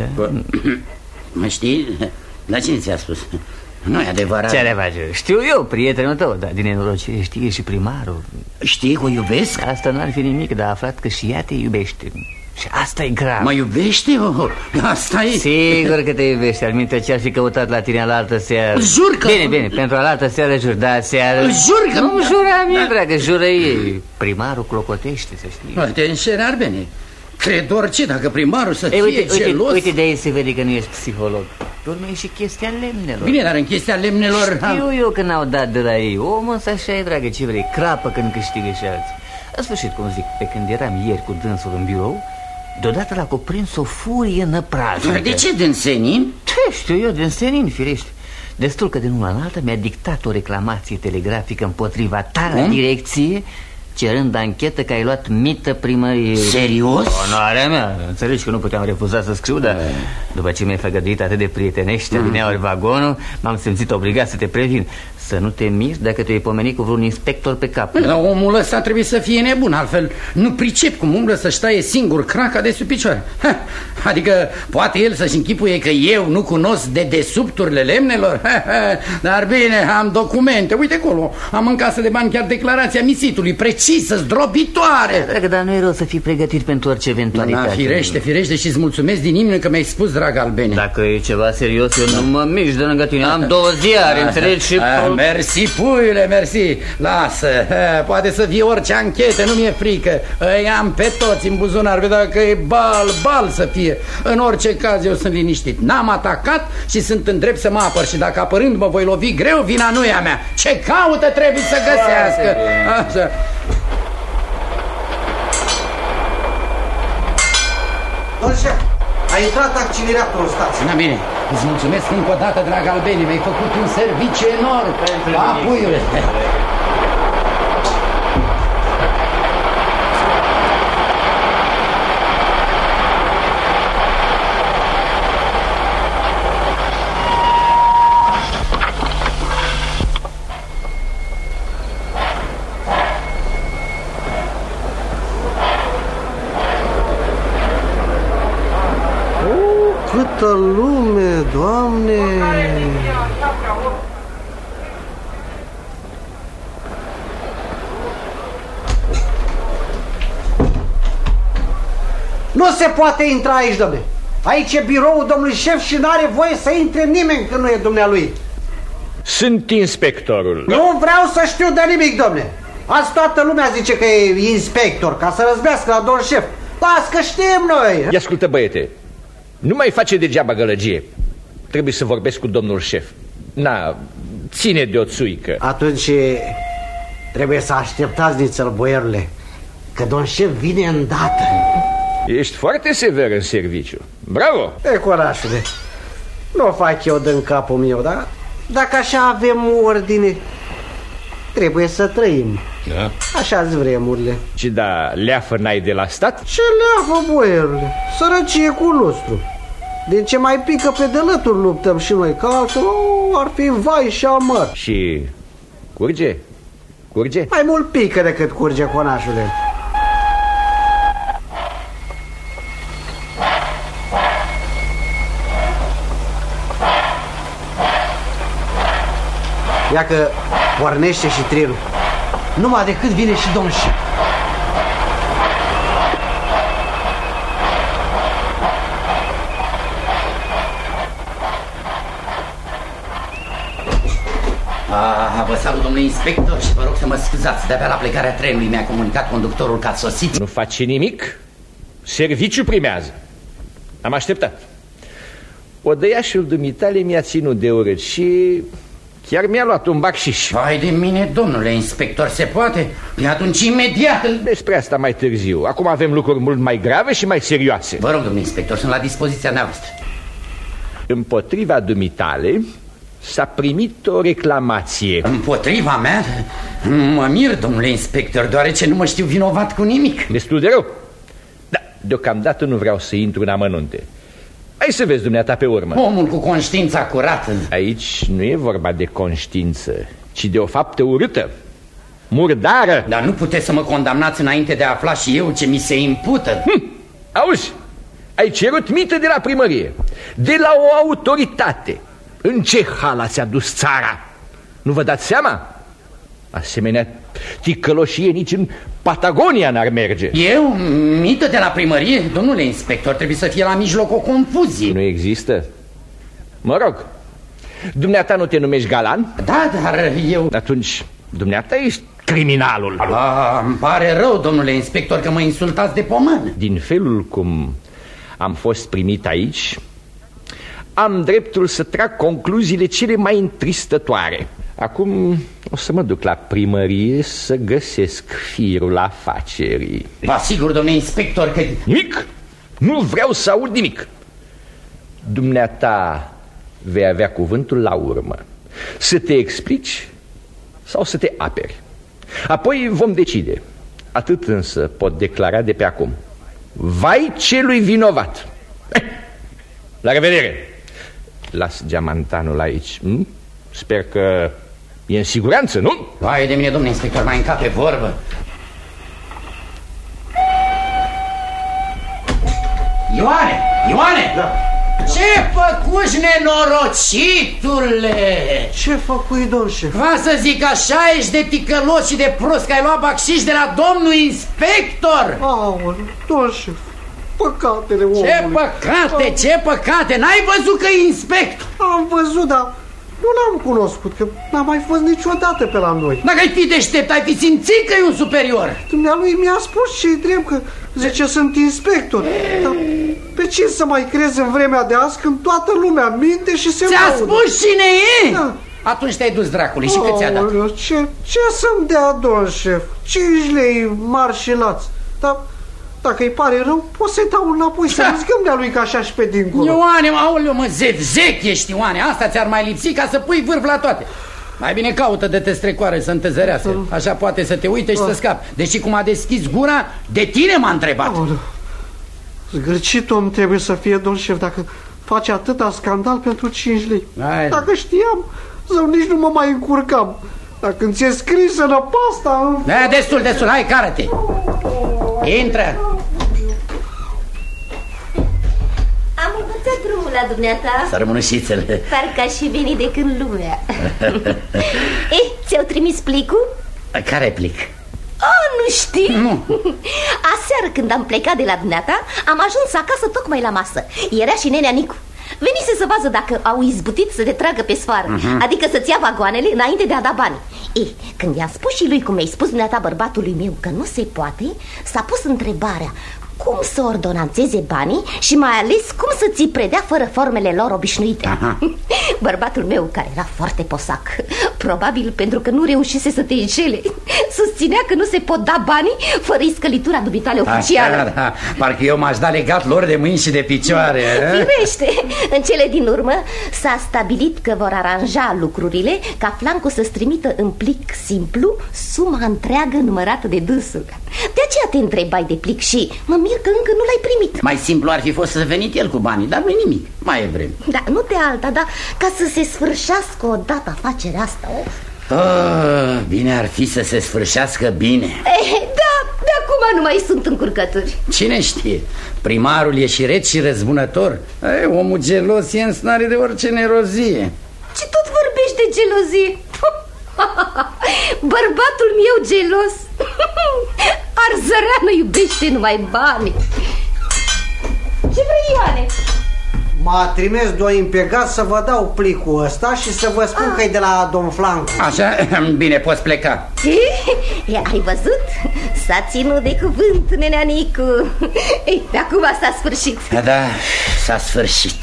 H: Mă știi? Dar cine ți-a spus? Nu e adevărat.
E: Ce adevărat? Știu eu, prietenul tău, dar din nenorocire știe și primarul.
H: Știi că o iubesc?
E: Asta n-ar fi nimic, dar a aflat că și ea te iubește. Și asta e grav.
H: Mă iubește? Oh, asta e...
E: Sigur că te iubește. Alminte, ce-ar fi căutat la tine alaltă seară?
H: Jur că...
E: Bine, bine, pentru alaltă seară jur, da, seară...
H: Jur că...
E: Nu jura mie, dragă, jură ei. Primarul clocotește, să știi.
H: Te înșeri, Arbene. Cred orice, dacă primarul să fie
E: uite,
H: gelos...
E: Uite, de aici se vede că nu ești psiholog. Pe urmă e și chestia lemnelor.
H: Bine, dar în chestia lemnelor...
E: Știu eu că n-au dat de la ei. Omul însă așa e, dragă, ce vrei, crapă când câștigă și alții. În sfârșit, cum zic, pe când eram ieri cu dânsul în birou, deodată l-a cuprins o furie năpraznică.
H: De ce, din senin?
E: Ce știu eu, din senin, firește. Destul că din una în alta mi-a dictat o reclamație telegrafică împotriva ta la direcție, cerând anchetă că ai luat mită primărie.
H: Serios?
E: Onoarea mea. Înțelegi că nu puteam refuza să scriu, dar după ce mi-ai făgăduit atât de prietenește adineauri vagonul, m-am simțit obligat să te previn. Să nu te miri dacă te-ai pomenit cu vreun inspector pe cap.
H: Dar omul ăsta trebuie să fie nebun, altfel nu pricep cum umblă să-și taie singur craca de sub picioare. Ha, adică poate el să-și închipuie că eu nu cunosc de desubturile lemnelor? Ha, ha, dar bine, am documente, uite acolo, am în casă de bani chiar declarația misitului, precisă, zdrobitoare.
E: Dragă, dar nu e rău să fii pregătit pentru orice eventualitate.
H: Da, firește, firește și îți mulțumesc din inimă că mi-ai spus, drag Albene.
E: Dacă e ceva serios, eu nu mă mișc de lângă tine, am două ziare, înțelegi? Și...
H: Mersi, puiule, mersi. Lasă, poate să fie orice anchetă, nu mi-e frică. Îi am pe toți în buzunar, dacă e bal, bal să fie. În orice caz eu sunt liniștit. N-am atacat și sunt în drept să mă apăr. Și dacă apărând mă voi lovi greu, vina nu e a mea. Ce caută trebuie să găsească. Așa.
D: Domnul șef, a intrat acceleratorul în stație.
H: Na bine, îți mulțumesc încă o dată, drag Albeni. Mi-ai făcut un serviciu enorm. Pa, puiule.
D: Câtă lume, Doamne! Nu se poate intra aici, domne. Aici e biroul domnului șef și n-are voie să intre nimeni când nu e dumnealui.
L: Sunt inspectorul.
D: Nu vreau să știu de nimic, domne. Azi toată lumea zice că e inspector, ca să răzbească la domnul șef. Las că știm noi.
L: Ia ascultă, băiete.
M: Nu mai face degeaba gălăgie. Trebuie să vorbesc cu domnul șef. Na, ține de o țuică.
D: Atunci trebuie să așteptați nițel, boierule, că domn șef vine îndată.
M: Ești foarte sever în serviciu. Bravo!
D: E, corașule, nu o fac eu din capul meu, dar dacă așa avem ordine, trebuie să trăim.
M: Da.
D: Așa-s vremurile.
M: Și da, leafă n-ai de la stat?
D: Ce leafă, boierule? Sărăcie cu nostru. Din ce mai pică pe dălături luptăm și noi, că altfel ar fi vai și amăr.
M: Și curge? Curge?
D: Mai mult pică decât curge, conașule. Ia că pornește și trenul. Numai decât vine și domn șef.
H: Ah, vă salut, domnule inspector, și vă rog să mă scuzați. De-abia la plecarea trenului mi-a comunicat conductorul că ați sosit.
M: Nu face nimic. Serviciu primează. Am așteptat. Odăiașul dumitale mi-a ținut de urât și chiar mi-a luat un bacșiș.
H: Vai de mine, domnule inspector, se poate? Pe atunci imediat...
M: Despre asta mai târziu. Acum avem lucruri mult mai grave și mai serioase.
H: Vă rog, domnule inspector, sunt la dispoziția noastră.
M: Împotriva dumitale s-a primit o reclamație.
H: Împotriva mea? Mă mir, domnule inspector, deoarece nu mă știu vinovat cu nimic.
M: Destul de rău. Da, deocamdată nu vreau să intru în amănunte. Hai să vezi dumneata pe urmă.
H: Omul cu conștiința curată.
M: Aici nu e vorba de conștiință, ci de o faptă urâtă, murdară.
H: Dar nu puteți să mă condamnați înainte de a afla și eu ce mi se impută.
M: Hm, auzi, ai cerut mită de la primărie, de la o autoritate. În ce hal ați adus țara? Nu vă dați seama? Asemenea ticăloșie nici în Patagonia n-ar merge.
H: Eu? Mită de la primărie? Domnule inspector, trebuie să fie la mijloc o confuzie.
M: Nu există? Mă rog, dumneata nu te numești Galan?
H: Da, dar eu...
M: Atunci, dumneata ești criminalul.
H: A, îmi pare rău, domnule inspector, că mă insultați de pomană.
M: Din felul cum am fost primit aici, am dreptul să trag concluziile cele mai întristătoare. Acum o să mă duc la primărie să găsesc firul afacerii.
H: Vă asigur, domnule inspector, că...
M: Nimic! Nu vreau să aud nimic. Dumneata vei avea cuvântul la urmă. Să te explici sau să te aperi. Apoi vom decide. Atât însă pot declara de pe acum. Vai celui vinovat. Eh, la revedere. Las geamantanul aici. hm? Sper că e în siguranță, nu?
H: Vai de mine, domnule inspector, mai încape vorbă. Ioane! Ioane!
D: Da.
H: Ce făcuși, nenorocitule?
D: Ce făcui, domn șef?
H: Va să zic așa, ești de ticălos și de prost că ai luat bacșiș de la domnul inspector.
D: Aoleu, domn șef, păcatele omului.
H: Ce păcate, ce păcate, n-ai văzut că e inspector?
D: Am văzut, dar nu l-am cunoscut, că n-a mai fost niciodată pe la noi.
H: Dacă ai fi deștept, ai fi simțit că e un superior.
D: Dumnealui mi-a spus ce-i drept, că zice sunt inspector. Dar pe ce să mai crezi în vremea de azi când toată lumea minte și se
H: Ți-a spus cine e?
D: Da.
H: Atunci te-ai dus dracului și cât ți-a dat?
D: Ce, ce să-mi dea, domn șef? Cinci lei mari și lați. Dar dacă îi pare rău, poți să-i dau înapoi, să nu zicăm de-a lui ca așa și pe dincolo.
H: Ioane, aoleu, mă, zec, zec ești, Ioane. Asta ți-ar mai lipsi ca să pui vârf la toate. Mai bine caută de te strecoare să întăzărească. Așa poate să te uite și să scapi. Deși cum a deschis gura, de tine m-a întrebat.
D: Zgârcit om trebuie să fie, domn șef, dacă face atâta scandal pentru cinci lei.
H: Hai.
D: Dacă știam, zău, nici nu mă mai încurcam. Dacă îmi ți-e scris în pasta...
H: Da, destul, destul, hai, cară-te. Intră.
B: Am învățat drumul la dumneata.
H: Să rămână șițele.
B: Parcă aș fi venit de când lumea. Eh, ți-au trimis plicul?
H: Care plic?
B: Oh, nu știi?
H: Nu.
B: Aseară când am plecat de la dumneata, am ajuns acasă tocmai la masă. Era și nenea Nicu. Venise să vadă dacă au izbutit să te tragă pe sfoară, uh-huh. Adică să-ți ia vagoanele înainte de a da bani. Eh, când i-am spus și lui cum mi-ai spus dumneata bărbatului meu că nu se poate, s-a pus întrebarea: cum să ordonanțeze banii și mai ales cum să ți predea fără formele lor obișnuite. Aha. Bărbatul meu, care era foarte posac, probabil pentru că nu reușise să te înșele, susținea că nu se pot da banii fără iscălitura dumitale oficială.
H: Așa, da. Parcă eu m-aș da legat lor de mâini și de picioare.
B: Firește. În cele din urmă s-a stabilit că vor aranja lucrurile ca Flanco să-ți trimită în plic simplu suma întreagă numărată de dânsul. De aceea te întrebai de plic și mă mir că încă nu l-ai primit.
H: Mai simplu ar fi fost să venit el cu banii, dar nu-i nimic, mai e vreme.
B: Da, nu de alta, dar ca să se sfârșească odată afacerea asta.
H: Oh, bine ar fi să se sfârșească bine.
B: Eh, da, de acum nu mai sunt încurcături.
H: Cine știe, primarul e și ret și răzbunător. E, omul gelos e în stare de orice nerozie.
B: Ce tot vorbești de gelozie? Bărbatul meu gelos Arzăreană iubește numai bani. Ce vrei, Ioane?
D: M-a trimis doi impegați să vă dau plicul ăsta și să vă spun ah. că e de la domn Flanco.
H: Așa? Bine, poți pleca.
B: E, ai văzut? S-a ținut de cuvânt, nenea Nicu. Ei, de acum s-a sfârșit.
H: Da, s-a sfârșit.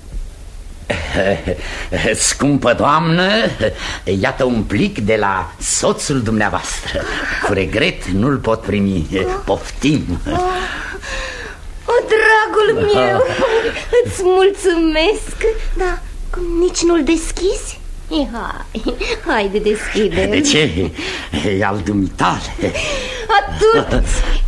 H: Scumpă doamnă, iată un plic de la soțul dumneavoastră. Cu regret nu-l pot primi. Poftim.
B: O, dragul meu, îți mulțumesc. Da, cum nici nu-l deschizi? Hai, haide, deschide.
H: De ce? E al dumitale.
B: Atât.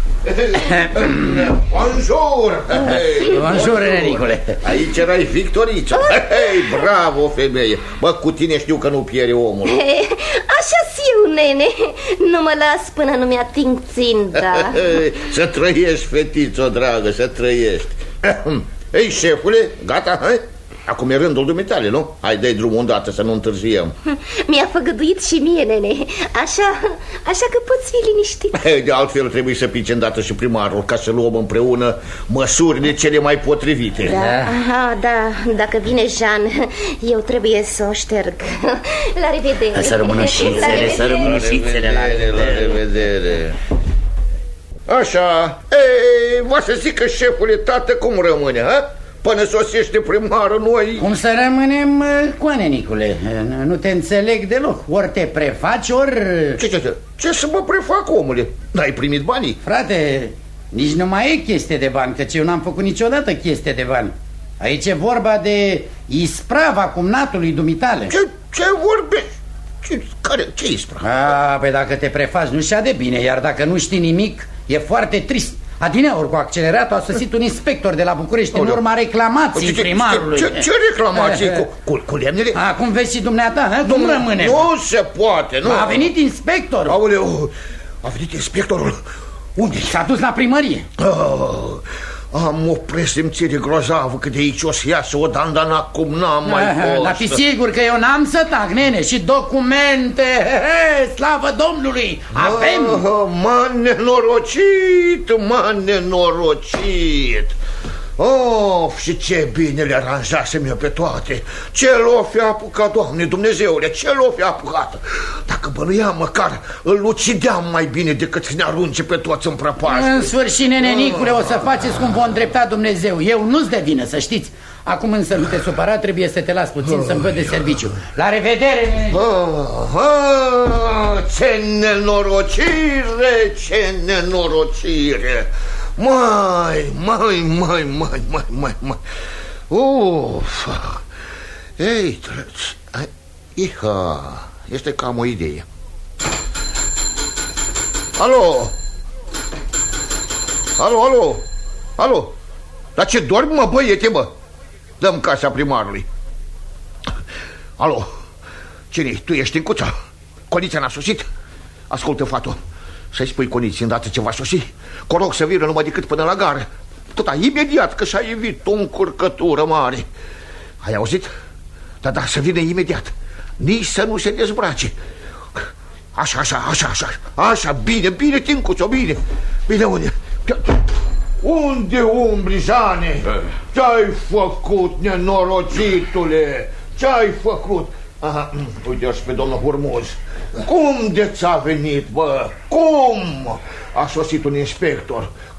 I: Bonjour!
H: Bonjour, Nicule.
I: Aici erai Victoriță. Hei, bravo, femeie. Bă, cu tine știu că nu pierde omul.
B: Așa-s eu, nene. Nu mă las până nu mi-ating ținta.
I: Să trăiești, fetiță dragă, să trăiești. Ei, șefule, gata, hai? Acum e rândul dumitale, nu? Hai, dă-i drumul îndată să nu întârziem.
B: Mi-a făgăduit și mie, nene. Așa, așa că poți fi liniștit.
I: De altfel trebuie să pice îndată și primarul, ca să luăm împreună măsurile cele mai potrivite.
B: Da, aha, da, dacă vine Jean, eu trebuie să o șterg. La revedere.
H: Să rămână șițele, să rămână șițele.
I: La revedere, la revedere. Așa, ei, va să zic că șefule, tată, cum rămâne, ha? Până sosește primarul, noi...
H: Cum să rămânem, coane, Nicule? Nu te înțeleg deloc. Ori te prefaci, ori...
I: Ce, ce, ce? Ce să mă prefac, omule? N-ai primit banii?
H: Frate, nici nu mai e chestie de bani, căci eu n-am făcut niciodată chestie de bani. Aici e vorba de isprava cumnatului dumitale.
I: Ce, ce vorbești? Ce, care, ce isprava?
H: A, păi dacă te prefaci nu știa de bine, iar dacă nu știi nimic, e foarte trist. Adineauri cu acceleratul a sosit un inspector de la București în urma reclamației primarului.
I: Ce, ce reclamații? Cu, cu, cu lemnele?
H: Acum vezi și dumneata, cum rămâne?
I: Nu se poate, nu.
H: A venit inspectorul.
I: Aoleu, a venit inspectorul. Unde?
H: S-a dus la primărie.
I: Oh, am o presimțire grozavă că de aici o să iasă o dandana cum n-am mai fost.
H: Dar fi sigur că eu n-am să tac, nene, și documente, he, he, slavă Domnului, avem.
I: Oh, m-a nenorocit, m-a nenorocit. Oh, și ce bine le aranjasem eu pe toate. Ce l-o fi apucat, Doamne Dumnezeule, ce l-o fi apucat. Dacă bănuiam măcar îl ucideam mai bine decât să ne arunce pe toți în prăpastie.
H: În sfârșit, nene Nicule, o să faceți cum v-o îndrepta Dumnezeu. Eu nu-ți de vină, să știți. Acum însă nu te supăra, trebuie să te las puțin să-mi văd de serviciu. La revedere, nene.
I: Oh, oh, ce nenorocire, ce nenorocire. Mai, mai, mai, mai, mai, mai, mai. Uf. Ei, treci. Iha, este cam o idee. Alo? Alo, alo? Alo? Dar ce dormi, mă, băiete, mă? Dăm casa primarului. Alo? Cine-i? Tu ești în cuța? Conița n-a sosit? Ascultă, fată, să-i spui Coniții îndată ce va sosi. Că rog să vină numai decât până la gară. Tot imediat, că și-a evit o încurcătură mare. Ai auzit? Da, da, să vină imediat. Nici să nu se dezbrace. Așa, așa, așa, așa. Așa, bine, bine, Tincuțo, bine. Bine, unde? Unde umbli, Jane? Ce-ai făcut, nenorocitule? Ce-ai făcut? Aha, uite-o și pe domnul Hurmuz. Cum de ți-a venit, bă? Cum? A sosit un inspector.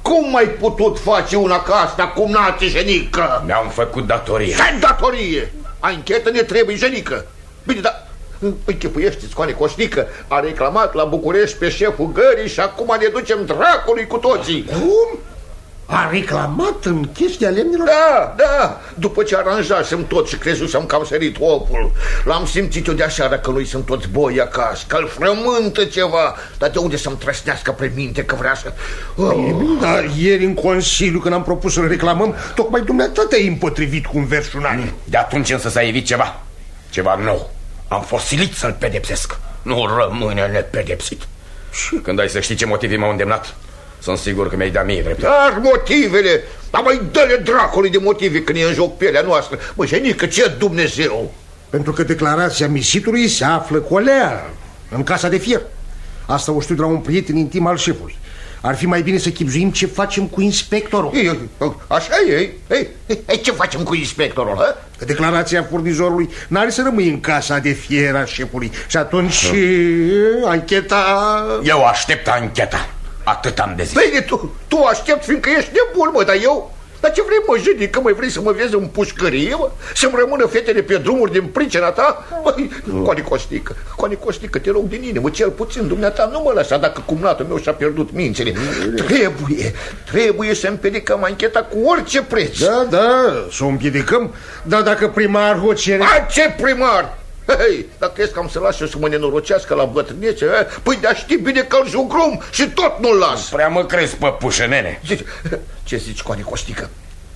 I: Cum ai putut face una ca asta, cumnate, jenică?
L: Mi-am făcut datoria.
I: Ce datorie? Anchetă ne trebuie, jenică. Bine, dar închipuiește-ți, Coane Coșnică, a reclamat la București pe șeful gării și acum ne ducem dracului cu toții.
F: Cum? A reclamat în chestia lemnilor?
I: Da, da, după ce aranjasem tot și crezusem că am sărit opul. L-am simțit eu de aseară că lui sunt toți boi acasă, că-l frământă ceva. Dar de unde să-mi trăsnească pre minte că vrea să...
F: Oh. Dar ieri în Consiliu, când am propus să-l reclamăm, tocmai dumneata te-ai împotrivit cu înverșunare.
L: De atunci însă s-a evit ceva, ceva nou. Am fost silit să-l pedepsesc. Nu rămâne nepedepsit. Și când ai să știi ce motive m-au îndemnat, sunt sigur că mi-ai dat mie dreptate.
I: Dar motivele, dar mai dă-le dracului de motive când e în joc pielea noastră. Bă, jenică, ce Dumnezeu?
F: Pentru că declarația misitului se află cu alea în casa de fier. Asta o știu de la un prieten intim al șefului. Ar fi mai bine să chipzuim ce facem cu inspectorul.
I: Ei, așa e, ei, ei, ei, ce facem cu inspectorul, hă?
F: Că declarația furnizorului n-are să rămâi în casa de fier a șefului. Și atunci no. ancheta...
L: Eu aștept ancheta. Atât am de zis.
I: Bine, tu, tu aștept fiindcă ești nebun, mă, dar eu... Dar ce vrei, mă, jenică, că mai vrei să mă vezi în pușcărie, mă? Să-mi rămână fetele pe drumuri din pricina ta? Măi, Coane Coșnică, Coane Coșnică, te rog din inimă, cel puțin dumneata nu mă lăsa dacă cumnatul meu și-a pierdut mințile. Trebuie, trebuie să împiedicăm ancheta cu orice preț.
F: Da, da, să o împiedicăm, dar dacă primarul o cere...
I: A, ce primar? Hei, dacă crezi că am să las eu să mă nenorocească la bătrânețe, păi de-a ști bine că-l jugrum și tot nu-l las.
L: Prea mă crezi, păpușă, nene.
I: Ce zici, Coane Coșnică?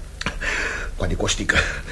I: Coane Coșnică,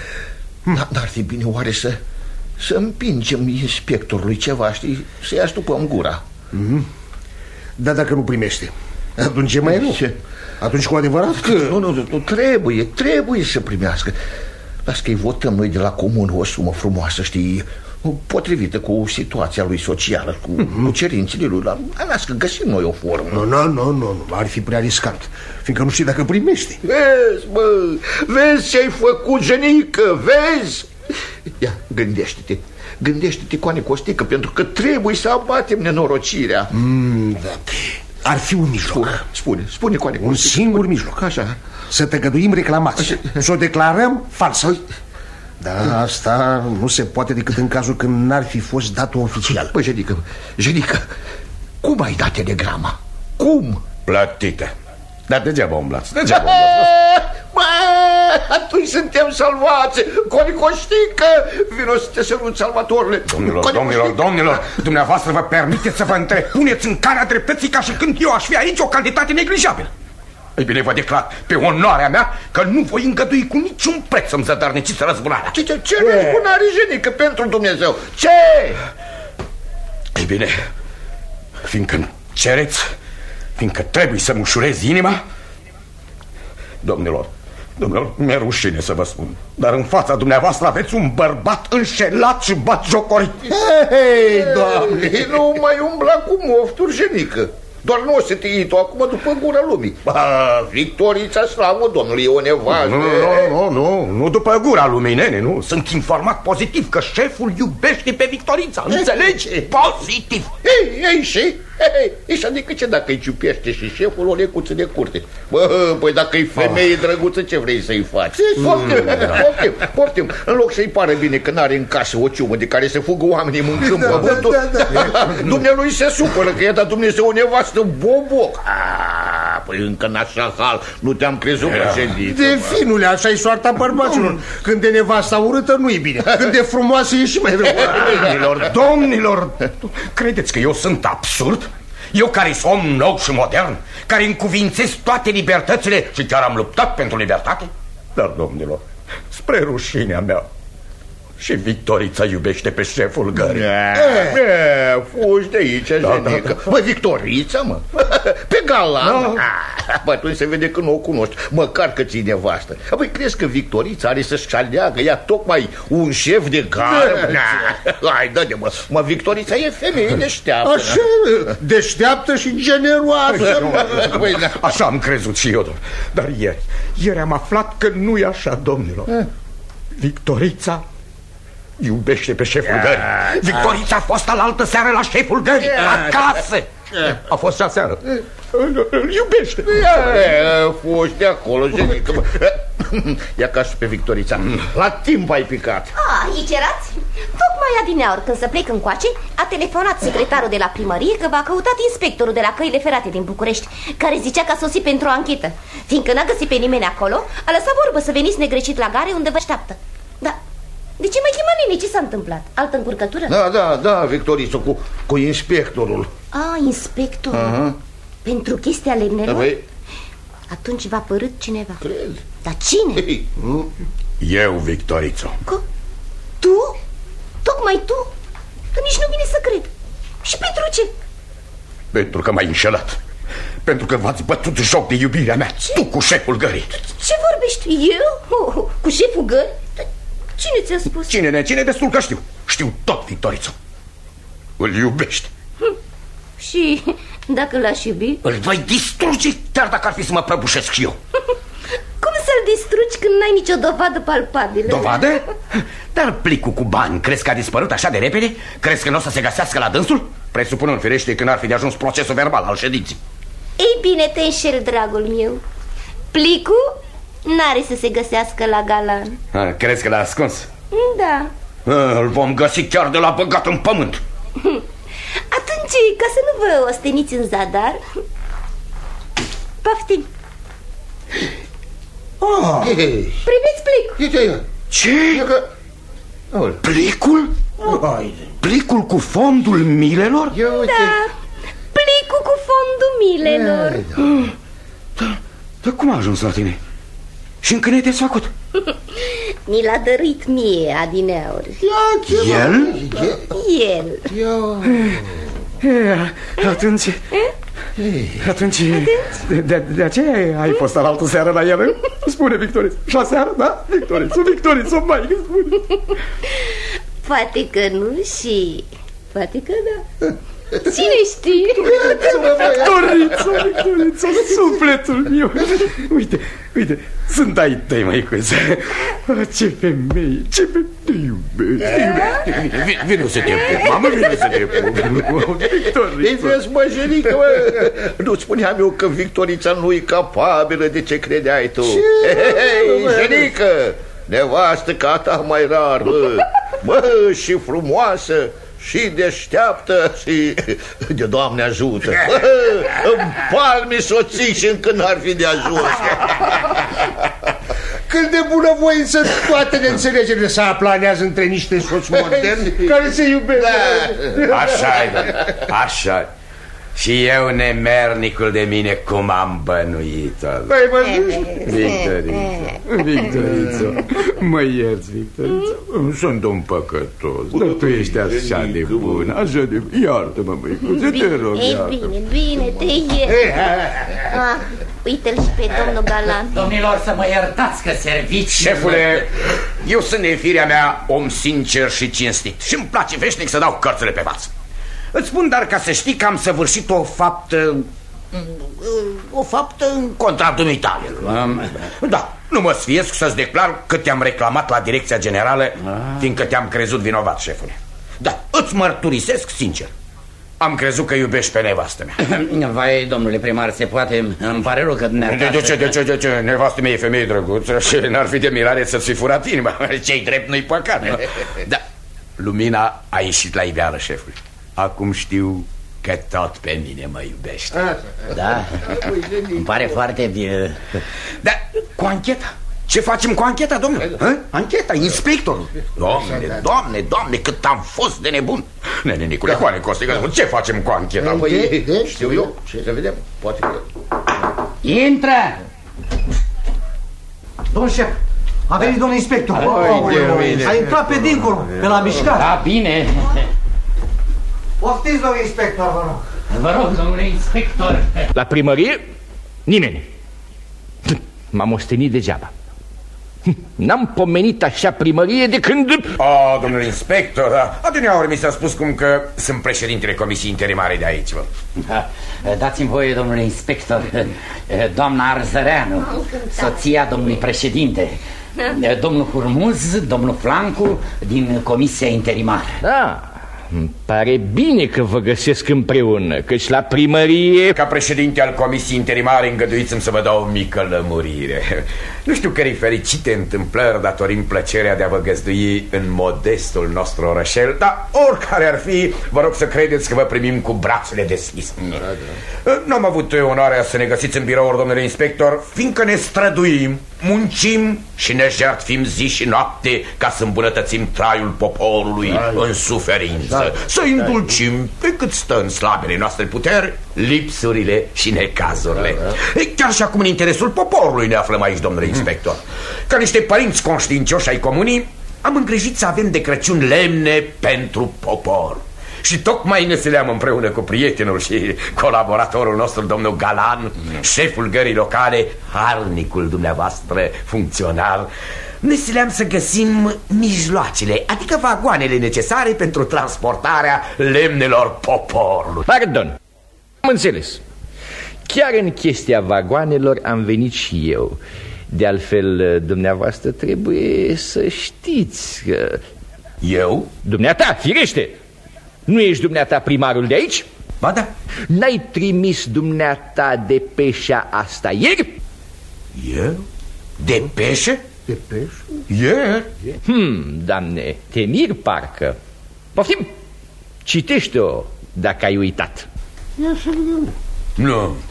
I: n-ar fi bine oare să Să împingem inspectorului ceva, știi, să-i astupăm gura.
F: mm-hmm. Dar dacă nu primește, atunci ce mai nu? Atunci cu adevărat că...
I: Nu, nu, nu, trebuie, trebuie să primească. Las că-i votăm noi de la comun o sumă frumoasă, știi, potrivită cu situația lui socială, cu, mm-hmm. cu cerințele lui. Las că găsim noi o formă.
F: Nu, nu, nu, nu, ar fi prea riscant, fiindcă nu știi dacă primește.
I: Vezi, bă, vezi ce ai făcut, jenică, vezi? Ia, gândește-te, gândește-te, Coane Costică, pentru că trebuie să abatem nenorocirea.
F: mm, da. Ar fi un mijloc.
I: Spune, spune, spune Coane Costică.
F: Un singur spune. mijloc. Așa. Să tăgăduim reclamația, să o declarăm falsă. Da, asta nu se poate decât în cazul când n-ar fi fost dat-o oficial.
I: Păi, jenică, jenică, cum ai dat telegrama? Cum?
L: Plătită. Dar degeaba umblați, degeaba umblați.
I: Bă, atunci suntem salvați. Coane Costică, vino să te sărut, salvatorile.
L: Domnilor, Coane domnilor, Costică. domnilor, dumneavoastră vă permiteți să vă întrepuneți în calea dreptății ca și când eu aș fi aici o cantitate neglijabilă. Ei bine, vă declar pe onoarea mea că nu voi îngădui cu niciun preț să-mi zădărniciți răzbunarea.
I: Ce, ce, ce răzbunare, jenică, pentru Dumnezeu? Ce?
L: Ei bine, fiindcă cereți, fiindcă trebuie să-mi ușurez inima, domnilor, domnilor, mi-e rușine să vă spun, dar în fața dumneavoastră aveți un bărbat înșelat și batjocorit.
I: Hei, Doamne, nu mai umbla cu mofturi, jenică. Doar nu o să te iei tu acum după gura lumii. Ba, Victorița, slavă Domnului, e o nevastă.
L: Nu, nu, nu, nu, nu după gura lumii, nene, nu. Sunt informat pozitiv că șeful iubește pe Victorița, înțelegi? Pozitiv.
I: Ei, ei, și? Ei, ei, și adică ce dacă îi iubește și șeful o lecuță de curte? Bă, păi dacă e femeie oh. drăguță, ce vrei să-i faci? Poftim, poftim, poftim. În loc să-i pare bine că n-are în casă o ciumă de care se fugă oamenii mâncând da, pământul, da, da, da. Dumnealui se supără că i-a dat Dumnezeu o nevastă boboc. Ah, păi încă n-așa hal, nu te-am crezut, președinte.
F: De finule, așa-i soarta bărbaților. Când de nevasta urâtă, nu-i bine. Când de frumoasă, e și mai rău.
L: Domnilor, domnilor, credeți că eu sunt absurd? Eu care sunt om nou și modern, care încuvințez toate libertățile și chiar am luptat pentru libertate? Dar, domnilor, spre rușinea mea, și Victorița iubește pe șeful gării.
I: Fugi de aici, da, jenică. Da, da. Mă, Victorița, mă? Pe galan? Da. Bă, atunci se vede că nu o cunoști, măcar că ți-i nevastă. Băi, crezi că Victorița are să-și aleagă ea tocmai un șef de gară? Da. Hai, dă-de, mă. Mă, Victorița e femeie deșteaptă.
F: Așa, deșteaptă și generoasă.
L: Băi, da. Așa am crezut și eu, dar ieri, ieri am aflat că nu e așa, domnilor. eh. Victorița iubește pe șeful gării. Victorița a fost alaltă seară la șeful gării, acasă.
G: A fost aseară. Îl iubește.
I: A fost de acolo, Jenică. Ia ca și pe Victorița. La timp ai picat.
B: Ah, aici erați? Tocmai adineauri, când să plec încoace, a telefonat secretarul de la primărie că v-a căutat inspectorul de la căile ferate din București, care zicea că a sosit pentru o anchetă. Fiindcă n-a găsit pe nimeni acolo, a lăsat vorbă să veniți negreșit la gare unde vă așteaptă. Da. De ce mai chema nene? Ce s-a întâmplat? Altă încurcătură?
I: Da, da, da, Victoriță, cu, cu inspectorul.
B: Ah, inspectorul. uh-huh. Pentru chestia lemnelor? Da, atunci v-a părât cineva.
I: Cred.
B: Dar cine? Ei,
G: eu, Victoriță.
B: Că? Tu? Tocmai tu? Că nici nu vine să cred. Și pentru ce?
G: Pentru că m-ai înșelat. Pentru că v-ați bătut joc de iubirea mea. Ce? Tu cu șeful gării.
B: Ce vorbești? Eu? Oh, cu șeful gării? Cine ți-a spus?
G: Cine ne cine? Destul că știu. Știu tot, Victoriță. Îl iubești.
B: Hm. Și dacă l-aș iubi?
G: Îl voi distruge, chiar dacă ar fi să mă prăbușesc și eu.
B: Cum să-l distrugi când n-ai nicio dovadă palpabilă?
G: Dovadă? Dar plicul cu bani, crezi că a dispărut așa de repede? Crezi că nu o să se găsească la dânsul? Presupunând firește că n-ar fi de ajuns procesul verbal al ședinței.
B: Ei bine, te înșel, dragul meu. Plicul n-are să se găsească la Galan.
G: A, crezi că l-a ascuns?
B: Da.
G: A, îl vom găsi chiar de la băgat în pământ.
B: Atunci, ca să nu vă osteniți în zadar, poftim.
I: Oh.
B: Priviți plicul.
G: Ce? Plicul? Plicul cu fondul milelor?
B: Da, plicul cu fondul milelor.
G: Dar da, cum a ajuns la tine? Și încă ne-ai desfăcut?
B: Mi l-a dăruit mie adineauri.
G: El?
B: El.
L: E, atunci... Atunci... De, de aceea ai fost alaltă seară la el? Spune, Victoriță. Și la seară, da? Victoriță, Victoriță, mai spune.
B: Poate că nu și... Poate că da. Cine știe?
L: Victoriță, Victoriță, sufletul meu. Uite, uite, sunt ai tăi, măicuță. Ce femei, ce femei. Te iubesc, te iubesc.
G: Vine să te pup, mamă, vine să te pup.
I: Victoriță. Ei, vezi, mă, Jenică, mă. Nu spuneam eu că Victorița nu-i capabilă de ce credeai tu. Hei, Jenică, nevastă ca ta mai rar, mă. Mă, și frumoasă, și deșteaptă, și de Doamne ajută. Bă, îmi palmi soții și încă n-ar fi de ajuns.
F: Cât de bunăvoință toate neînțelegerile se aplanează între niște soți moderni care se iubesc.
G: Da. Așa-i, da. Așa-i. Și eu, nemernicul de mine, cum am bănuit-o.
L: Victoriță, Victoriță, mă ierți, Victoriță. Sunt un păcătos, dar tu ești așa de bun, așa de... Iartă-mă, măicuță, te rog,
B: iartă-mă. E bine, bine, te iert. Ah, uite-l și pe domnul Galan.
H: Domnilor, să mă iertați că serviți...
G: Șefule, eu sunt de firea mea om sincer și cinstit și îmi place veșnic să dau cărțile pe față. Îți spun dar ca să știi că am săvârșit o faptă... O faptă în contra dumitale. Da, nu mă sfiesc să-ți declar că te-am reclamat la direcția generală, fiindcă te-am crezut vinovat, șefule. Da, îți mărturisesc sincer. Am crezut că iubești pe nevastă mea.
H: Vai, domnule primar, se poate... Îmi pare rău că dumneavoastră...
G: De ce, de ce, de ce? Nevastă mea e femeie drăguță și n-ar fi de mirare să-ți fi furat inima. Ce-i drept, nu-i păcat. Da, lumina a ieșit la iveală, șefule. Acum știu că tot pe mine mă iubește.
H: Da, îmi pare foarte bine.
G: Da, cu ancheta. Ce facem cu ancheta, domnule? Ha? Ancheta, inspectorul. Doamne, doamne, doamne, cât am fost de nebun. Nene, Nicule, Coane, Costică, ce facem cu ancheta?
I: Păi, știu eu, ce să vedem, poate că...
H: Intră!
D: Domnul șef, a venit domnul inspector. A intrat pe dincolo, pe la mișcare.
H: Da, bine.
D: Poftiți, domnul inspector, vă rog.
H: Vă rog, domnule inspector.
M: La primărie, nimeni. M-am ostenit degeaba. N-am pomenit așa primărie de când...
G: Oh, domnule inspector, da. Adineauri mi s-a spus cum că sunt președintele comisiei interimare de aici, bă.
H: Da. Dați-mi voie, domnule inspector, doamna Arzăreanu, soția domnului președinte, domnul Hurmuz, domnul Flancu, din comisia interimară.
M: Da, îmi pare bine că vă găsesc împreună, căci la primărie...
L: Ca președinte al comisiei interimare, îngăduiți-mi să vă dau o mică lămurire. Nu știu cărei fericite întâmplări datorim plăcerea de a vă găzdui în modestul nostru orășel, dar oricare ar fi, vă rog să credeți că vă primim cu brațele deschise. Da, da. Nu am avut onoarea să ne găsiți în birouri, domnule inspector, fiindcă ne străduim, muncim și ne jertfim zi și noapte ca să îmbunătățim traiul poporului da, în suferință, da, să indulcim pe cât stă în slabele noastre puteri lipsurile și necazurile. Da, da. Chiar și acum în interesul poporului ne aflăm aici, domnule inspector. Ca niște părinți conștiincioși ai comunii, am îngrijit să avem de Crăciun lemne pentru popor. Și tocmai ne sileam împreună cu prietenul și colaboratorul nostru, domnul Galan, mm. șeful gării locale, harnicul dumneavoastră funcționar, ne sileam să găsim mijloacele, adică vagoanele necesare pentru transportarea lemnelor poporului.
M: Pardon, am înțeles. Chiar în chestia vagoanelor am venit și eu. De altfel, dumneavoastră trebuie să știți că...
L: Eu?
M: Dumneata, firește! Nu ești dumneata primarul de aici?
L: Ba da.
M: N-ai trimis dumneata depeșa asta ieri?
L: Eu? Depeșe?
F: Depeșe?
L: Ieri?
M: Hmm, doamne, te mir parcă. Poftim, citește-o dacă ai uitat.
L: Nu.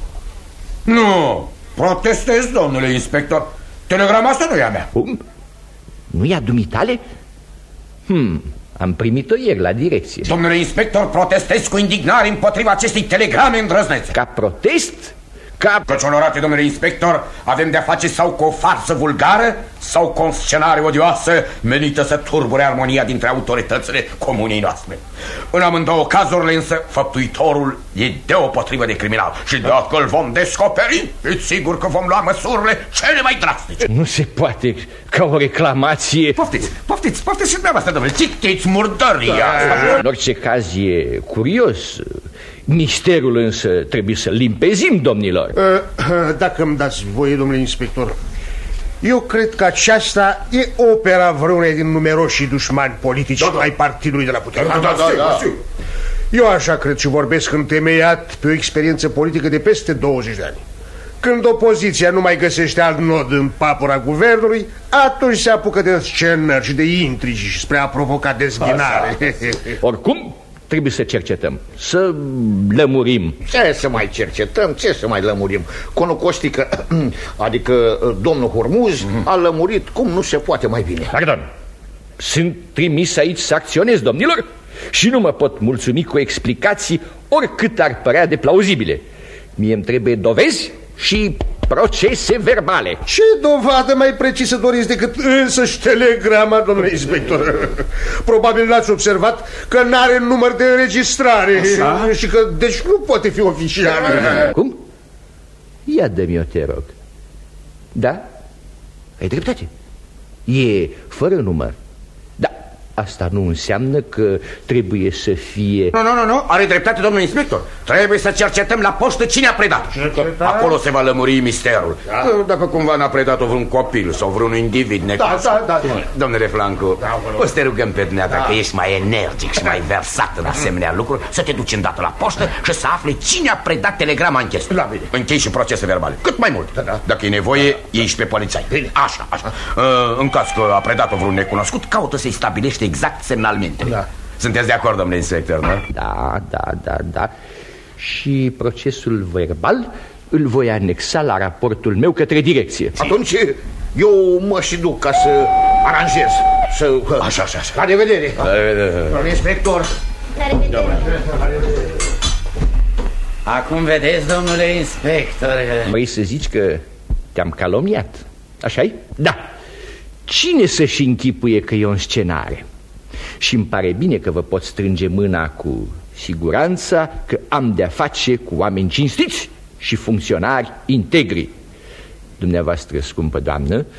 L: Nu. Protestez, domnule inspector. Telegrama asta nu e a mea.
M: Cum? Nu e a dumitale? Hmm... Am primit-o ieri la direcție.
L: Domnule inspector, protestez cu indignare împotriva acestei telegrame îndrăznețe.
M: Ca protest? Ca...
L: Căci, onorate domnule inspector, avem de-a face sau cu o farsă vulgară sau cu o scenare odioasă menită să turbure armonia dintre autoritățile comunei noastre. În amândouă cazurile însă, făptuitorul e deopotrivă de criminal și dacă îl vom descoperi, e sigur că vom lua măsurile cele mai drastice.
M: Nu se poate ca o reclamație...
L: Poftiți, poftiți, poftiți și dumneavoastră, domnule, citiți murdăria.
M: Da. În orice caz e curios. Misterul însă trebuie să limpezim, domnilor.
F: Dacă îmi dați voie, domnule inspector, eu cred că aceasta e opera vreunei din numeroșii dușmani politici da, da. ai partidului de la putere.
L: Da, da, da, da, da.
F: Eu așa cred și vorbesc întemeiat pe o experiență politică de peste douăzeci de ani. Când opoziția nu mai găsește alt nod în papura guvernului, atunci se apucă de scenări și de intrigi și spre a provoca dezghinare.
M: Oricum, trebuie să cercetăm, să lămurim.
I: Ce să mai cercetăm, ce să mai lămurim? Conul Costică, adică domnul Hurmuz, a lămurit cum nu se poate mai bine.
M: Pardon, sunt trimis aici să acționez, domnilor, și nu mă pot mulțumi cu explicații oricât ar părea de plauzibile. Mie îmi trebuie dovezi și procese verbale.
F: Ce dovadă mai precisă doriți decât însăși telegrama, domnule inspector? Probabil n-ați observat că n-are număr de înregistrare. Așa? Și că deci nu poate fi oficial.
M: Cum? Ia dă-mi-o, te rog. Da? Ai dreptate. E fără număr. Da, asta nu înseamnă că trebuie să fie...
L: Nu, nu, nu, nu, are dreptate domnul inspector. Trebuie să cercetăm la poștă cine a predat. Acolo se va lămuri misterul. Da. Dacă cumva n-a predat-o vreun copil sau vreun individ necaz.
F: Da, da, da, da.
L: Domnule Flancu, da, o să te rugăm pe dumneata, da. că ești mai energic și mai versat în asemenea lucruri, să te duci îndată la poștă și să afli cine a predat telegrama în chestie.
F: Da, bine.
L: Închei și procese verbale. Cât mai mult.
F: Da, da.
L: Dacă e nevoie, da. ieși pe polițai. Bine. Așa, așa. Uh, în caz că a predat-o vreun necunoscut, caută să-i stabilește exact semnalmente. Da. Sunteți de acord, domnule inspector, nu?
M: Da, da, da, da. Și procesul verbal îl voi anexa la raportul meu către direcție.
I: Atunci eu mă și duc ca să aranjez. Să...
L: Așa, așa, așa.
I: La revedere.
L: La revedere.
I: Domnule inspector.
B: La revedere.
H: Acum vedeți, domnule inspector.
M: Vrei să zici că te-am calomniat, așa-i? Da. Cine să-și închipuie că e o scenare? Și îmi pare bine că vă pot strânge mâna cu siguranța că am de-a face cu oameni cinstiți și funcționari integri. Dumneavoastră, scumpă doamnă,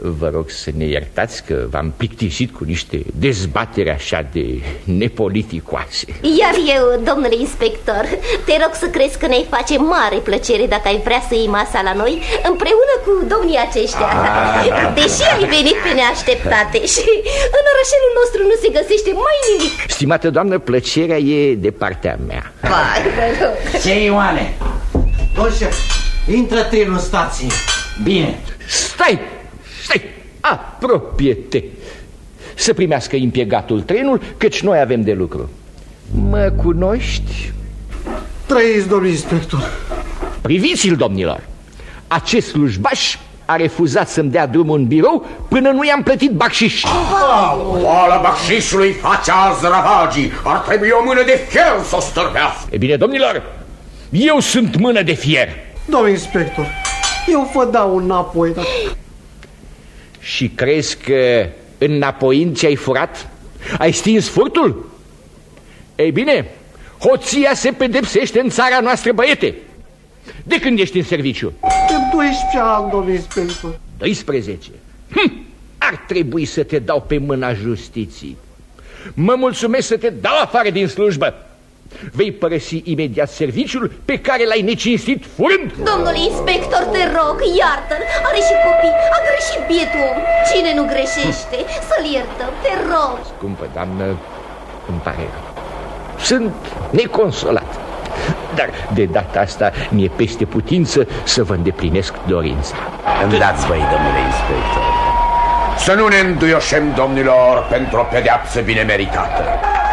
M: Vă rog să ne iertați că v-am plictisit cu niște dezbatere așa de nepoliticoase.
B: Iar eu, domnule inspector, te rog să crezi că ne-ai face mare plăcere dacă ai vrea să iei masa la noi împreună cu domnii aceștia. Ah, Deși ai venit pe neașteptate și în orășelul nostru nu se găsește mai nimic.
M: Stimată doamnă, plăcerea e de partea mea.
B: Vai, vă rog.
H: Ce, Ioane?
D: Domn șef, intră trenul în stație.
H: Bine.
M: Stai! Stai! Apropie-te! Să primească impiegatul trenul, căci noi avem de lucru. Mă cunoști?
D: Trăiți, domnul inspector.
M: Priviți-l, domnilor! Acest slujbaș a refuzat să-mi dea drumul în birou până nu i-am plătit bacșiș.
G: Oala bacșișului face azi ravagii. Ar trebui o mână de fier să o stârbească.
M: E bine, domnilor, eu sunt mână de fier.
D: Domnul inspector, eu vă dau înapoi, dar...
M: Și crezi că înapoind ce ai furat, ai stins furtul? Ei bine, hoția se pedepsește în țara noastră, băiete. De când ești în serviciu?
D: De doisprezece ani, domnul inspector.
M: doisprezece? Hm, ar trebui să te dau pe mâna justiției. Mă mulțumesc să te dau afară din slujbă. Vei părăsi imediat serviciul pe care l-ai necinstit furând.
B: Domnule inspector, te rog, iartă-l. Are și copii, a greșit bietul om. Cine nu greșește, să-l iertăm, te rog.
M: Scumpă doamnă, îmi pare rău. Sunt neconsolat, dar de data asta mi-e peste putință să vă îndeplinesc dorința.
G: Îmi dați voi, domnule inspector. Să nu ne înduioșem, domnilor, pentru o pedeapsă bine meritată.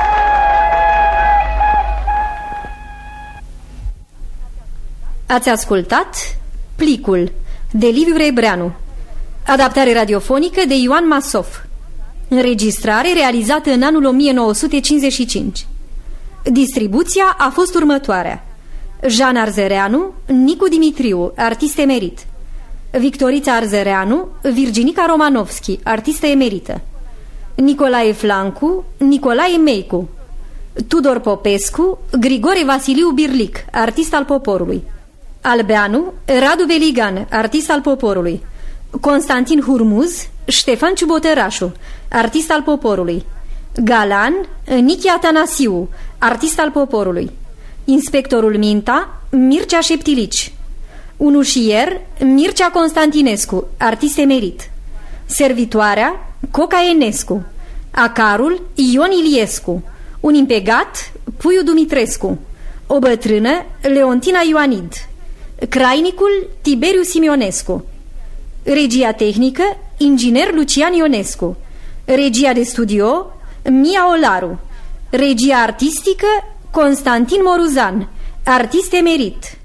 N: Ați ascultat Plicul de Liviu Rebreanu, adaptare radiofonică de Ioan Masov, înregistrare realizată în anul o mie nouă sute cincizeci și cinci. Distribuția a fost următoarea: Jean Arzereanu, Nicu Dimitriu, artist emerit; Victorița Arzereanu, Virginica Romanovski, artistă emerită; Nicolae Flancu, Nicolae Meicu; Tudor Popescu, Grigore Vasiliu Birlic, artist al poporului; Albeanu, Radu Beligan, artist al poporului; Constantin Hurmuz, Ștefan Ciubotărașu, artist al poporului; Galan, Nichi Atanasiu, artist al poporului; Inspectorul Minta, Mircea Șeptilici; Unușier, Mircea Constantinescu, artist emerit; Servitoarea, Coca Enescu; Acarul, Ion Iliescu; un impegat, Puiu Dumitrescu; o bătrână, Leontina Ioanid; crainicul, Tiberiu Simionescu; regia tehnică, inginer Lucian Ionescu; regia de studio, Mia Olaru; regia artistică, Constantin Moruzan, artist emerit.